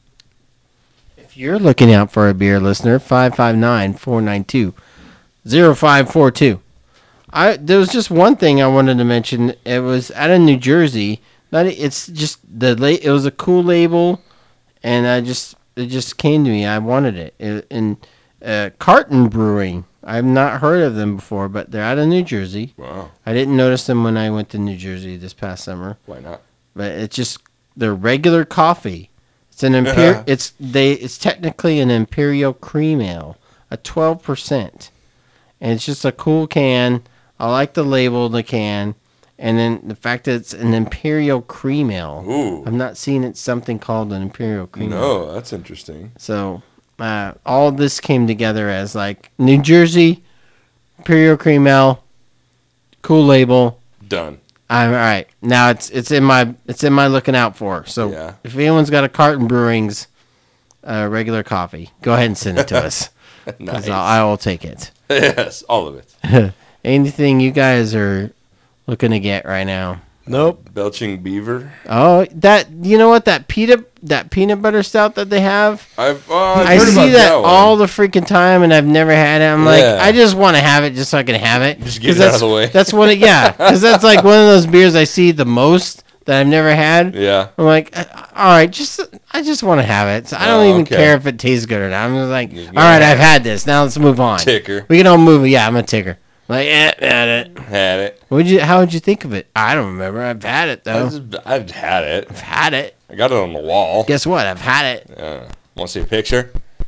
[SPEAKER 2] If you're looking out for a beer, listener, five five nine, four nine two, zero five four two. I there was just one thing I wanted to mention. It was out of New Jersey. Not it's just the la- it was a cool label, and I just it just came to me. I wanted it. it in uh, Carton Brewing. I've not heard of them before, but they're out of New Jersey.
[SPEAKER 1] Wow.
[SPEAKER 2] I didn't notice them when I went to New Jersey this past summer.
[SPEAKER 1] Why not?
[SPEAKER 2] But it's just their regular coffee. It's an imper- It's they. It's technically an imperial cream ale, a twelve percent, and it's just a cool can. I like the label, of the can, and then the fact that it's an imperial cream ale.
[SPEAKER 1] Ooh.
[SPEAKER 2] I've not seen it something called an imperial cream ale.
[SPEAKER 1] No, that's interesting.
[SPEAKER 2] So uh, all of this came together as like New Jersey imperial cream ale, cool label.
[SPEAKER 1] Done.
[SPEAKER 2] I'm all right. Now it's it's in my it's in my looking out for. So
[SPEAKER 1] Yeah.
[SPEAKER 2] if anyone's got a Carton Brewing's uh, regular coffee, go ahead and send it to us. 'Cause
[SPEAKER 1] Nice.
[SPEAKER 2] I will take it.
[SPEAKER 1] Yes, all of it.
[SPEAKER 2] Anything you guys are looking to get right now?
[SPEAKER 3] Nope.
[SPEAKER 1] Belching Beaver.
[SPEAKER 2] Oh, that you know what that peanut that peanut butter stout that they have.
[SPEAKER 1] I've, oh, I've
[SPEAKER 2] I
[SPEAKER 1] heard
[SPEAKER 2] see
[SPEAKER 1] about
[SPEAKER 2] that,
[SPEAKER 1] one.
[SPEAKER 2] all the freaking time, and I've never had it. I'm
[SPEAKER 1] Yeah.
[SPEAKER 2] like, I just want to have it just so I can have it.
[SPEAKER 1] Just get
[SPEAKER 2] 'Cause
[SPEAKER 1] it out
[SPEAKER 2] that's-
[SPEAKER 1] of the way.
[SPEAKER 2] That's what it. Yeah, because that's like one of those beers I see the most that I've never had.
[SPEAKER 1] Yeah.
[SPEAKER 2] I'm like, uh, all right, just I just want to have it. So I don't
[SPEAKER 1] Oh,
[SPEAKER 2] even
[SPEAKER 1] okay.
[SPEAKER 2] care if it tastes good or not. I'm just like,
[SPEAKER 1] You
[SPEAKER 2] all
[SPEAKER 1] gotta
[SPEAKER 2] right,
[SPEAKER 1] have
[SPEAKER 2] I've had this. Now let's move on.
[SPEAKER 1] Ticker.
[SPEAKER 2] We can all move. Yeah, I'm a ticker. Like, eh, had it.
[SPEAKER 1] Had it.
[SPEAKER 2] Would you? How would you think of it? I don't remember. I've had it
[SPEAKER 1] I
[SPEAKER 2] though.
[SPEAKER 1] just, I've had it.
[SPEAKER 2] I've had it.
[SPEAKER 1] I got it on the wall.
[SPEAKER 2] Guess what? I've had it.
[SPEAKER 1] Uh, Want to see a picture?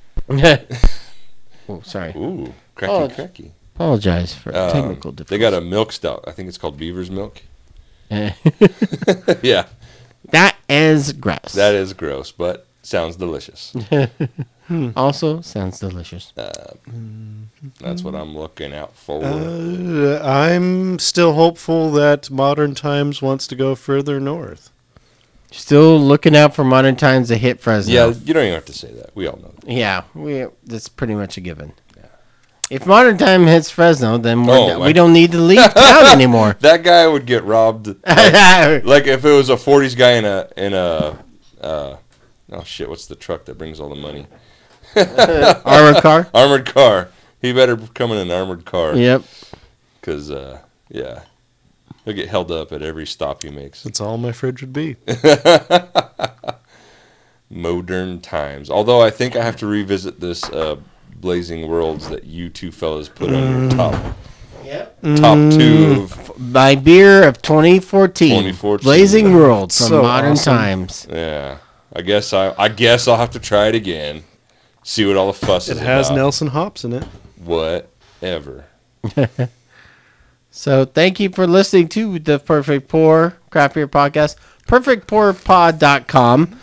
[SPEAKER 2] Oh, sorry.
[SPEAKER 1] Ooh, cracky,
[SPEAKER 2] Oh,
[SPEAKER 1] cracky.
[SPEAKER 2] Apologize for
[SPEAKER 1] Um,
[SPEAKER 2] technical
[SPEAKER 1] they
[SPEAKER 2] difficulties.
[SPEAKER 1] got a milk stout. I think it's called Beaver's Milk.
[SPEAKER 2] Eh.
[SPEAKER 1] Yeah,
[SPEAKER 2] That is gross.
[SPEAKER 1] that is gross, but sounds delicious.
[SPEAKER 2] Also sounds delicious.
[SPEAKER 1] That's what I'm looking out for.
[SPEAKER 3] Uh, I'm still hopeful that Modern Times wants to go further north.
[SPEAKER 2] Still looking out for Modern Times to hit Fresno.
[SPEAKER 1] yeah, you don't even have to say that. We all know that.
[SPEAKER 2] Yeah, we that's pretty much a given. If Modern Time hits Fresno, then we're,
[SPEAKER 1] Oh,
[SPEAKER 2] we
[SPEAKER 1] like-
[SPEAKER 2] don't need to leave town anymore.
[SPEAKER 1] That guy would get robbed. Like, like if it was a forties guy in a in a Uh, oh shit! What's the truck that brings all the money?
[SPEAKER 2] Armored car.
[SPEAKER 1] Armored car. He better come in an armored car.
[SPEAKER 2] Yep.
[SPEAKER 1] Cause uh, yeah, he'll get held up at every stop he makes.
[SPEAKER 3] That's all my fridge would be.
[SPEAKER 1] Modern times. Although I think I have to revisit this uh, Blazing Worlds that you two fellas put on your top
[SPEAKER 2] Yep.
[SPEAKER 1] top two of
[SPEAKER 2] My beer of twenty fourteen.
[SPEAKER 1] twenty fourteen.
[SPEAKER 2] Blazing World from
[SPEAKER 3] So
[SPEAKER 2] Modern
[SPEAKER 3] awesome.
[SPEAKER 2] Times.
[SPEAKER 1] Yeah. I guess I I guess I'll have to try it again. See what all the fuss
[SPEAKER 3] It
[SPEAKER 1] is
[SPEAKER 3] has
[SPEAKER 1] about.
[SPEAKER 3] Nelson hops in it.
[SPEAKER 1] Whatever.
[SPEAKER 2] So thank you for listening to the Perfect Pour Craft Beer Podcast. perfect pour pod dot com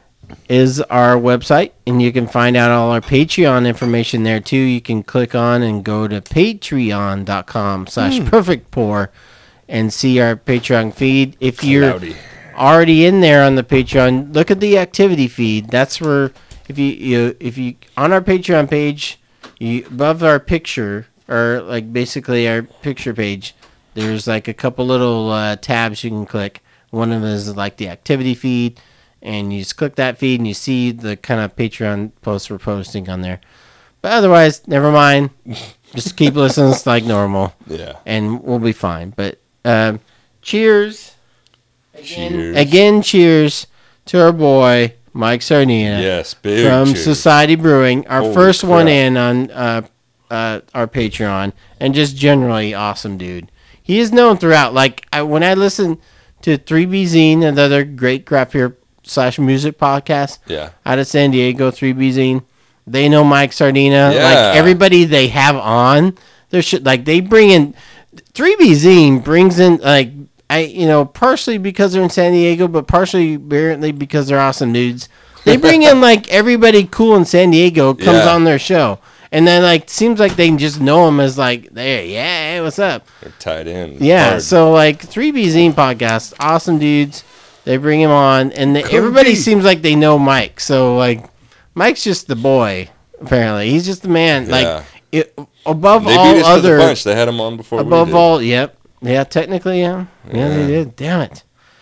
[SPEAKER 2] is our website, and you can find out all our Patreon information there too. You can click on and go to patreon dot com slash perfect pour and see our Patreon feed. If you're
[SPEAKER 1] Cloudy.
[SPEAKER 2] already in there on the Patreon, look at the activity feed. That's where if you, you if you on our Patreon page, you above our picture, or like basically our picture page, there's like a couple little uh, tabs you can click. One of them is like the activity feed, and you just click that feed and you see the kind of Patreon posts we're posting on there. But otherwise, never mind. Just keep listening like normal,
[SPEAKER 1] Yeah.
[SPEAKER 2] and we'll be fine. But um, cheers. Again,
[SPEAKER 1] Cheers.
[SPEAKER 2] Again, cheers to our boy, Mike Sardina.
[SPEAKER 1] Yes, big
[SPEAKER 2] From
[SPEAKER 1] cheers.
[SPEAKER 2] Society Brewing. Our
[SPEAKER 1] Holy
[SPEAKER 2] first one
[SPEAKER 1] crap.
[SPEAKER 2] in on uh, uh, our Patreon. And just generally awesome dude. He is known throughout. Like, I, when I listen to three B Zine, another great craft beer slash music podcast
[SPEAKER 1] Yeah.
[SPEAKER 2] out of San Diego, three B Zine, they know Mike Sardina.
[SPEAKER 1] Yeah.
[SPEAKER 2] Like, everybody they have on, they're sh- like, they bring in... three B Zine brings in, like... I, you know, partially because they're in San Diego, but partially apparently because they're awesome dudes. They bring in like everybody cool in San Diego comes
[SPEAKER 1] Yeah.
[SPEAKER 2] on their show, and then like seems like they just know them as like, there, yeah, hey, what's up?
[SPEAKER 1] They're tied in.
[SPEAKER 2] Yeah,
[SPEAKER 1] Hard.
[SPEAKER 2] so like three B Zine podcast, awesome dudes. They bring him on, and the, everybody
[SPEAKER 3] be.
[SPEAKER 2] seems like they know Mike. So like, Mike's just the boy. Apparently, he's just the man.
[SPEAKER 1] Yeah.
[SPEAKER 2] Like it, above
[SPEAKER 1] They
[SPEAKER 2] all
[SPEAKER 1] beat us
[SPEAKER 2] other.
[SPEAKER 1] to the punch. They had him on before we
[SPEAKER 2] Above
[SPEAKER 1] did.
[SPEAKER 2] all, yep. Yeah, technically, yeah. Yeah, they did. Damn it.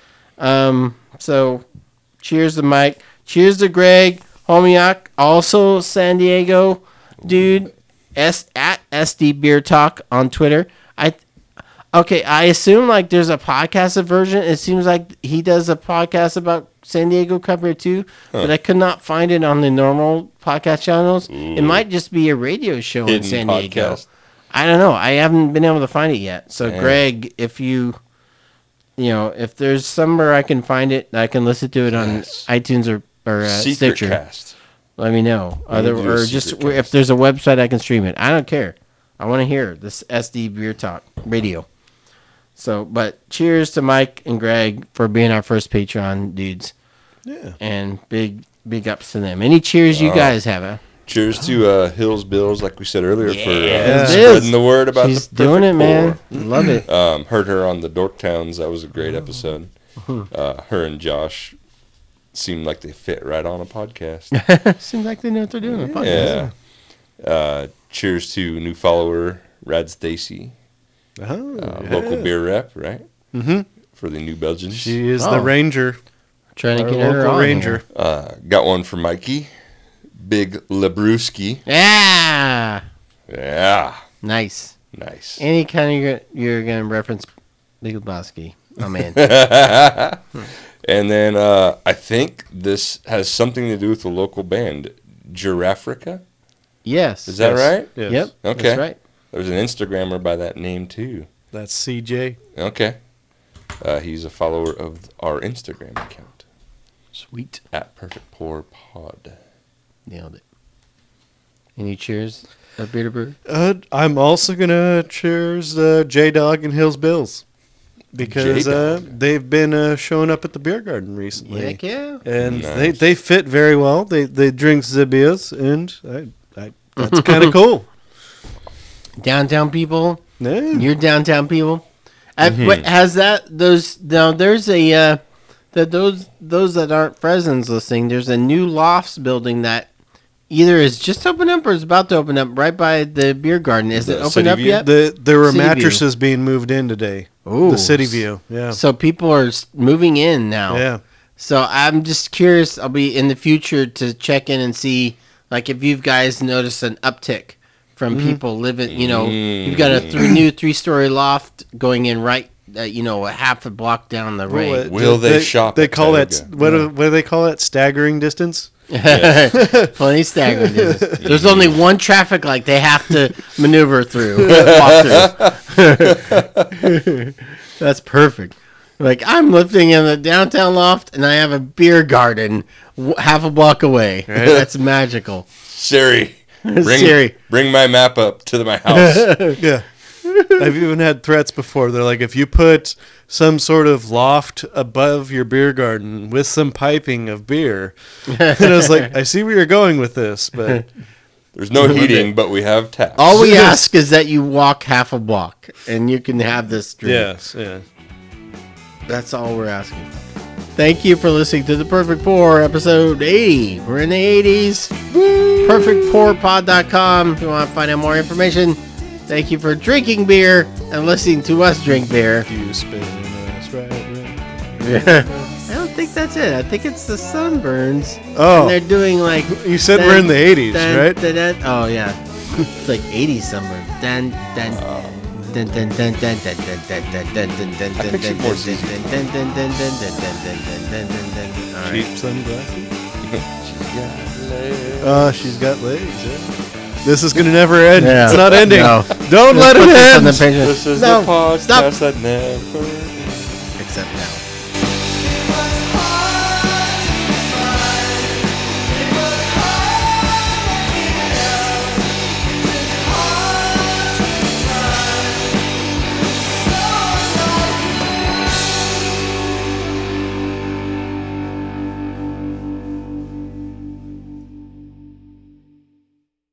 [SPEAKER 2] Um, so, cheers to Mike. Cheers to Greg Homiak, also San Diego dude. S at S D Beer Talk on Twitter. I okay. I assume like there's a podcasted version. It seems like he does a podcast about San Diego Cup Beer too, but I could not find it on the normal podcast channels. It might just be a radio show in
[SPEAKER 1] Hidden
[SPEAKER 2] San Diego.
[SPEAKER 1] podcast.
[SPEAKER 2] I don't know. I haven't been able to find it yet. So,
[SPEAKER 1] Damn.
[SPEAKER 2] Greg, if you, you know, if there's somewhere I can find it, I can listen to it on
[SPEAKER 1] Yes.
[SPEAKER 2] iTunes or, or uh,
[SPEAKER 1] Secret
[SPEAKER 2] Stitcher.
[SPEAKER 1] cast.
[SPEAKER 2] Let me know.
[SPEAKER 1] Let me
[SPEAKER 2] Other,
[SPEAKER 1] do a
[SPEAKER 2] or just
[SPEAKER 1] secret
[SPEAKER 2] where- if
[SPEAKER 1] cast.
[SPEAKER 2] there's a website I can stream it. I don't care. I want to hear this S D Beer Talk radio. So, but cheers to Mike and Greg for being our first Patreon dudes,
[SPEAKER 3] Yeah.
[SPEAKER 2] and big big ups to them. Any cheers you
[SPEAKER 1] Oh.
[SPEAKER 2] guys have? Uh?
[SPEAKER 1] Cheers to uh, Hills Bills, like we said earlier, for uh,
[SPEAKER 2] Hills
[SPEAKER 1] spreading
[SPEAKER 2] Bills.
[SPEAKER 1] the word about
[SPEAKER 2] She's
[SPEAKER 1] the
[SPEAKER 2] doing it,
[SPEAKER 1] Perfect
[SPEAKER 2] man. Love it.
[SPEAKER 1] Pour. Um, heard her on the Dorktowns. That was a great episode.
[SPEAKER 2] Hmm.
[SPEAKER 1] Uh, her and Josh seemed like they fit right on a podcast.
[SPEAKER 2] Seems like they know what they're doing. on a podcast.
[SPEAKER 1] Yeah. Uh, cheers to new follower Rad Stacy,
[SPEAKER 3] Oh,
[SPEAKER 1] uh,
[SPEAKER 3] yeah.
[SPEAKER 1] local beer rep, right?
[SPEAKER 3] Mm-hmm.
[SPEAKER 1] For the New Belgians.
[SPEAKER 3] She is
[SPEAKER 2] Oh.
[SPEAKER 3] the ranger.
[SPEAKER 2] Trying to
[SPEAKER 3] Our
[SPEAKER 2] get her
[SPEAKER 3] local
[SPEAKER 2] on
[SPEAKER 3] ranger.
[SPEAKER 2] here.
[SPEAKER 1] Uh, got one for Mikey, Big Lebrewski.
[SPEAKER 2] Yeah,
[SPEAKER 1] Yeah,
[SPEAKER 2] nice.
[SPEAKER 1] nice.
[SPEAKER 2] Any kind of you're, you're gonna reference Big Lebowski. Oh man.
[SPEAKER 1] And then uh, I think this has something to do with the local band, Giraffrica.
[SPEAKER 2] Yes.
[SPEAKER 1] Is that
[SPEAKER 3] Yes.
[SPEAKER 1] right?
[SPEAKER 3] Yes.
[SPEAKER 2] Yep.
[SPEAKER 1] Okay.
[SPEAKER 2] That's right.
[SPEAKER 1] There's an Instagrammer by that name too.
[SPEAKER 3] That's C J.
[SPEAKER 1] Okay. Uh, he's a follower of our Instagram account
[SPEAKER 2] Sweet.
[SPEAKER 1] at Perfect Pour Pod.
[SPEAKER 2] Nailed it. Any cheers? Up beer to brew?
[SPEAKER 3] Uh, I'm also gonna cheers uh, J Dog and Hills Bills because uh,
[SPEAKER 1] J-Dog.
[SPEAKER 3] they've been uh, showing up at the beer garden recently,
[SPEAKER 2] Heck yeah.
[SPEAKER 3] and
[SPEAKER 1] Nice.
[SPEAKER 3] they, they fit very well. They they drink the beers, and I, I, that's kind of cool.
[SPEAKER 2] Downtown people.
[SPEAKER 3] Yeah.
[SPEAKER 2] You're downtown people. I,
[SPEAKER 1] Mm-hmm.
[SPEAKER 2] what, has that those now? There's a uh, that those those that aren't Fresn's listening. There's a new lofts building that either is just opened up or is about to open up right by the beer garden. Is
[SPEAKER 1] The
[SPEAKER 2] it open
[SPEAKER 1] City
[SPEAKER 2] up
[SPEAKER 1] View?
[SPEAKER 2] yet?
[SPEAKER 3] The there were
[SPEAKER 2] City View.
[SPEAKER 3] mattresses being moved in today.
[SPEAKER 2] Ooh.
[SPEAKER 3] The City View. Yeah.
[SPEAKER 2] So people are s- moving in now.
[SPEAKER 3] Yeah.
[SPEAKER 2] So I'm just curious. I'll be in the future to check in and see, like, if you guys notice an uptick from
[SPEAKER 3] Mm-hmm.
[SPEAKER 2] people living. You know, you've got a three new three story loft going in right, uh, you know, a half a block down the
[SPEAKER 3] Well,
[SPEAKER 2] road.
[SPEAKER 3] uh,
[SPEAKER 1] Will they shop
[SPEAKER 3] They
[SPEAKER 1] at
[SPEAKER 3] call that
[SPEAKER 1] Tioga?
[SPEAKER 3] what? do- What do they call it? Staggering distance.
[SPEAKER 2] Plenty staggering. distance. There's only one traffic light they have to maneuver through. Walk through. That's perfect. Like, I'm living in the downtown loft, and I have a beer garden w- half a block away. That's magical.
[SPEAKER 1] Siri, bring,
[SPEAKER 2] Siri.
[SPEAKER 1] bring my map up to my house.
[SPEAKER 3] Yeah. I've even had threats before. They're like, if you put some sort of loft above your beer garden with some piping of beer, and I was like, I see where you're going with this, but
[SPEAKER 1] There's no heating, but we have taps.
[SPEAKER 2] All we ask is that you walk half a block, and you can have this drink.
[SPEAKER 3] yes, yeah.
[SPEAKER 2] That's all we're asking. Thank you for listening to The Perfect Pour, episode eighty. We're in the eighties. perfect pour pod dot com if you want to find out more information. Thank you for drinking beer and listening to us drink beer.
[SPEAKER 3] You spin us right, right.
[SPEAKER 2] I don't think that's it. I think it's the Sunburns.
[SPEAKER 3] Oh.
[SPEAKER 2] And they're doing like...
[SPEAKER 3] You said we're in the eighties,
[SPEAKER 2] dun,
[SPEAKER 3] right?
[SPEAKER 2] dun, dun. Oh, yeah. It's like eighties Sunburns. Dun, dun, dun, dun, dun, dun, dun, dun, dun, dun, dun, dun, dun,
[SPEAKER 1] I
[SPEAKER 2] dun,
[SPEAKER 1] pictured
[SPEAKER 2] dun,
[SPEAKER 1] more
[SPEAKER 2] dun,
[SPEAKER 1] Z Z.
[SPEAKER 2] dun, dun, dun, dun, dun, dun, dun, dun, dun, dun, dun. All
[SPEAKER 3] Cheap
[SPEAKER 2] right.
[SPEAKER 3] sunglasses.
[SPEAKER 1] She's got legs.
[SPEAKER 3] Oh, she's got legs. Yeah. This is gonna never end.
[SPEAKER 2] Yeah.
[SPEAKER 3] It's not ending.
[SPEAKER 2] No.
[SPEAKER 3] Don't let
[SPEAKER 2] Put
[SPEAKER 3] it
[SPEAKER 2] this on
[SPEAKER 3] end.
[SPEAKER 2] the page.
[SPEAKER 1] This is
[SPEAKER 2] No,
[SPEAKER 1] the podcast
[SPEAKER 2] stop.
[SPEAKER 1] that never.
[SPEAKER 2] Except now.